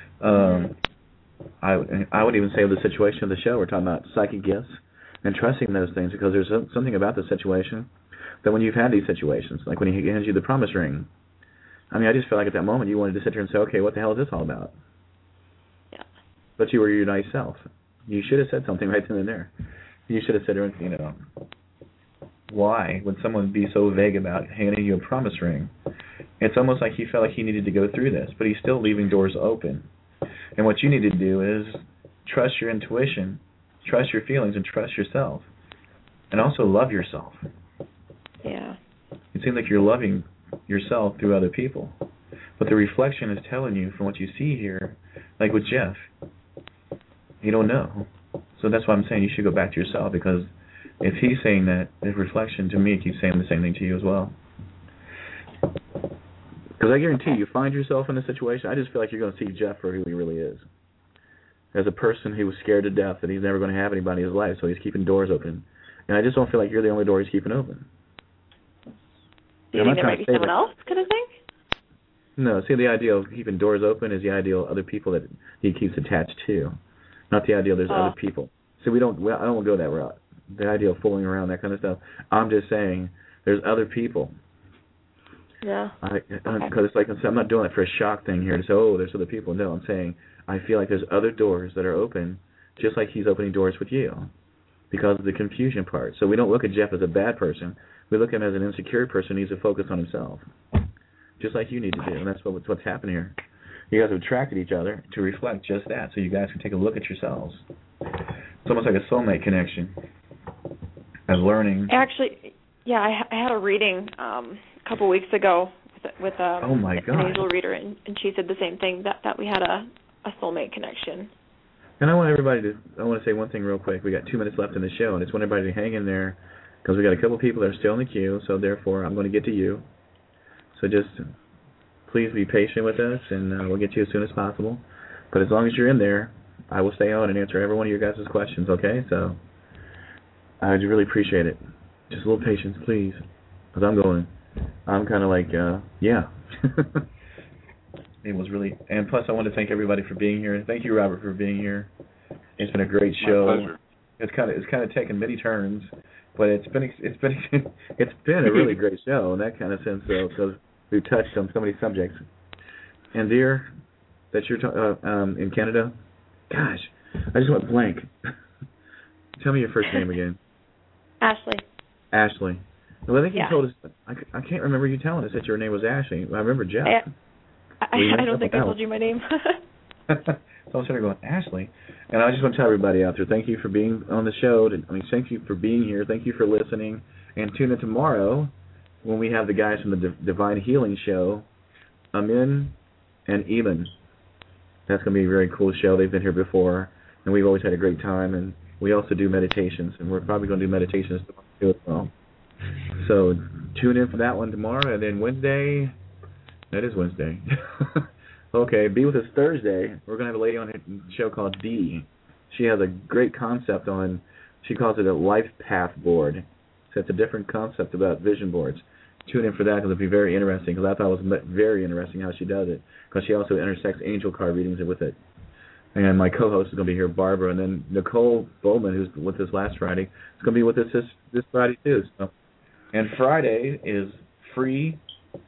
I would even say with the situation of the show, we're talking about psychic gifts and trusting those things, because there's something about the situation that when you've had these situations, like when he hands you the promise ring, I just feel like at that moment you wanted to sit here and say, okay, what the hell is this all about? Yeah. But you were your nice self. You should have said something right then and there. You should have said, why would someone be so vague about handing you a promise ring? It's almost like he felt like he needed to go through this, but he's still leaving doors open. And what you need to do is trust your intuition, trust your feelings, and trust yourself. And also love yourself. Yeah. It seems like you're loving yourself through other people. But the reflection is telling you from what you see here, like with Jeff, you don't know. So that's why I'm saying you should go back to yourself, because if he's saying that, the reflection to me keeps saying the same thing to you as well. Because I guarantee you find yourself in a situation, I just feel like you're going to see Jeff for who he really is. As a person who was scared to death that he's never going to have anybody in his life, so he's keeping doors open. And I just don't feel like you're the only door he's keeping open. Do you think there might be someone else kind of thing? No, see, the idea of keeping doors open is the idea of other people that he keeps attached to, not the idea there's other people. So I don't want to go that route. The idea of fooling around, that kind of stuff. I'm just saying there's other people. Yeah. Because it's like, I'm not doing it for a shock thing here to say, oh, there's other people. No, I'm saying I feel like there's other doors that are open, just like he's opening doors with you, because of the confusion part. So we don't look at Jeff as a bad person. We look at him as an insecure person who needs to focus on himself, just like you need to do. And that's what's happening here. You guys have attracted each other to reflect just that, so you guys can take a look at yourselves. It's almost like a soulmate connection. Of learning. Actually, I had a reading a couple weeks ago with oh my God. An angel reader, and she said the same thing, that we had a soulmate connection. And I want to say one thing real quick. We got 2 minutes left in the show, and I just want everybody to hang in there, because we got a couple of people that are still in the queue, so therefore I'm going to get to you. So just please be patient with us, and we'll get to you as soon as possible. But as long as you're in there, I will stay on and answer every one of your guys' questions, okay? So I'd really appreciate it. Just a little patience, please, because I'm kind of like, It was really, and plus I want to thank everybody for being here, and thank you, Robert, for being here. It's been a great show. My pleasure. It's kind of taken many turns, but it's been a really great show in that kind of sense, though, because we've touched on so many subjects. And dear, that you're in Canada, gosh, I just went blank. Tell me your first name again. Ashley. Well, I think you told us. I can't remember you telling us that your name was Ashley. I remember Jeff. I don't think I told you my name. So I'm sitting there going, Ashley. And I just want to tell everybody out there, thank you for being on the show. Thank you for being here. Thank you for listening. And tune in tomorrow when we have the guys from the Divine Healing Show, Amin and Eamon. That's going to be a very cool show. They've been here before, and we've always had a great time. And we also do meditations, and we're probably going to do meditations tomorrow too as well. So tune in for that one tomorrow, and then Wednesday. That is Wednesday. Okay, Be With Us Thursday. We're going to have a lady on a show called Dee. She has a great concept on, she calls it a life path board. So it's a different concept about vision boards. Tune in for that, because it'll be very interesting, because I thought it was very interesting how she does it, because she also intersects angel card readings with it. And my co-host is going to be here, Barbara, and then Nicole Bowman, who's with us last Friday, is going to be with us this Friday too. So. And Friday is free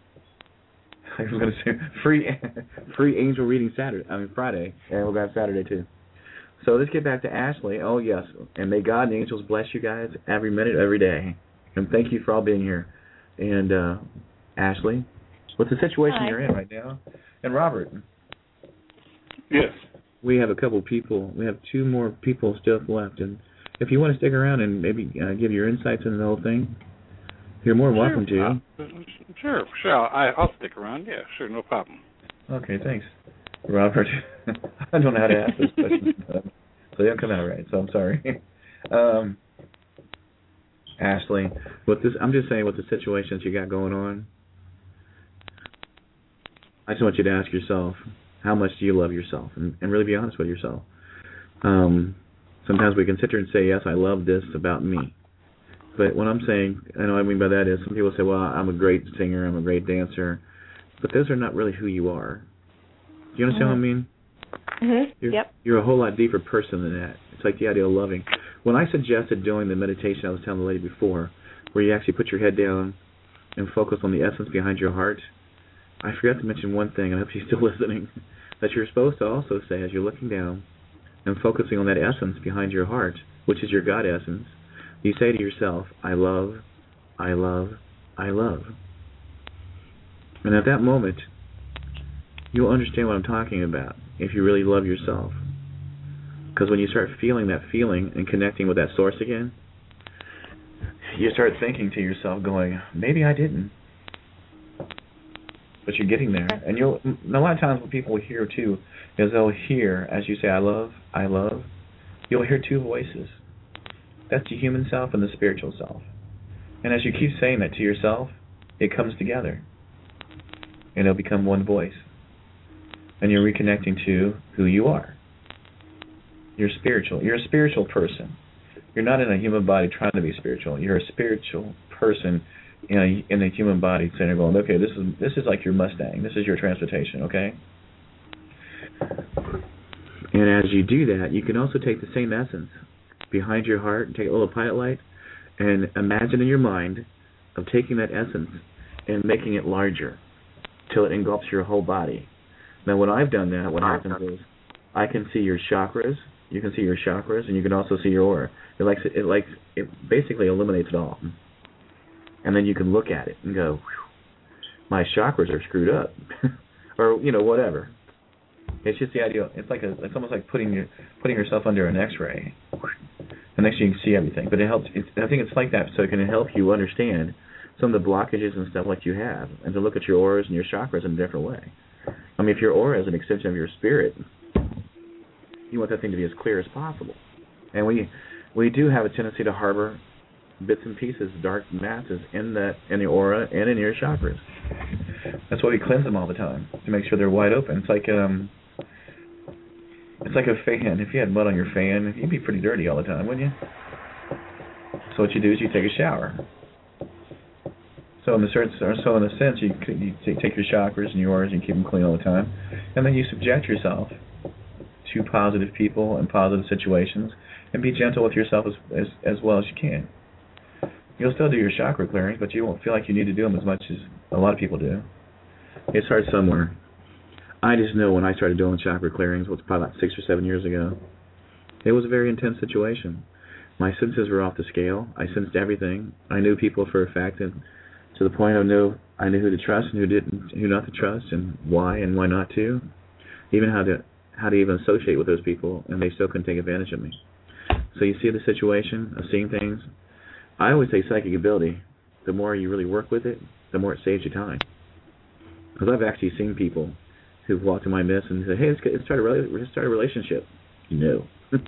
I was going to say free angel reading Friday, and we'll have Saturday too. So let's get back to Ashley. Oh yes, and may God and the angels bless you guys every minute, every day. And thank you for all being here. And Ashley, what's the situation you're in right now? And Robert. Yes. We have a couple people. We have two more people still left, and if you want to stick around and maybe give your insights into the whole thing, you're more than welcome to. Sure. I'll stick around. Yeah, sure, no problem. Okay, thanks, Robert. I don't know how to ask this question, so they don't come out right. So I'm sorry. Ashley, I'm just saying, with the situations you got going on, I just want you to ask yourself, how much do you love yourself, and really be honest with yourself. Sometimes we can sit here and say, yes, I love this about me. But what I'm saying, I know what I mean by that is, some people say, well, I'm a great singer, I'm a great dancer, but those are not really who you are. Do you understand what I mean? Mm-hmm. You're a whole lot deeper person than that. It's like the idea of loving. When I suggested doing the meditation I was telling the lady before, where you actually put your head down and focus on the essence behind your heart, I forgot to mention one thing, and I hope she's still listening, that you're supposed to also say, as you're looking down and focusing on that essence behind your heart, which is your God essence, you say to yourself, I love, I love, I love. And at that moment, you'll understand what I'm talking about if you really love yourself. Because when you start feeling that feeling and connecting with that source again, you start thinking to yourself, going, maybe I didn't. But you're getting there. And a lot of times what people will hear too is they'll hear, as you say, I love, you'll hear two voices. That's the human self and the spiritual self. And as you keep saying that to yourself, it comes together. And it'll become one voice. And you're reconnecting to who you are. You're spiritual. You're a spiritual person. You're not in a human body trying to be spiritual. You're a spiritual person in a human body sitting there going, okay, this is like your Mustang. This is your transportation, okay? And as you do that, you can also take the same essence behind your heart and take a little pilot light and imagine in your mind of taking that essence and making it larger till it engulfs your whole body. Now, when I've done that, what happens is I can see your chakras. You can see your chakras, and you can also see your aura. It basically eliminates it all. And then you can look at it and go, my chakras are screwed up, or whatever. It's just the idea. It's almost like putting yourself under an X-ray, and next you can see everything. But it helps. I think it's like that, so it can help you understand some of the blockages and stuff like you have, and to look at your auras and your chakras in a different way. I mean, if your aura is an extension of your spirit, you want that thing to be as clear as possible. And we do have a tendency to harbor bits and pieces, dark masses in the aura and in your chakras. That's why we cleanse them all the time, to make sure they're wide open. It's like a fan. If you had mud on your fan, you'd be pretty dirty all the time, wouldn't you? So what you do is you take a shower. So in a sense, you take your chakras and your auras and keep them clean all the time, and then you subject yourself to positive people and positive situations, and be gentle with yourself as well as you can. You'll still do your chakra clearings, but you won't feel like you need to do them as much as a lot of people do. It starts somewhere. I just know when I started doing chakra clearings, it was probably about 6 or 7 years ago, it was a very intense situation. My senses were off the scale. I sensed everything. I knew people for a fact, and to the point I knew who to trust and who not to trust, and why not to. Even how to even associate with those people, and they still couldn't take advantage of me. So you see the situation of seeing things. I always say psychic ability, the more you really work with it, the more it saves you time. Because I've actually seen people who've walked in my midst and said, hey, let's start a relationship. No.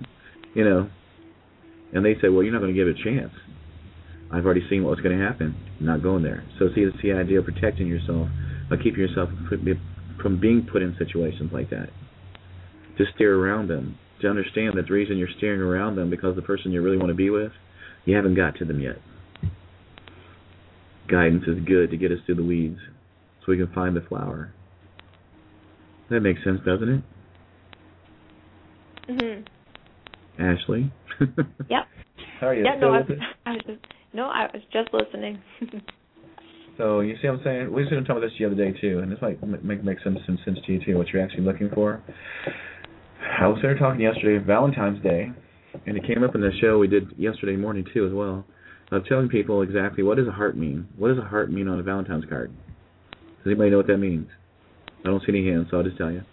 And they say, well, you're not going to give it a chance. I've already seen what's going to happen. I'm not going there. So see, it's the idea of protecting yourself, by keeping yourself from being put in situations like that. To steer around them. To understand that the reason you're steering around them because the person you really want to be with, you haven't got to them yet. Guidance is good to get us through the weeds so we can find the flower. That makes sense, doesn't it? Mm-hmm. Ashley? Yep. How are you? Yeah, I was just listening. So you see what I'm saying? We were talking about this the other day too, and this might make some sense to you too, what you're actually looking for. I was there talking yesterday, Valentine's Day, and it came up in the show we did yesterday morning too as well, of telling people exactly what does a heart mean. What does a heart mean on a Valentine's card? Does anybody know what that means? I don't see any hands, so I'll just tell you.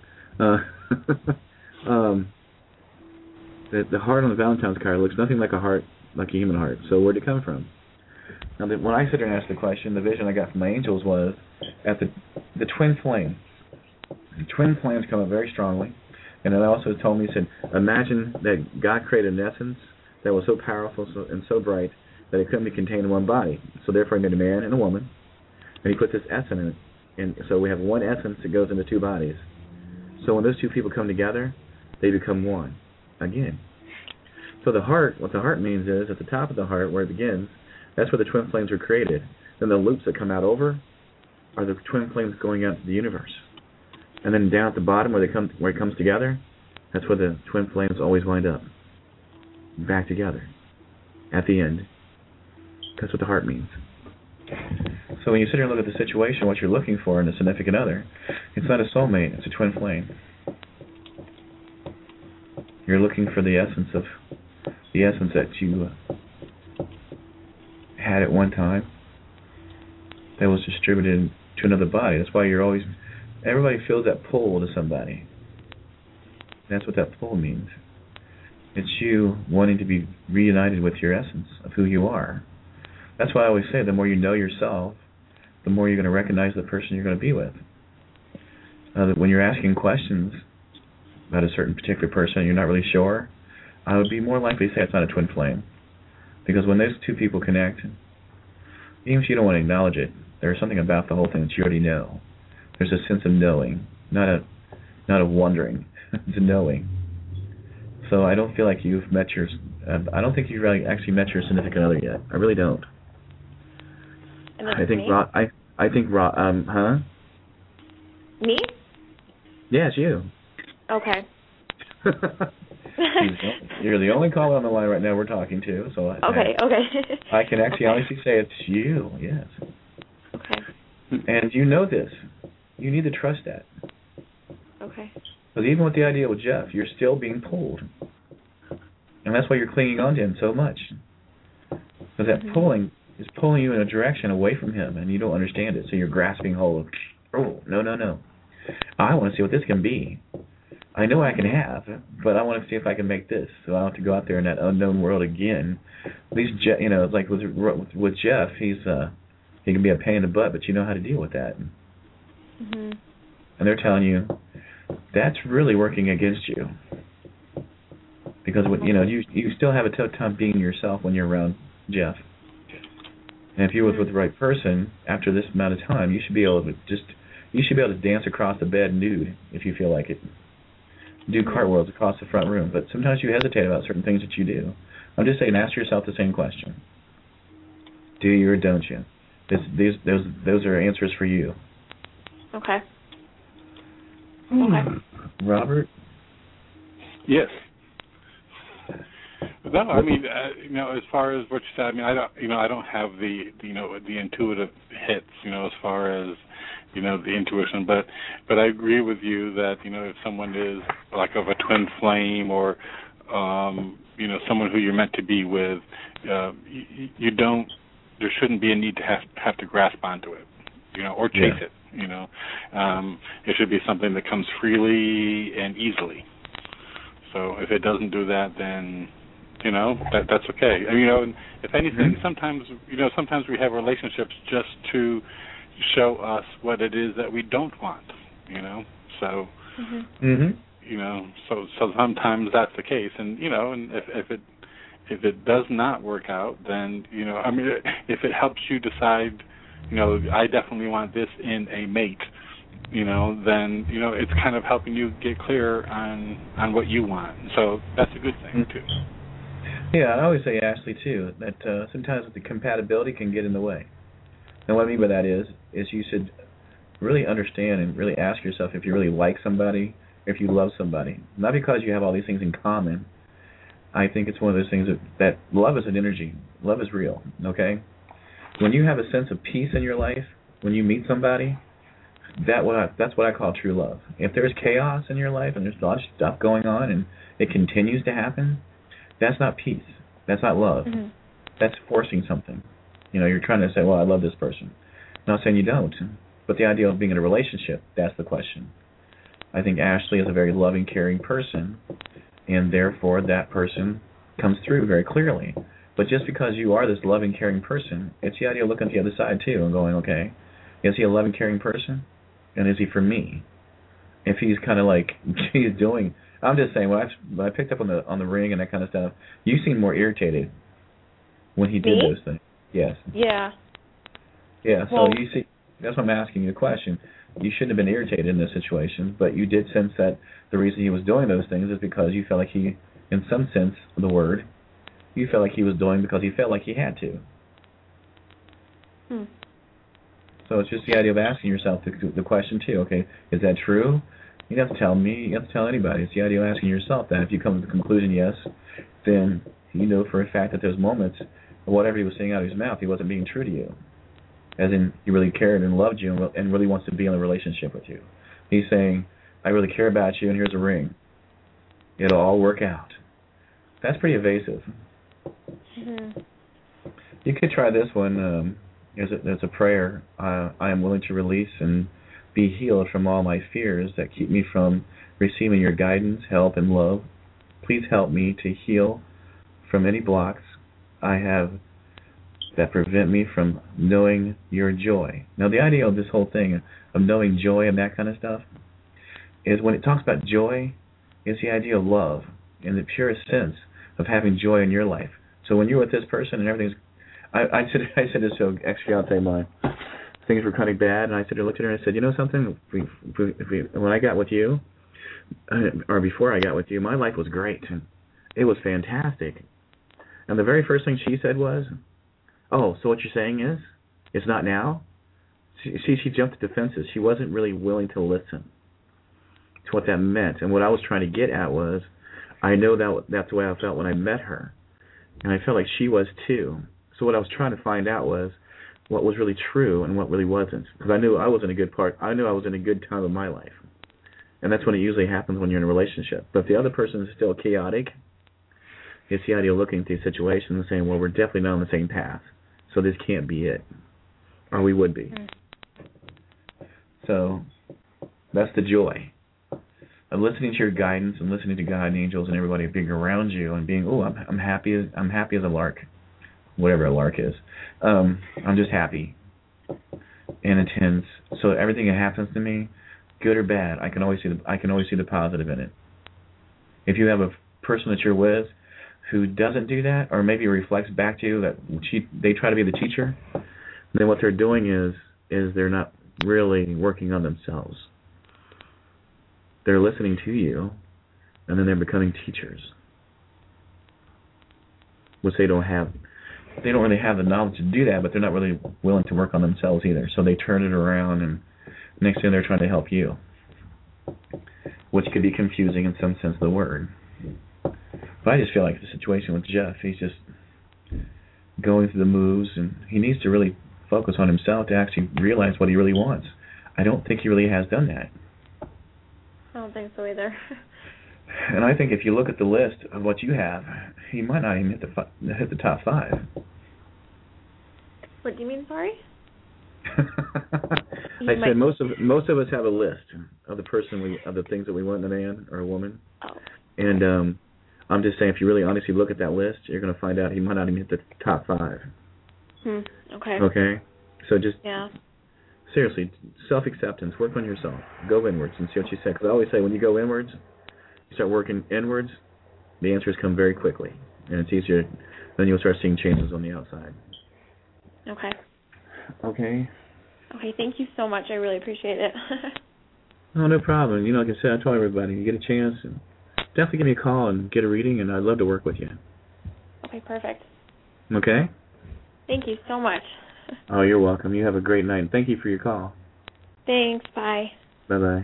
The heart on the Valentine's card looks nothing like a heart, like a human heart. So where'd it come from? Now, when I sit there and ask the question, the vision I got from my angels was at the twin flame. The twin flames come up very strongly. And it also told me, he said, imagine that God created an essence that was so powerful and so bright that it couldn't be contained in one body. So therefore he made a man and a woman, and he put this essence in it. And so we have one essence that goes into two bodies. So when those two people come together, they become one again. So the heart, what the heart means is, at the top of the heart where it begins, that's where the twin flames were created. Then the loops that come out over are the twin flames going out to the universe. And then down at the bottom where it comes together, that's where the twin flames always wind up. Back together. At the end. That's what the heart means. So when you sit here and look at the situation, what you're looking for in a significant other, it's not a soulmate, it's a twin flame. You're looking for the essence that you had at one time that was distributed to another body. That's why everybody feels that pull to somebody. That's what that pull means. It's you wanting to be reunited with your essence of who you are. That's why I always say the more you know yourself, the more you're going to recognize the person you're going to be with. When you're asking questions about a certain particular person and you're not really sure, I would be more likely to say it's not a twin flame. Because when those two people connect, even if you don't want to acknowledge it, there's something about the whole thing that you already know. There's a sense of knowing, not a wondering. It's a knowing. So I don't feel like you've met I don't think you've really actually met your significant other yet. I really don't. And that's me? Huh? Me? Yeah, it's you. Okay. You're the only caller on the line right now we're talking to, so okay. I can actually honestly say it's you. Yes. Okay. And you know this. You need to trust that. Okay. Because even with the idea with Jeff, you're still being pulled, and that's why you're clinging on to him so much. Because that pulling is pulling you in a direction away from him, and you don't understand it. So you're grasping hold of, oh, no. I want to see what this can be. I know I can have, but I want to see if I can make this. So I don't have to go out there in that unknown world again. At least, it's like with Jeff, he can be a pain in the butt, but you know how to deal with that. Mm-hmm. And they're telling you that's really working against you, because you still have a tough time being yourself when you're around Jeff. And if you were with the right person after this amount of time, you should be able to dance across the bed nude if you feel like it. Do cartwheels across the front room, but sometimes you hesitate about certain things that you do. I'm just saying, ask yourself the same question: do you or don't you? Those are answers for you. Okay. Okay. Robert? Yes. No, I mean, as far as what you said, I mean, I don't have the intuitive hits, as far as, the intuition, but I agree with you that, if someone is like of a twin flame or, someone who you're meant to be with, there shouldn't be a need to have to grasp onto it, or chase it, it should be something that comes freely and easily. So if it doesn't do that, then, that's okay. And, if anything, sometimes we have relationships just to show us what it is that we don't want, So, so sometimes that's the case, and and if it does not work out, then if it helps you decide, I definitely want this in a mate, then it's kind of helping you get clear on what you want. So that's a good thing too. Yeah, I always say, Ashley, too, that sometimes the compatibility can get in the way. And what I mean by that is you should really understand and really ask yourself if you really like somebody, if you love somebody. Not because you have all these things in common. I think it's one of those things that love is an energy. Love is real, okay? When you have a sense of peace in your life, when you meet somebody, that's what I call true love. If there's chaos in your life and there's a lot of stuff going on and it continues to happen, that's not peace. That's not love. Mm-hmm. That's forcing something. You're trying to say, well, I love this person. I'm not saying you don't, but the idea of being in a relationship, that's the question. I think Ashley is a very loving, caring person, and therefore that person comes through very clearly. But just because you are this loving, caring person, it's the idea of looking at the other side too and going, okay, is he a loving, caring person? And is he for me? If he's kind of like he's doing, I'm just saying, when I picked up on the ring and that kind of stuff, you seemed more irritated when he did those things. Yes. Yeah. Yeah. So you see, that's why I'm asking you the question. You shouldn't have been irritated in this situation, but you did sense that the reason he was doing those things is because you felt like he, in some sense of the word, you felt like he was doing because he felt like he had to. So it's just the idea of asking yourself the question too. Okay, is that true? You don't have to tell me. You don't have to tell anybody. It's the idea of asking yourself that. If you come to the conclusion yes, then you know for a fact that there's moments of whatever he was saying out of his mouth, he wasn't being true to you. As in, he really cared and loved you and really wants to be in a relationship with you. He's saying, I really care about you, and here's a ring. It'll all work out. That's pretty evasive. Mm-hmm. You could try this one. There's a prayer. I am willing to release and be healed from all my fears that keep me from receiving your guidance, help, and love. Please help me to heal from any blocks I have that prevent me from knowing your joy. Now, the idea of this whole thing of knowing joy and that kind of stuff is when it talks about joy, it's the idea of love in the purest sense of having joy in your life. So when you're with this person and everything's, I said this to ex-fiance of mine. Things were kind of bad, and I looked at her and I said, you know something? When I got with you, or before I got with you, my life was great. It was fantastic. And the very first thing she said was, oh, so what you're saying is, it's not now? She jumped to defenses. She wasn't really willing to listen to what that meant. And what I was trying to get at was, I know that's the way I felt when I met her. And I felt like she was too. So what I was trying to find out was what was really true and what really wasn't. Because I knew I was in a good part. I knew I was in a good time of my life. And that's when it usually happens when you're in a relationship. But if the other person is still chaotic, it's the idea of looking at these situations and saying, well, we're definitely not on the same path. So this can't be it. Or we would be. Mm-hmm. So that's the joy of listening to your guidance and listening to God and angels and everybody being around you and being, I'm happy as a lark, whatever a lark is. I'm just happy and intense. So everything that happens to me, good or bad, I can always see the positive in it. If you have a person that you're with who doesn't do that, or maybe reflects back to you that they try to be the teacher, then what they're doing is they're not really working on themselves. They're listening to you, and then they're becoming teachers, which they don't really have the knowledge to do that, but they're not really willing to work on themselves either. So they turn it around, and next thing they're trying to help you, which could be confusing in some sense of the word. But I just feel like the situation with Jeff, he's just going through the moves, and he needs to really focus on himself to actually realize what he really wants. I don't think he really has done that. I don't think so either. And I think if you look at the list of what you have, he might not even hit the top 5. What do you mean, sorry? I said most of us have a list of the things that we want in a man or a woman. Oh. And I'm just saying, if you really honestly look at that list, you're going to find out he might not even hit the top 5. Okay. Okay? So just, yeah. Seriously, self-acceptance, work on yourself. Go inwards and see what you say. Because I always say, when you go inwards, you start working inwards, the answers come very quickly. And it's easier, then you'll start seeing changes on the outside. Okay. Okay? Okay, thank you so much. I really appreciate it. Oh, no problem. Like I said, I tell everybody, you get a chance, and definitely give me a call and get a reading, and I'd love to work with you. Okay, perfect. Okay? Thank you so much. Oh, you're welcome. You have a great night. Thank you for your call. Thanks. Bye. Bye-bye.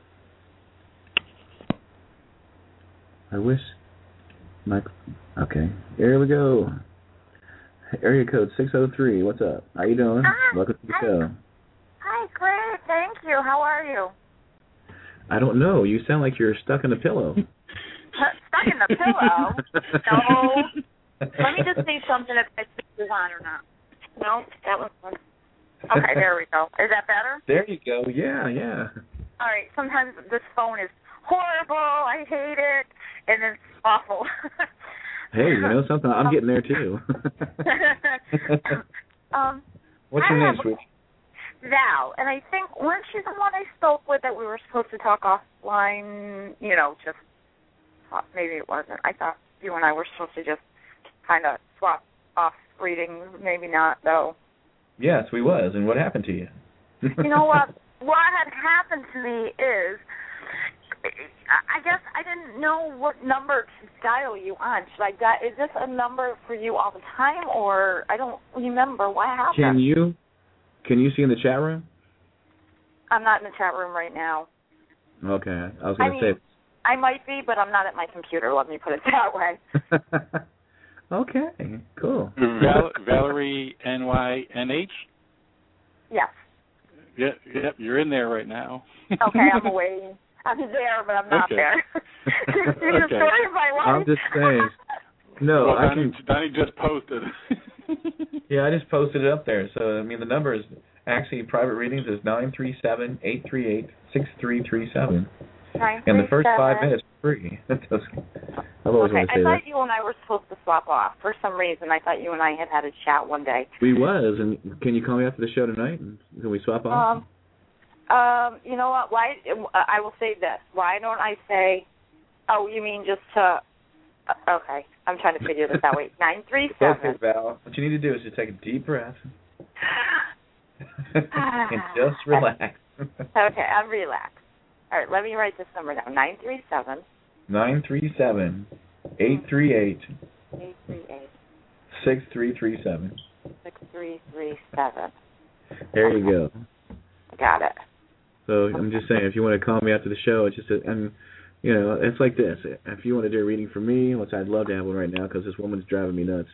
I wish... Okay. Here we go. Area code 603. What's up? How you doing? Welcome to the show. Hi, great. Thank you. How are you? I don't know. You sound like you're stuck in a pillow. Stuck in the pillow? No. Let me just see something if my speaker's on or not. No, that was one. Okay, there we go. Is that better? There you go. Yeah. All right. Sometimes this phone is horrible. I hate it, and it's awful. Hey, you know something? I'm getting there too. What's your name, sweetie? Val, and I think weren't you the one I spoke with that we were supposed to talk offline? Just maybe it wasn't. I thought you and I were supposed to just kind of swap off readings. Maybe not, though. Yes, we was. And what happened to you? You know what? What had happened to me is, I guess I didn't know what number to dial you on. Is this a number for you all the time, or I don't remember what happened? Can you see in the chat room? I'm not in the chat room right now. Okay, I was going to say. I might be, but I'm not at my computer. Let me put it that way. Okay, cool. Valerie NYNH? Yes. Yep, you're in there right now. Okay, I'm away. I'm there, but I'm not there. The story of my life. I'm just saying. No, well, Donnie just posted. Yeah, I just posted it up there. So, the number is actually private readings is 937-838-6337. And the first 5 minutes are free. I've always wanted to say that. I thought you and I were supposed to swap off. For some reason, I thought you and I had a chat one day. We was, and can you call me after the show tonight? And can we swap off? You know what? Why? I will say this. Why don't I say? Oh, you mean just to? Okay, I'm trying to figure this out. Wait, 937. Okay, Val. What you need to do is just take a deep breath and just relax. Okay, I'm relaxed. All right, let me write this number down. 937. 838. 6337. 6337. There you go. Got it. So I'm just saying, if you want to call me after the show, it's just it's like this. If you want to do a reading for me, which I'd love to have one right now because this woman's driving me nuts,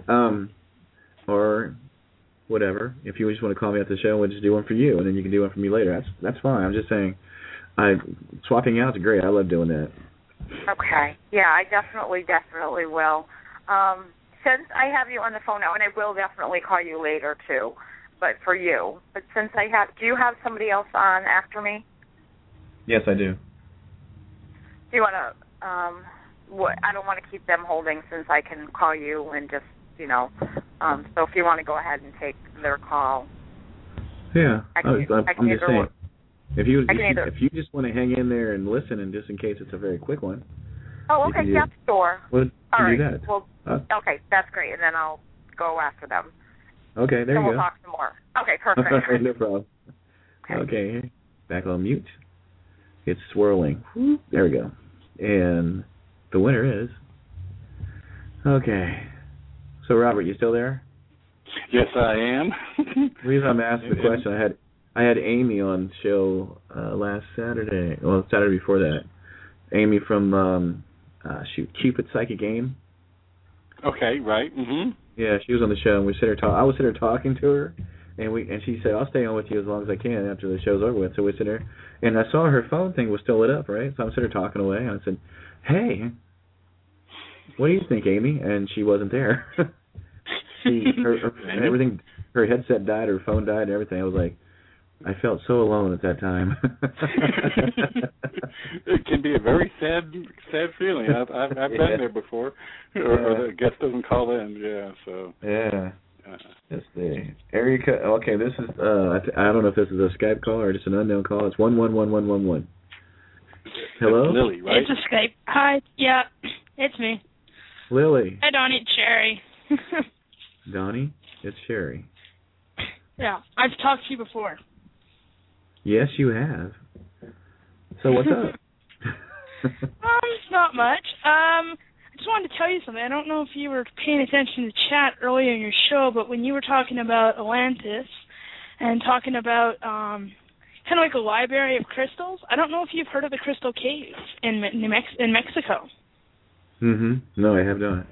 or whatever. If you just want to call me after the show, we'll just do one for you, and then you can do one for me later. That's fine. I'm just saying, swapping out is great. I love doing that. Okay. Yeah, I definitely will. Since I have you on the phone now, and I will definitely call you later too, but for you. But since do you have somebody else on after me? Yes, I do. Do you want to? I don't want to keep them holding since I can call you and just So if you want to go ahead and take their call. Yeah, I'm just saying. If you just want to hang in there and listen, and just in case it's a very quick one. Oh, okay. Yep, sure. Well, all right. Do that. Well, okay, that's great, and then I'll go after them. Okay, there you go. We'll talk some more. Okay, perfect. No problem. Okay, back on mute. It's swirling. There we go. And the winner is. Okay. So Robert, you still there? Yes, I am. The reason I'm asking the question, I had Amy on the show last Saturday. Well, Saturday before that. Amy from Cupid Psychic Game. Okay, right. Mm-hmm. Yeah, she was on the show, and I was sitting there talking to her, and she said, "I'll stay on with you as long as I can after the show's over with." So we sit there, and I saw her phone thing was still lit up, right? So I'm sitting there talking away, and I said, "Hey, what do you think, Amy?" And she wasn't there. Everything, her headset died, her phone died, and everything. I was like, I felt so alone at that time. It can be a very sad feeling. I've been there before, or the guest doesn't call in. Yeah, so. Yeah. Let's see. Area code. Okay, this is. I don't know if this is a Skype call or just an unknown call. It's 111111. Hello. It's Lily, right? It's a Skype. Hi. Yeah, it's me. Lily. Hi, Donnie. It's Sherry. Donnie, it's Sherry. Yeah, I've talked to you before. Yes, you have. So what's up? Not much. I just wanted to tell you something. I don't know if you were paying attention to the chat earlier in your show, but when you were talking about Atlantis and talking about kind of like a library of crystals, I don't know if you've heard of the Crystal Caves in Mexico. Mm-hmm. No, I have not.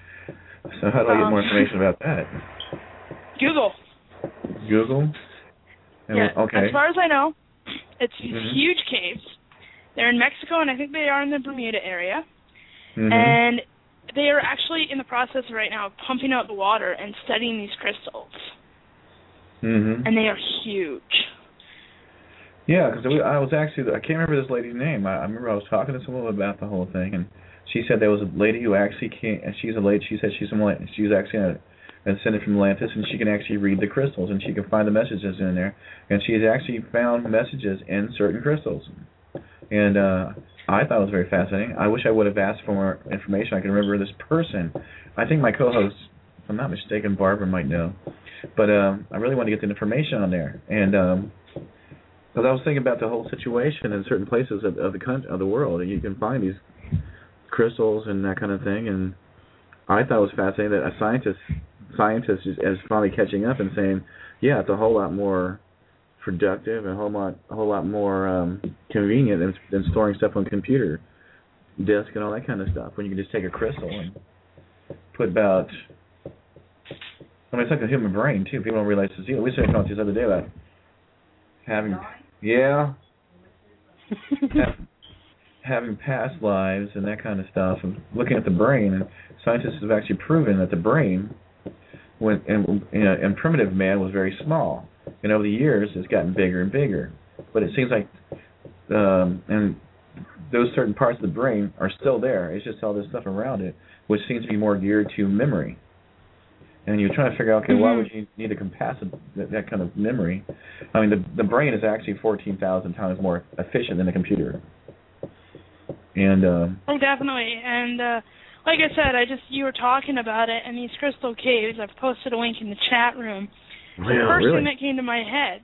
So how do I get more information about that? Google. Google? Yeah. Okay. As far as I know, it's these huge caves. They're in Mexico, and I think they are in the Bermuda area. And they are actually in the process right now of pumping out the water and studying these crystals. And they are huge. Yeah, because I was actually, I can't remember this lady's name. I remember I was talking to someone about the whole thing, and she said there was a lady who actually came, and she's a lady, she said she was actually a descendant from Atlantis, and she can actually read the crystals, and she can find the messages in there, and she has actually found messages in certain crystals. And I thought it was very fascinating. I wish I would have asked for more information. I can remember this person. I think my co-host, if I'm not mistaken, Barbara might know. But I really want to get the information on there. And because I was thinking about the whole situation in certain places of the world, and you can find these crystals and that kind of thing. And I thought it was fascinating that a scientist is finally catching up and saying, yeah, it's a whole lot more productive and a whole lot more convenient than storing stuff on a computer disk and all that kind of stuff. When you can just take a crystal and put about, I mean, it's like a human brain too. People don't realize this. We were talking about this the other day about having past lives and that kind of stuff, and looking at the brain. And scientists have actually proven that the brain, in primitive man, was very small. And over the years, it's gotten bigger and bigger. But it seems like, and those certain parts of the brain are still there. It's just all this stuff around it, which seems to be more geared to memory. And you're trying to figure out, okay, why would you need that kind of memory? I mean, the brain is actually 14,000 times more efficient than a computer. And oh, definitely. And like I said, you were talking about it, and these crystal caves. I've posted a link in the chat room. The first thing that came to my head.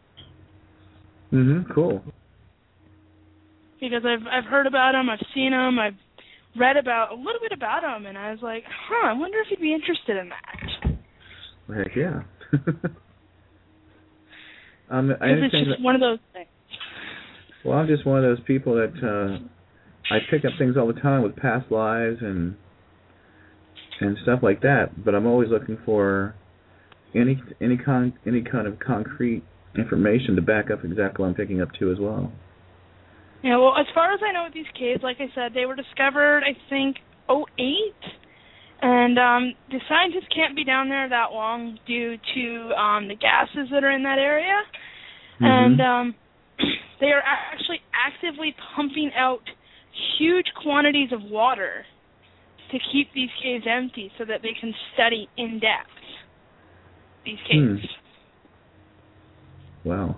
Cool. Because I've heard about them, I've seen them, I've read about a little bit about them, and I was like, I wonder if you'd be interested in that. Heck yeah. It's just one of those things. Well, I'm just one of those people that I pick up things all the time with past lives and stuff like that, but I'm always looking for any kind of concrete information to back up exactly what I'm picking up too as well. Yeah, well, as far as I know with these caves, like I said, they were discovered, I think, 2008, and the scientists can't be down there that long due to the gases that are in that area, and they are actually actively pumping out huge quantities of water to keep these caves empty so that they can study in depth these caves. Wow.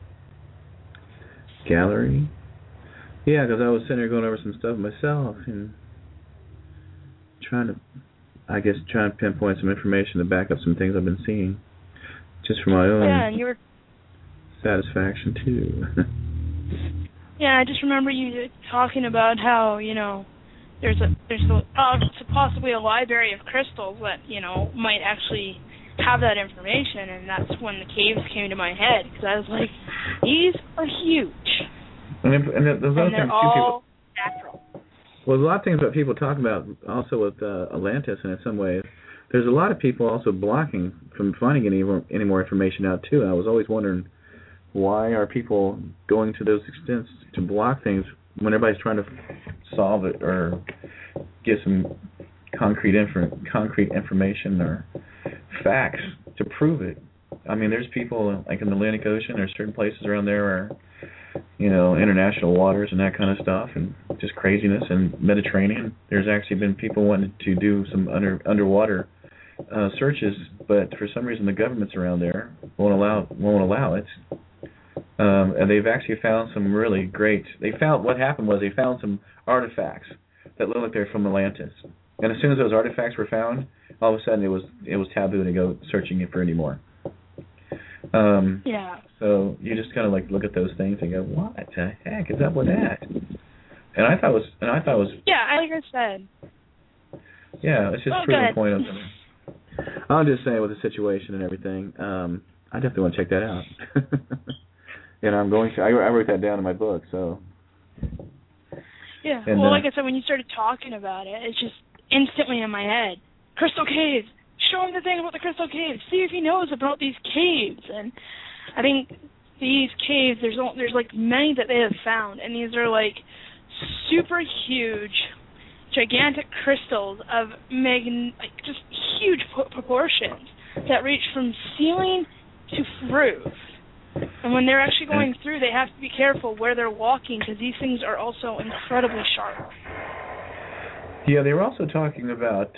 Gallery? Yeah, because I was sitting there going over some stuff myself and trying to pinpoint some information to back up some things I've been seeing, just for my own satisfaction too. Yeah, I just remember you talking about how, there's possibly a library of crystals that, might actually have that information, and that's when the caves came to my head, because I was like, these are huge. And they're all natural. Well, there's a lot of things that people talk about also with Atlantis, and in some ways, there's a lot of people also blocking from finding any more information out, too. And I was always wondering, why are people going to those extents to block things when everybody's trying to solve it or get some concrete information or facts to prove it? I mean, there's people like in the Atlantic Ocean, there's certain places around there where, international waters and that kind of stuff, and just craziness. And Mediterranean, there's actually been people wanting to do some underwater searches, but for some reason the governments around there won't allow it. And they've actually found some really great. What happened was they found some artifacts that looked like they're from Atlantis, and as soon as those artifacts were found, all of a sudden it was taboo to go searching it for any more. So you just kind of like look at those things and go, what the heck is up with that? And I thought it was. Yeah, like I said. Yeah, it's just proving the point of something. I'm just saying with the situation and everything. I definitely want to check that out. And I'm going to. I wrote that down in my book. So. Yeah. And, like I said, when you started talking about it, it's just instantly in my head. Crystal caves. Show him the thing about the crystal caves. See if he knows about these caves. And I think these caves, there's like many that they have found, and these are like super huge, gigantic crystals of just huge proportions that reach from ceiling to roof. And when they're actually going through, they have to be careful where they're walking because these things are also incredibly sharp. Yeah, they were also talking about,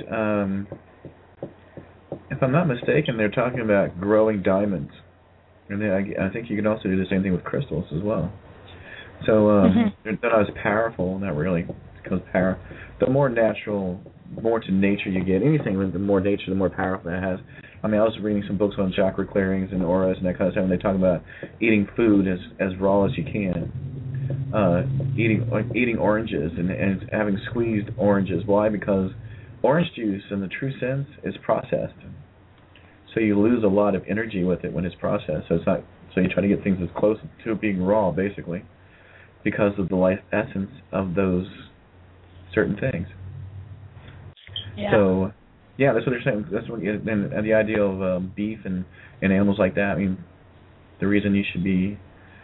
if I'm not mistaken, they're talking about growing diamonds. And I think you can also do the same thing with crystals as well. So they're not as powerful, not really, because the more natural, more to nature you get, anything with the more nature, the more powerful it has. I mean, I was reading some books on chakra clearings and auras and that kind of stuff, and they talk about eating food as raw as you can, eating oranges and having squeezed oranges. Why? Because orange juice, in the true sense, is processed. So you lose a lot of energy with it when it's processed. So it's not. So you try to get things as close to being raw, basically, because of the life essence of those certain things. Yeah. So, yeah, that's what they're saying. That's what, and the idea of beef and animals like that. I mean, the reason you should be,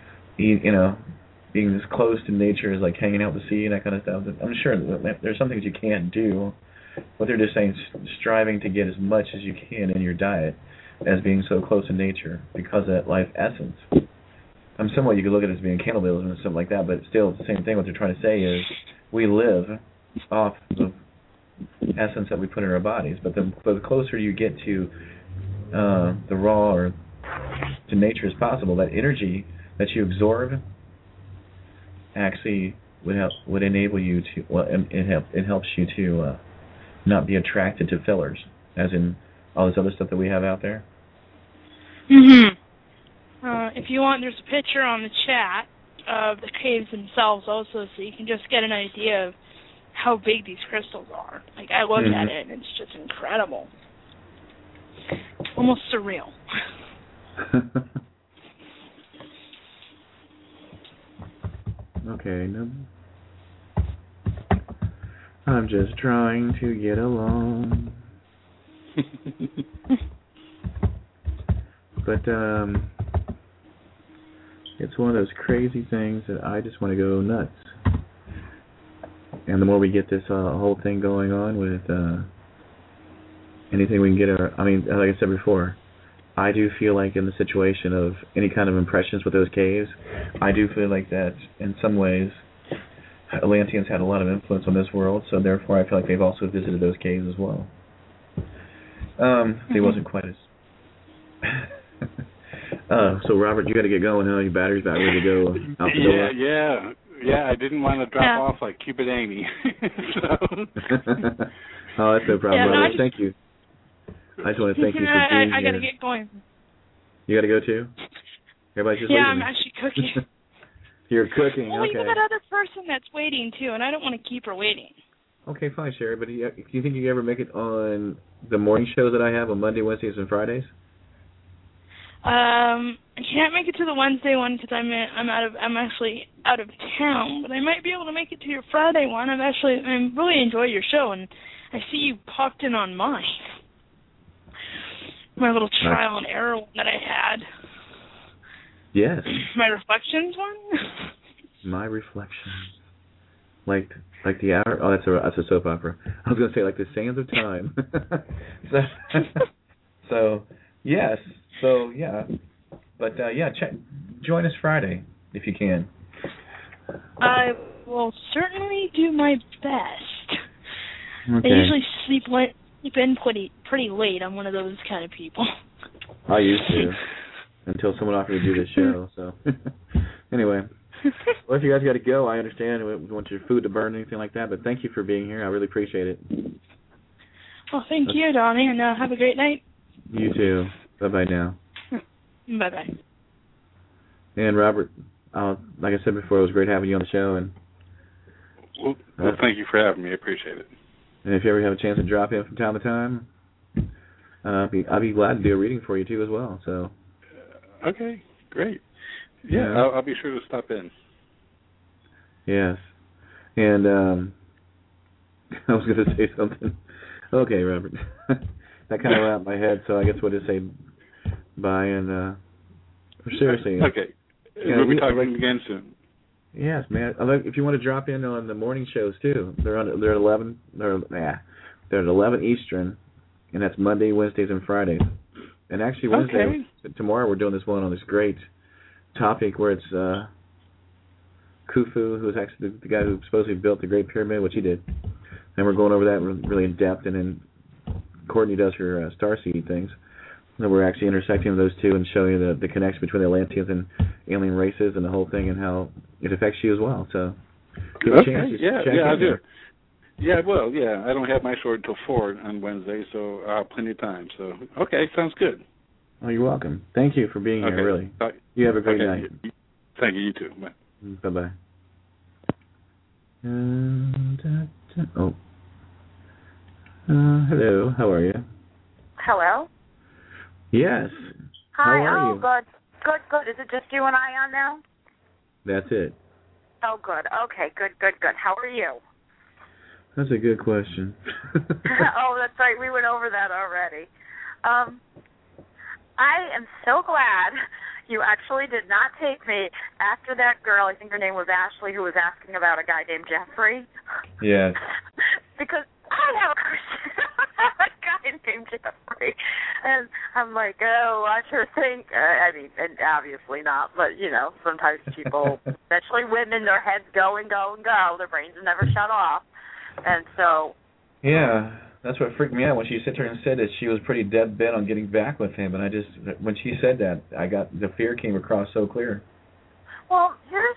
being as close to nature is like hanging out at the sea and that kind of stuff. I'm sure there's some things you can't do, but they're just saying striving to get as much as you can in your diet as being so close to nature because of that life essence. Somewhat you could look at it as being cannibalism and something like that, but still it's the same thing. What they're trying to say is we live off the essence that we put in our bodies, but the closer you get to the raw or to nature as possible, that energy that you absorb actually would enable you to, well, it helps you to not be attracted to fillers, as in all this other stuff that we have out there. If you want, there's a picture on the chat of the caves themselves also, so you can just get an idea of how big these crystals are. Like, I look at it, and it's just incredible. Almost surreal. Okay, no. I'm just trying to get along. But, it's one of those crazy things that I just want to go nuts. And the more we get this whole thing going on with anything we can get like I said before, I do feel like in the situation of any kind of impressions with those caves, I do feel like that in some ways Atlanteans had a lot of influence on this world, so therefore I feel like they've also visited those caves as well. They wasn't quite as... so Robert, you got to get going, huh? Your battery's about ready to go out the door. Yeah, I didn't want to drop off like Cupid Amy. Oh, that's no problem, brother. Thank you. I just want to thank you for being here. I got to get going. You got to go too? Everybody's just leaving. I'm actually cooking. You're cooking, well, okay. you got that other person that's waiting too, and I don't want to keep her waiting. Okay, fine, Sherry, but do you think you can ever make it on the morning show that I have on Monday, Wednesdays, and Fridays? I can't make it to the Wednesday one because I'm actually out of town, but I might be able to make it to your Friday one. I really enjoy your show, and I see you popped in on mine. My little trial and error one that I had. Yes. My reflections one. My reflections, like the hour. Oh, that's a soap opera. I was gonna say like the Sands of Time. So yes. So, yeah. But, join us Friday, if you can. I will certainly do my best. Okay. I usually sleep in pretty late. I'm one of those kind of people. I used to, until someone offered to do this show, so. Anyway. Well, if you guys got to go, I understand. We don't want your food to burn or anything like that, but thank you for being here. I really appreciate it. Well, thank you, Donnie, and have a great night. You too. Bye-bye now. Bye-bye. And Robert, like I said before, it was great having you on the show. And well, thank you for having me. I appreciate it. And if you ever have a chance to drop in from time to time, I'd be glad to do a reading for you, too, as well. So. Okay, great. Yeah, I'll be sure to stop in. Yes. And I was going to say something. Okay, Robert. That kind of went out my head, so I guess we'll just say bye and seriously. Okay. We'll be talking again soon. Yes, man. If you want to drop in on the morning shows too, they're at 11. They're at 11 Eastern, and that's Monday, Wednesdays, and Fridays. And actually, Wednesday tomorrow we're doing this one on this great topic where it's Khufu, who's actually the guy who supposedly built the Great Pyramid, which he did. And we're going over that really in depth. And then Courtney does her starseed things. And we're actually intersecting those two and showing you the connection between the Atlanteans and alien races and the whole thing and how it affects you as well. So, okay, I do. Yeah, well, yeah, I don't have my show until 4 on Wednesday, so I'll have plenty of time. So, okay, sounds good. Oh, you're welcome. Thank you for being here, really. You have a great night. Thank you, you too. Bye. Bye-bye. Hello, how are you? Hello? Yes. Hi, how are you? Good. Is it just you and I on now? That's it. Oh, good. Okay, good. How are you? That's a good question. Oh, that's right. We went over that already. I am so glad you actually did not take me after that girl, I think her name was Ashley, who was asking about a guy named Jeffrey. Yes. Because I have a guy named Jeffrey. And I'm like, oh, I sure think, I mean, and obviously not, but, you know, sometimes people, especially women, their heads go and go and go. Their brains never shut off. And so... Yeah, that's what freaked me out when she sat there and said that she was pretty dead bent on getting back with him. And I just, when she said that, the fear came across so clear. Well,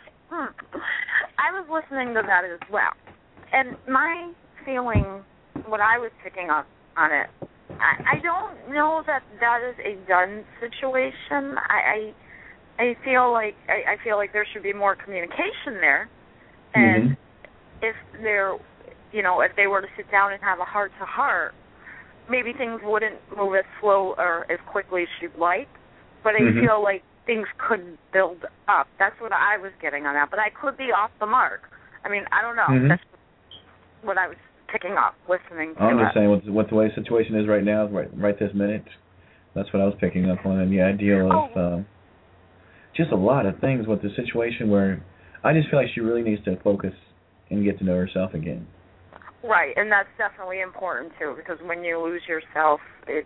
I was listening to that as well. And my feeling, what I was picking up on it, I don't know that is a done situation. I feel like there should be more communication there. And if there... You know, if they were to sit down and have a heart-to-heart, maybe things wouldn't move as slow or as quickly as you'd like, but I feel like things could build up. That's what I was getting on that, but I could be off the mark. I mean, I don't know. That's what I was picking up, listening to I'm just saying what the way the situation is right now, right this minute, that's what I was picking up on, and the idea of just a lot of things with the situation where I just feel like she really needs to focus and get to know herself again. Right, and that's definitely important too, because when you lose yourself, you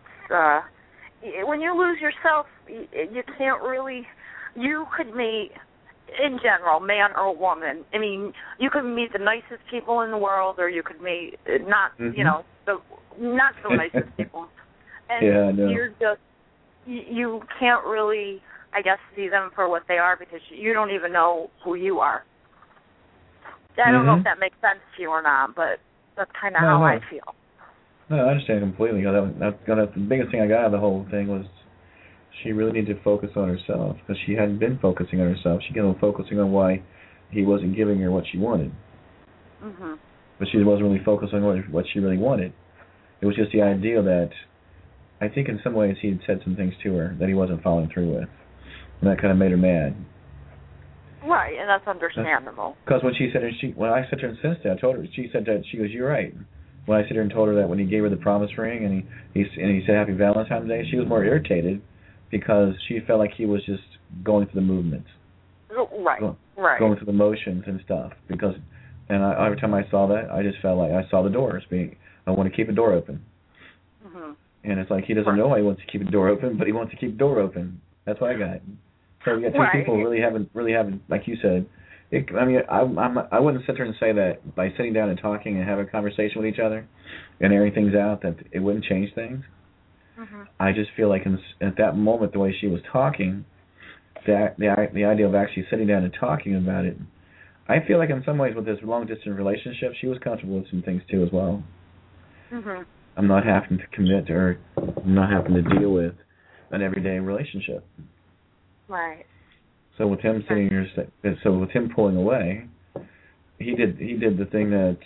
can't really. You could meet, in general, man or woman. I mean, you could meet the nicest people in the world, or you could meet not so nicest people. And you're just you can't really, I guess, see them for what they are because you don't even know who you are. I don't know if that makes sense to you or not, but that's kind of how I feel. No, I understand completely. That's the biggest thing I got out of the whole thing was she really needed to focus on herself because she hadn't been focusing on herself. She kept on focusing on why he wasn't giving her what she wanted. But she wasn't really focused on what she really wanted. It was just the idea that I think in some ways he had said some things to her that he wasn't following through with. And that kind of made her mad. Right, and that's understandable. Because when she said, when I sat there and sensed that, I told her, she said that, she goes, "You're right." When I sat there and told her that when he gave her the promise ring and he said Happy Valentine's Day, she was more irritated because she felt like he was just going through the movement. Right. Going through the motions and stuff. Every time I saw that, I just felt like I saw the doors being. I want to keep a door open. And it's like he doesn't know why he wants to keep a door open, but he wants to keep the door open. That's what I got. So we got two people really haven't, like you said. I wouldn't sit there and say that by sitting down and talking and having a conversation with each other and airing things out that it wouldn't change things. I just feel like at that moment, the way she was talking, the idea of actually sitting down and talking about it, I feel like in some ways with this long-distance relationship, she was comfortable with some things too as well. I'm not having to commit or not having to deal with an everyday relationship. Right. So with him sitting here, with him pulling away, he did the thing that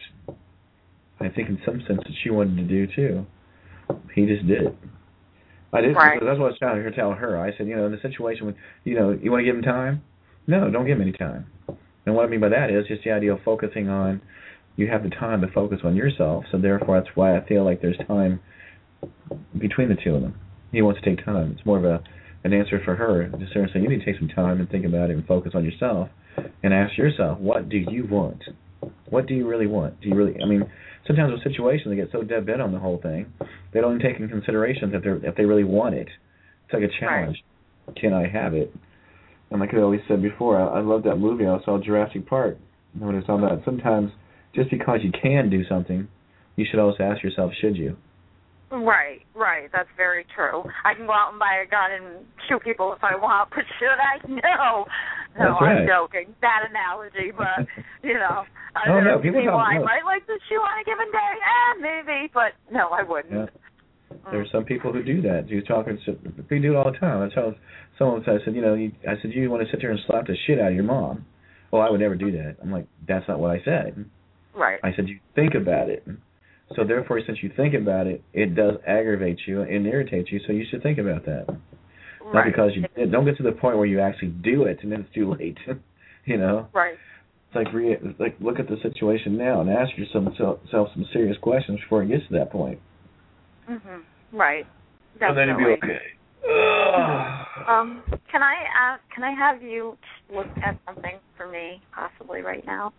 I think in some sense that she wanted to do too. He just did it. I did. Right. That's what I was trying to tell her. I said, in the situation when you want to give him time. No, don't give him any time. And what I mean by that is just the idea of focusing on. You have the time to focus on yourself, so therefore that's why I feel like there's time between the two of them. He wants to take time. It's more of a an answer for her. Just seriously, you need to take some time and think about it and focus on yourself and ask yourself, what do you want? What do you really want? Do you really? I mean, sometimes with situations they get so dead bent on the whole thing, they don't even take in consideration if they really want it. It's like a challenge. Right. Can I have it? And like I always said before, I love that movie. I saw Jurassic Park. When it's talking about sometimes just because you can do something, you should also ask yourself, should you? Right. That's very true. I can go out and buy a gun and shoot people if I want, but should I? No. No, I'm joking. That analogy, but, people I might like to shoot on a given day. Maybe, but no, I wouldn't. Yeah. There's some people who do that. We do it all the time. I tell someone, I said, you want to sit there and slap the shit out of your mom? Well, I would never do that. I'm like, that's not what I said. Right. I said, you think about it. So therefore, since you think about it, it does aggravate you and irritate you, so you should think about that. Right. Not because don't get to the point where you actually do it and then it's too late. Right. It's like look at the situation now and ask yourself some serious questions before it gets to that point. Mhm. Right. Definitely. And then it'll be okay. Can I have you look at something for me, possibly right now?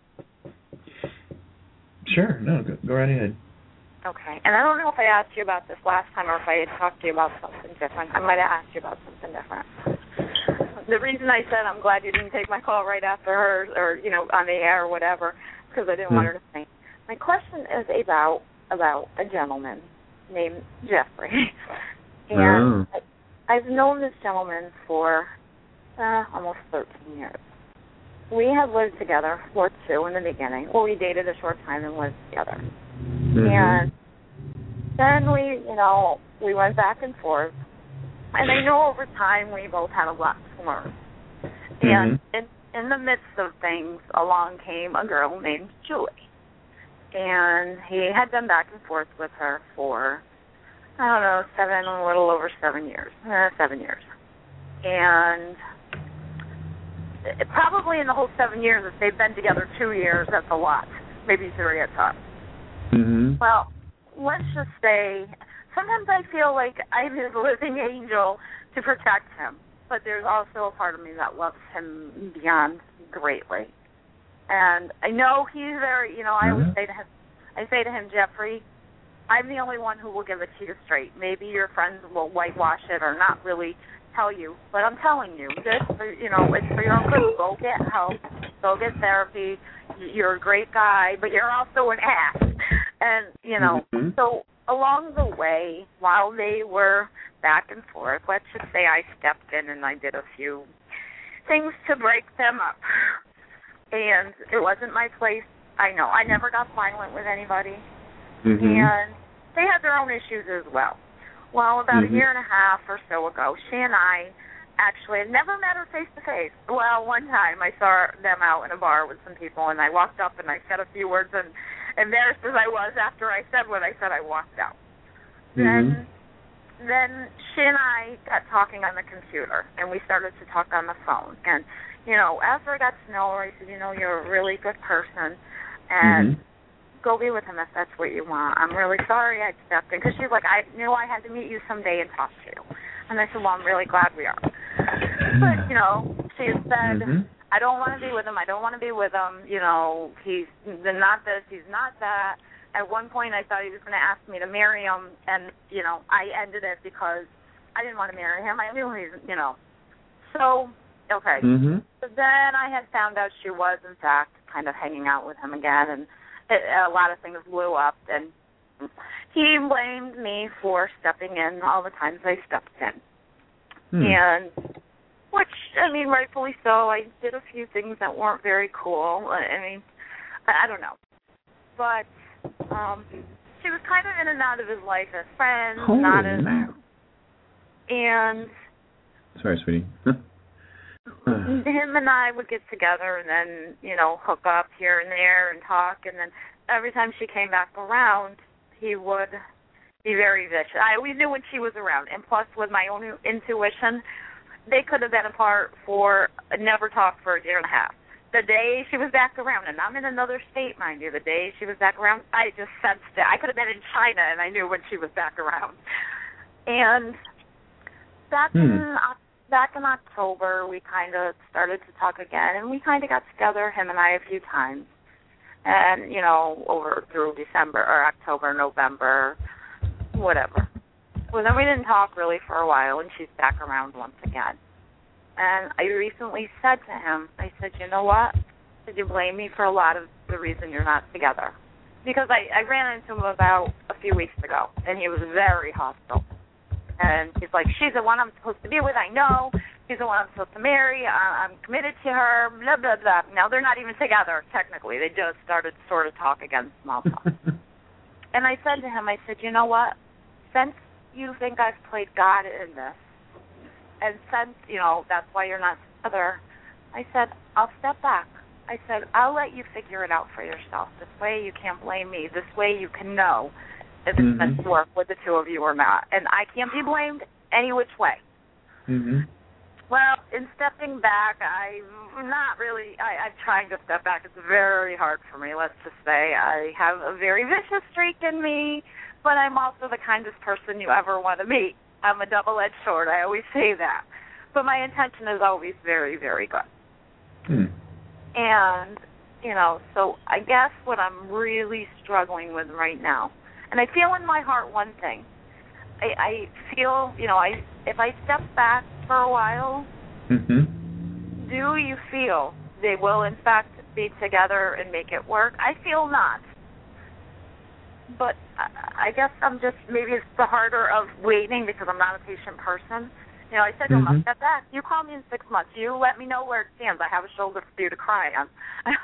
Sure. No, go right ahead. Okay. And I don't know if I asked you about this last time or if I had talked to you about something different. I might have asked you about something different. The reason I said I'm glad you didn't take my call right after her or, on the air or whatever, because I didn't want her to think. My question is about a gentleman named Jeffrey. And I've known this gentleman for almost 13 years. We had lived together for 2 in the beginning. Well, we dated a short time and lived together. Mm-hmm. And then we went back and forth. And I know over time we both had a lot to learn. And in the midst of things, along came a girl named Julie. And he had been back and forth with her for, a little over 7 years. 7 years. And probably in the whole 7 years, if they've been together 2 years, that's a lot. Maybe 3 at times. Mm-hmm. Well, let's just say, sometimes I feel like I'm his living angel to protect him, but there's also a part of me that loves him beyond greatly. And I know he's very, I always say to him, Jeffrey, I'm the only one who will give it to you straight. Maybe your friends will whitewash it or not really tell you, but I'm telling you, this, it's for your own good. Go get help. Go get therapy. You're a great guy, but you're also an ass. And, so along the way, while they were back and forth, let's just say I stepped in and I did a few things to break them up. And it wasn't my place. I know. I never got violent with anybody. Mm-hmm. And they had their own issues as well. Well, about a year and a half or so ago, she and I actually had never met her face-to-face. Well, one time I saw them out in a bar with some people, and I walked up and I said a few words, and embarrassed as I was after I said what I said, I walked out. Mm-hmm. Then she and I got talking on the computer, and we started to talk on the phone. And, after I got to know her, I said, you're a really good person, and go be with him if that's what you want. I'm really sorry I stepped in. Because she's like, I knew I had to meet you someday and talk to you. And I said, well, I'm really glad we are. But, she said, I don't want to be with him. I don't want to be with him. He's not this. He's not that. At one point, I thought he was going to ask me to marry him. And, I ended it because I didn't want to marry him. I knew he's, So, okay. So then I had found out she was, in fact, kind of hanging out with him again. And a lot of things blew up, and he blamed me for stepping in all the times I stepped in. And, which, rightfully so. I did a few things that weren't very cool. I don't know. But she was kind of in and out of his life as friends, not as... And... Sorry, sweetie. Him and I would get together and then, hook up here and there and talk. And then every time she came back around, he would be very vicious. I always knew when she was around. And plus, with my own intuition, they could have been apart never talked for a year and a half. The day she was back around, and I'm in another state, mind you, the day she was back around, I just sensed it. I could have been in China, and I knew when she was back around. And back in back in October, we kind of started to talk again, and we kind of got together, him and I, a few times. And, over through December or October, November, whatever. Well, then we didn't talk really for a while, and she's back around once again. And I recently said to him, I said, you know what? Did you blame me for a lot of the reason you're not together? Because I ran into him about a few weeks ago, and he was very hostile. And he's like, she's the one I'm supposed to be with, I know. She's the one I'm supposed to marry. I'm committed to her, blah, blah, blah. Now, they're not even together, technically. They just started sort of talk again, small talk. And I said to him, I said, you know what? Since you think I've played God in this, and since, that's why you're not together, I said, I'll step back. I said, I'll let you figure it out for yourself. This way you can't blame me. This way you can know if it's meant to work with the two of you or not. And I can't be blamed any which way. Mm-hmm. Well, in stepping back, I'm trying to step back. It's very hard for me, let's just say. I have a very vicious streak in me, but I'm also the kindest person you ever want to meet. I'm a double-edged sword. I always say that. But my intention is always very, very good. And, so I guess what I'm really struggling with right now, and I feel in my heart one thing. I feel, if I step back for a while, do you feel they will, in fact, be together and make it work? I feel not. But I guess I'm just, maybe it's the harder of waiting because I'm not a patient person. I said to him, I'll step back. You call me in 6 months. You let me know where it stands. I have a shoulder for you to cry on.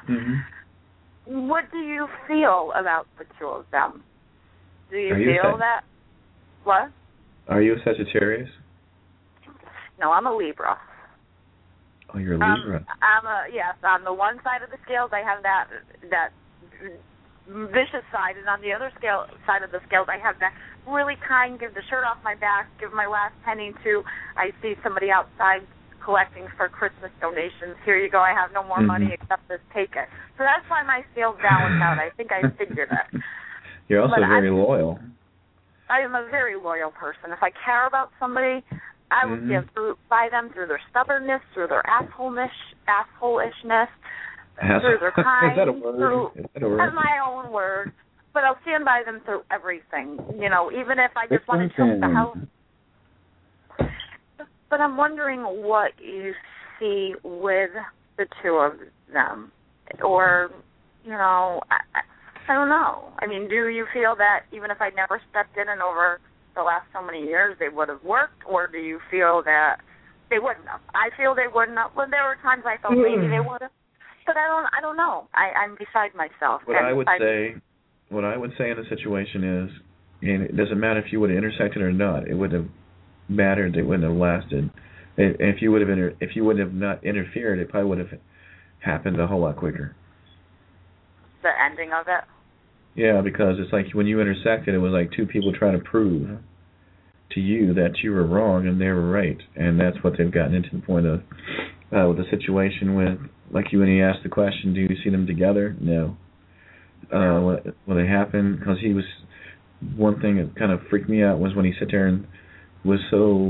What do you feel about the two of them? Do you feel that? What? Are you a Sagittarius? No, I'm a Libra. Oh, you're a Libra. Yes, on the one side of the scales, I have that vicious side, and on the other side of the scales, I have that really kind, give the shirt off my back, give my last penny to, I see somebody outside collecting for Christmas donations. Here you go, I have no more money except this, take it. So that's why my scales balance out. I think I figured it. You're also very loyal. I am a very loyal person. If I care about somebody, I will stand by them through their stubbornness, through their assholishness, through their kind. Is that a word? That's my own word. But I'll stand by them through everything, even if I just want to choke the house. But I'm wondering what you see with the two of them. Or, I don't know. I mean, do you feel that even if I never stepped in and over the last so many years, they would have worked? Or do you feel that they wouldn't have? I feel they wouldn't have. Well, there were times I thought maybe they would have. But I don't know. I'm beside myself. What I would say in the situation is, and it doesn't matter if you would have intersected or not. It wouldn't have mattered. It wouldn't have lasted. If you would have not interfered, it probably would have happened a whole lot quicker. The ending of it. Yeah, because it's like when you intersected, it was like two people trying to prove to you that you were wrong and they were right, and that's what they've gotten into the point of with the situation with, like you when he asked the question, do you see them together? No. When it happened, because he was, one thing that kind of freaked me out was when he sat there and was so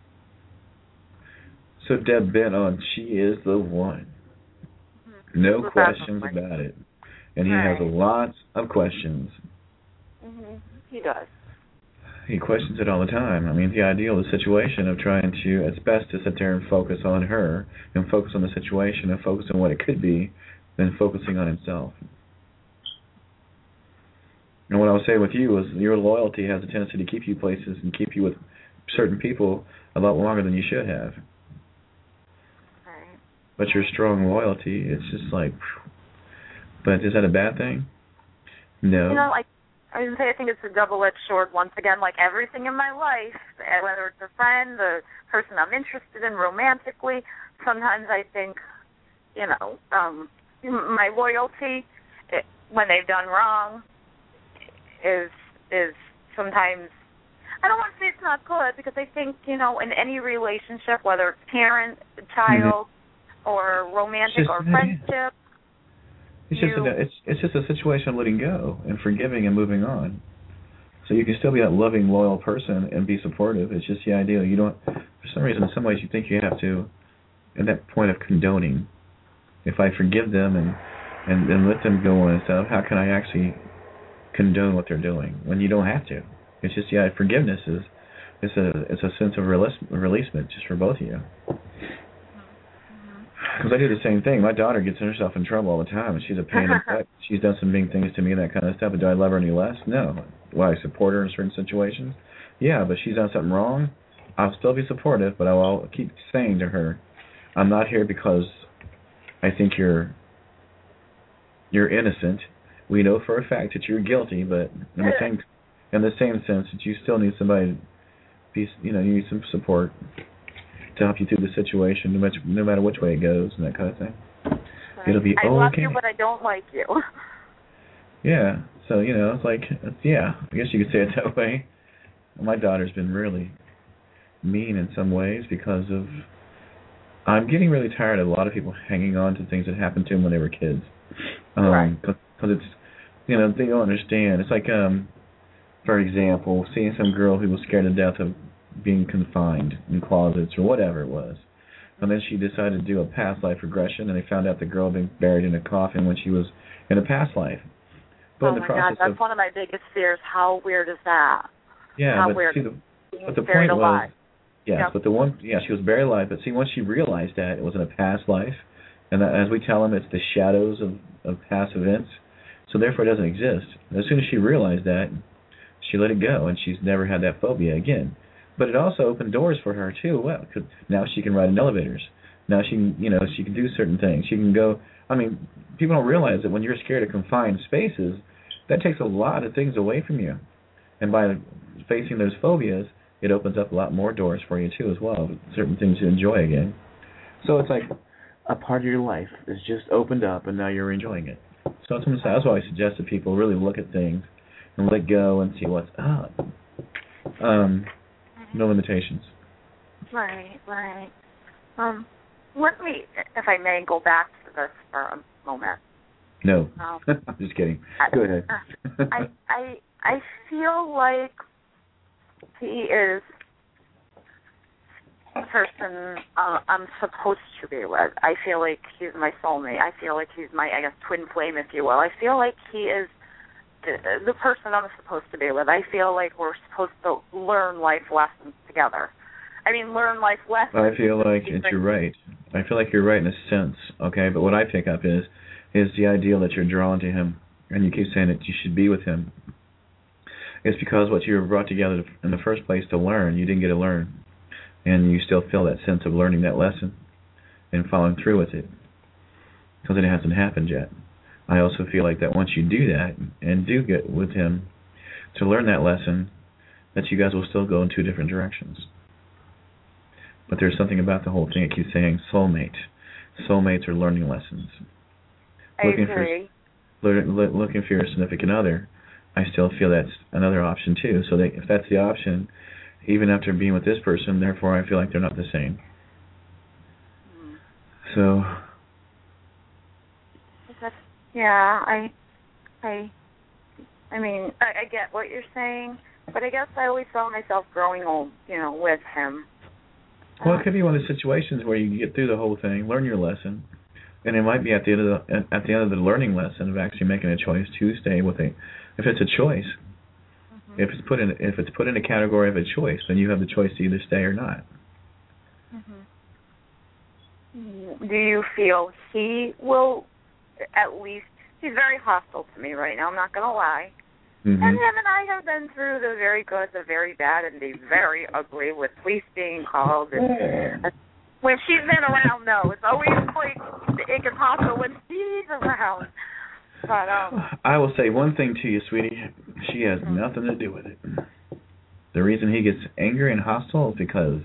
dead bent on she is the one. No questions about it. And he has lots of questions. He does. He questions it all the time. I mean, the ideal situation of trying to, it's best to sit there and focus on her and focus on the situation and focus on what it could be than focusing on himself. And what I would say with you is your loyalty has a tendency to keep you places and keep you with certain people a lot longer than you should have. Right. But your strong loyalty, it's just like, but is that a bad thing? No. I would say I think it's a double-edged sword once again, like everything in my life, whether it's a friend, the person I'm interested in romantically. Sometimes I think, my loyalty, when they've done wrong, is sometimes, I don't want to say it's not good, because I think, in any relationship, whether it's parent, child, or romantic or friendship, it's just a situation of letting go and forgiving and moving on. So you can still be that loving, loyal person and be supportive. It's just the idea you don't, for some reason, in some ways you think you have to, at that point of condoning, if I forgive them and let them go on and stuff, how can I actually condone what they're doing when you don't have to? It's just, forgiveness is it's a sense of releasement just for both of you. Because I do the same thing. My daughter gets herself in trouble all the time, and she's a pain in the butt. She's done some mean things to me and that kind of stuff, but do I love her any less? No. Do I support her in certain situations? Yeah, but she's done something wrong. I'll still be supportive, but I'll keep saying to her, I'm not here because I think you're innocent. We know for a fact that you're guilty, but in the same sense that you still need somebody to be, you need some support to help you through the situation, no matter which way it goes, and that kind of thing. Right. It'll be okay. I love you, but I don't like you. Yeah, so, it's like, I guess you could say it that way. My daughter's been really mean in some ways because of, I'm getting really tired of a lot of people hanging on to things that happened to them when they were kids. Right. Because it's, they don't understand. It's like, for example, seeing some girl who was scared to death of being confined in closets or whatever it was. And then she decided to do a past life regression, and they found out the girl being buried in a coffin when she was in a past life. But oh my God, that's one of my biggest fears. How weird is that? Yeah, How but weird. See, but the point was, but she was buried alive. But see, once she realized that it was in a past life, and that, as we tell them, it's the shadows of past events, so therefore it doesn't exist. As soon as she realized that, she let it go, and she's never had that phobia again. But it also opened doors for her too. Well, cause now she can ride in elevators. Now she can, she can do certain things. She can go. I mean, people don't realize that when you're scared of confined spaces, that takes a lot of things away from you. And by facing those phobias, it opens up a lot more doors for you too as well. Certain things to enjoy again. So it's like a part of your life is just opened up, and now you're enjoying it. So that's why I suggest that people really look at things and let go and see what's up. No limitations. Right. Let me, if I may, go back to this for a moment. No, I'm just kidding. Go ahead. I feel like he is the person I'm supposed to be with. I feel like he's my soulmate. I feel like he's my, twin flame, if you will. I feel like he is the person I'm supposed to be with. I feel like we're supposed to learn life lessons together. Learn life lessons. I feel like you're right. I feel like you're right in a sense, okay? But what I pick up is the ideal that you're drawn to him, and you keep saying that you should be with him. It's because what you were brought together in the first place to learn, you didn't get to learn. And you still feel that sense of learning that lesson and following through with it, because it hasn't happened yet. I also feel like that once you do that and do get with him to learn that lesson, that you guys will still go in two different directions. But there's something about the whole thing that keeps saying soulmate. Soulmates are learning lessons. I agree. Looking for your significant other, I still feel that's another option too. So if that's the option, even after being with this person, therefore I feel like they're not the same. So... Yeah, I get what you're saying, but I guess I always saw myself growing old, with him. Well, it could be one of the situations where you get through the whole thing, learn your lesson, and it might be at the end of the learning lesson of actually making a choice to stay with if it's a choice. Mm-hmm. If it's put in a category of a choice, then you have the choice to either stay or not. Mm-hmm. Do you feel he will? At least, he's very hostile to me right now, I'm not going to lie. Mm-hmm. And him and I have been through the very good, the very bad, and the very ugly, with police being called. And when she's been around, no, it's always like it gets hostile when she's around. But I will say one thing to you, sweetie. She has nothing to do with it. The reason he gets angry and hostile is because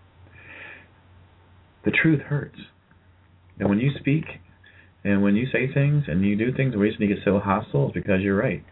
the truth hurts. And when you speak... And when you say things and you do things, the reason you get so hostile is because you're right.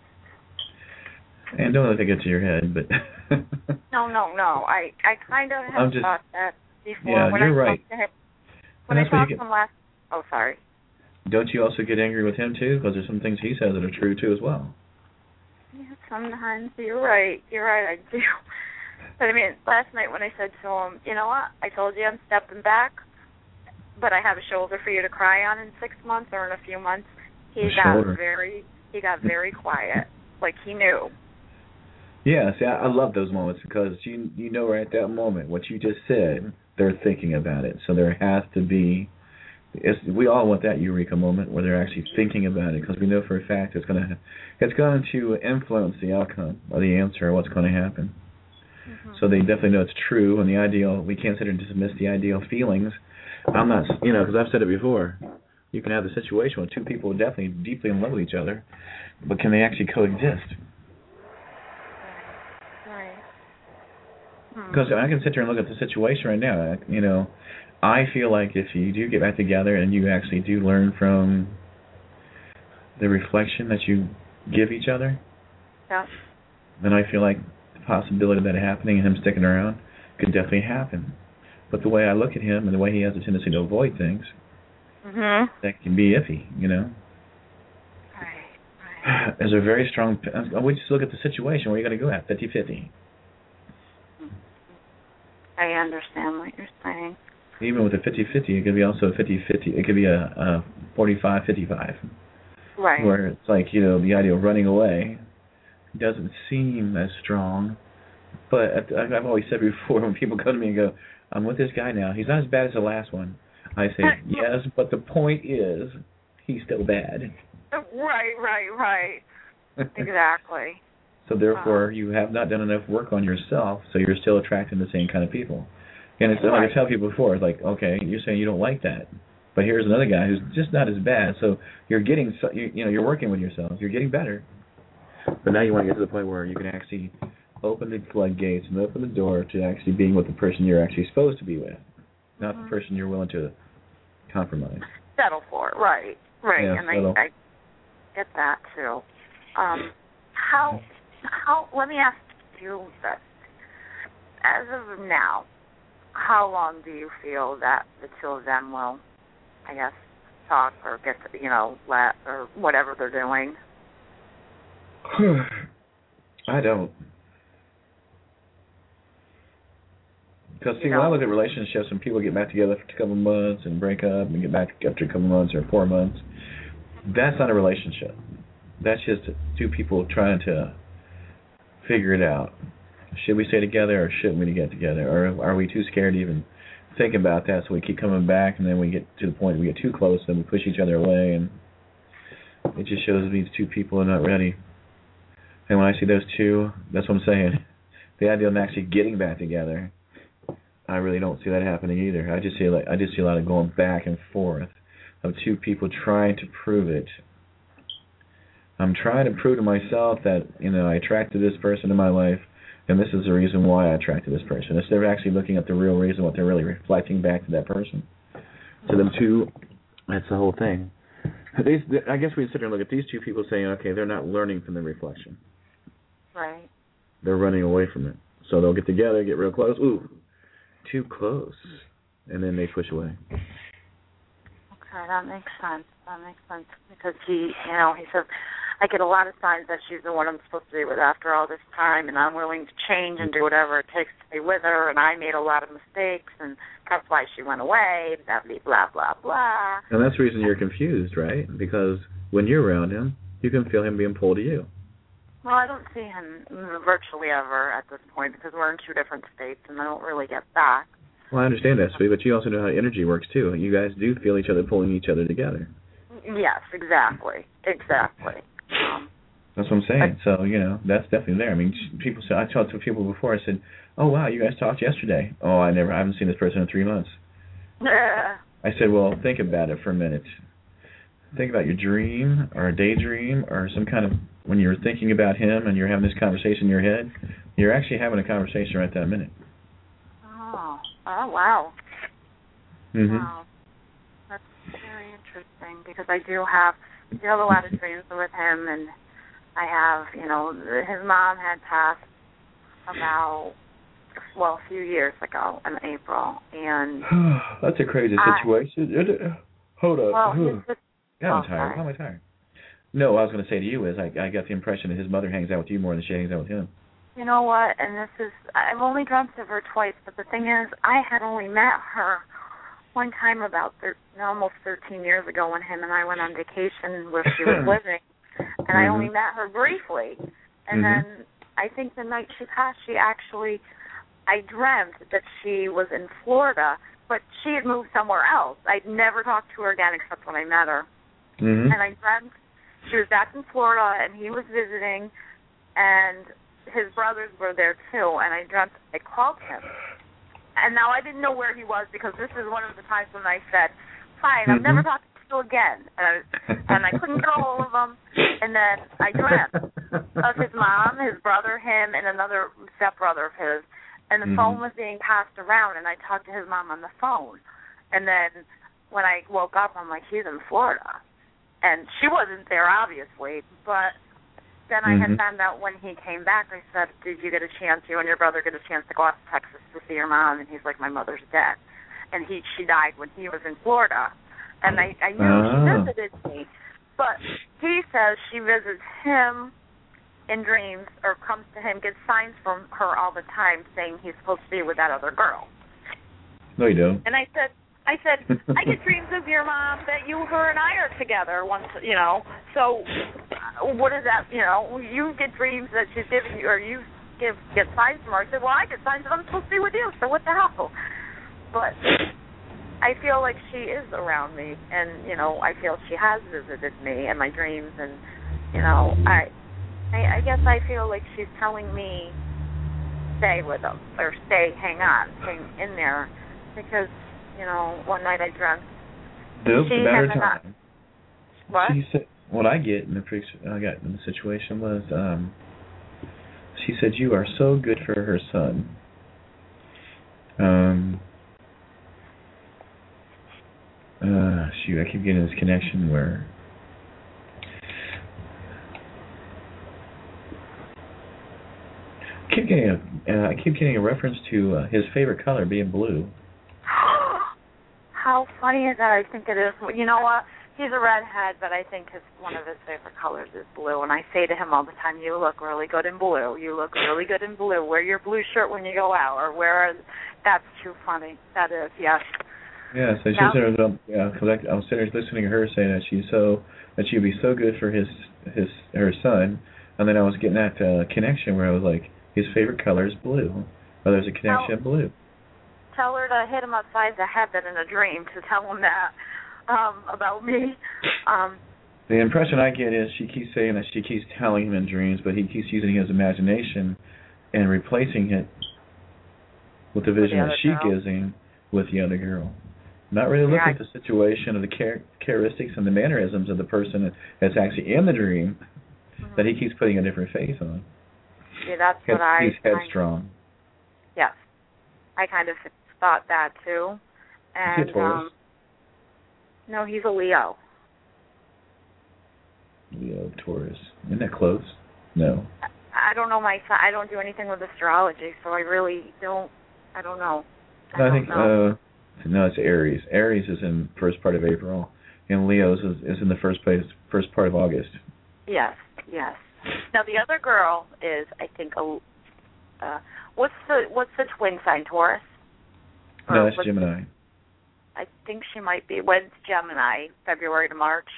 And don't let it get to your head, but... No. I kind of have thought that before. Yeah, when you're right. When I talked to him last... Oh, sorry. Don't you also get angry with him, too? Because there's some things he says that are true, too, as well. Yeah, it's Sometimes you're right. I do. But I mean, last night when I said to him, you know what? I told you I'm stepping back, but I have a shoulder for you to cry on in 6 months or in a few months. He got very quiet, like he knew. Yeah, see, I love those moments because you know right at that moment what you just said, they're thinking about it. So there has to be, we all want that eureka moment where they're actually thinking about it because we know for a fact it's going to influence the outcome or the answer or what's going to happen. Mm-hmm. So they definitely know it's true, and the ideal, we can't sit and dismiss the ideal feelings. I'm not, because I've said it before. You can have the situation where two people are definitely deeply in love with each other, but can they actually coexist? Because I can sit there and look at the situation right now. I feel like if you do get back together and you actually do learn from the reflection that you give each other, then I feel like the possibility of that happening and him sticking around could definitely happen. But the way I look at him and the way he has a tendency to avoid things, that can be iffy, Right. There's a very strong, we just look at the situation where you're going to go at 50-50. I understand what you're saying. Even with a 50-50, it could be also a 50-50. It could be a 45-55. Right. Where it's like, the idea of running away doesn't seem as strong. But I've always said before, when people come to me and go, I'm with this guy now, he's not as bad as the last one. I say, yes, but the point is, he's still bad. Right. Exactly. So therefore, you have not done enough work on yourself, so you're still attracting the same kind of people. And it's like I tell people before, it's like, okay, you're saying you don't like that, but here's another guy who's just not as bad. So you're getting, you're working with yourself, you're getting better. But now you want to get to the point where you can actually open the floodgates and open the door to actually being with the person you're actually supposed to be with, not the person you're willing to compromise. Settle for, right. Yeah, and I get that too. How? Let me ask you this. As of now, how long do you feel that the two of them will, I guess, talk or get to, let or whatever they're doing? I don't. Because, when I look at relationships and people get back together for a couple of months and break up and get back after a couple of months or 4 months, that's not a relationship. That's just two people trying to figure it out. Should we stay together or shouldn't we get together? Or are we too scared to even think about that, so we keep coming back, and then we get to the point we get too close, then we push each other away, and it just shows these two people are not ready. And when I see those two, that's what I'm saying. The idea of them actually getting back together, I really don't see that happening either. I just see a lot of going back and forth of two people trying to prove it. I'm trying to prove to myself that, I attracted this person in my life, and this is the reason why I attracted this person. Instead of actually looking at the real reason, what they're really reflecting back to that person. To them two, that's the whole thing. I guess we sit here and look at these two people saying, okay, they're not learning from the reflection. Right. They're running away from it. So they'll get together, get real close. Ooh, too close. And then they push away. Okay, that makes sense. Because he says, I get a lot of signs that she's the one I'm supposed to be with after all this time, and I'm willing to change and do whatever it takes to be with her, and I made a lot of mistakes, and that's why she went away, blah, blah, blah. And that's the reason you're confused, right? Because when you're around him, you can feel him being pulled to you. Well, I don't see him virtually ever at this point because we're in two different states, and I don't really get back. Well, I understand that, Sweet, but you also know how energy works, too. You guys do feel each other pulling each other together. Yes, exactly. That's what I'm saying. So, that's definitely there. I mean, people say, I talked to people before, I said, oh, wow, you guys talked yesterday. Oh, I haven't seen this person in 3 months. I said, well, think about it for a minute. Think about your dream or a daydream or some kind of, when you're thinking about him and you're having this conversation in your head, you're actually having a conversation right that minute. Oh, wow. Mm-hmm. Wow. That's very interesting because I do have a lot of dreams with him, and I have, his mom had passed about, a few years ago in April, and that's a crazy situation. Hold up. Well, I'm tired. Why am I tired? No, what I was going to say to you is I got the impression that his mother hangs out with you more than she hangs out with him. You know what? And I've only dreamt of her twice, but the thing is, I had only met her one time about almost 13 years ago when him and I went on vacation where she was living, and I only met her briefly. And then I think the night she passed, I dreamt that she was in Florida, but she had moved somewhere else. I'd never talked to her again except when I met her. And I dreamt she was back in Florida, and he was visiting, and his brothers were there too, and I dreamt I called him. And now I didn't know where he was because this is one of the times when I said, fine, I'm never talking to you again. And I couldn't get a hold of him. And then I dreamt of his mom, his brother, him, and another stepbrother of his. And the phone was being passed around, and I talked to his mom on the phone. And then when I woke up, I'm like, he's in Florida. And she wasn't there, obviously, but then I had found out when he came back, I said, did you get a chance, you and your brother get a chance to go out to Texas to see your mom? And he's like, my mother's dead. And she died when he was in Florida. And I knew she visited me. But he says she visits him in dreams or comes to him, gets signs from her all the time saying he's supposed to be with that other girl. No, you don't. And I said, I get dreams of your mom that her and I are together once, So what is that, you get dreams that she's giving you, or you get signs from her. I said, well, I get signs that I'm supposed to be with you, so what the hell? But I feel like she is around me, and, I feel she has visited me in my dreams, and, I guess I feel like she's telling me stay with them, or hang on, hang in there, because one night I dreamt. Nope, matter of time. What? She said, what I get in the picture I got in the situation was, she said, you are so good for her son. I keep getting this connection where I keep getting a reference to his favorite color being blue. How funny is that? I think it is. You know what? He's a redhead, but I think one of his favorite colors is blue. And I say to him all the time, you look really good in blue. You look really good in blue. Wear your blue shirt when you go out. That's too funny. That is, yes. Yeah, so she said, because I was sitting there listening to her saying that she'd be so good for her son. And then I was getting that connection where I was like, his favorite color is blue. Well, there's a connection blue. Tell her to hit him upside the head in a dream to tell him that about me. The impression I get is she keeps saying that she keeps telling him in dreams, but he keeps using his imagination and replacing it with the vision that she gives him with the other girl. Not really looking at the situation of the characteristics and the mannerisms of the person that's actually in the dream, that he keeps putting a different face on. Yeah, that's what He's headstrong. Yes. I kind of thought that too. And is he a Taurus? No, he's a Leo. Leo, Taurus. Isn't that close? No. I don't know my sign. I don't do anything with astrology, so I really don't. I don't know. I think no, it's Aries. Aries is in first part of April, and Leo's is in the first part of August. Yes. Now the other girl is, I think, what's the twin sign? Taurus? No, that's Gemini. I think she might be. When's Gemini? February to March?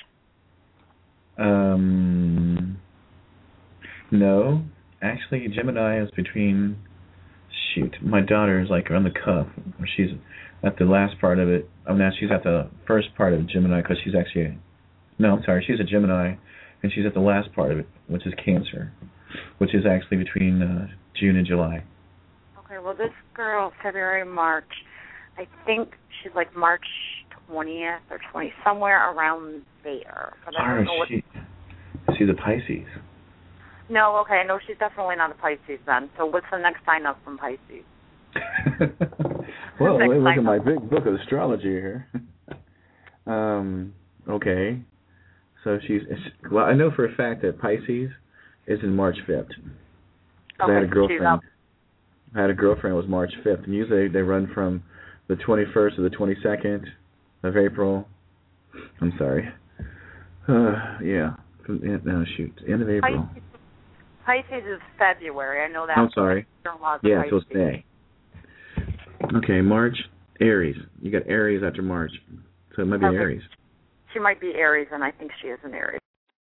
No. Actually, Gemini is between... my daughter is like on the cuff. She's at the last part of it. Now she's at the first part of Gemini because she's actually... No, I'm sorry. She's a Gemini, and she's at the last part of it, which is Cancer, which is actually between June and July. Okay, well, this girl, February, March, I think she's like March 20th or 20th, somewhere around there. But I don't know she's a Pisces. No, okay, no, she's definitely not a Pisces then. So what's the next sign up from Pisces? Well, let me look at my big book of astrology here. Okay. So well, I know for a fact that Pisces is in March 5th. Okay, I had a girlfriend. I had a girlfriend who was March 5th, and usually they run from the 21st to the 22nd of April. I'm sorry. Yeah, No, shoot. End of April. Pisces is February. I know that. I'm sorry. Yeah, so it's May. Okay, March, Aries. You got Aries after March. So it might be Aries. She might be Aries, and I think she is an Aries.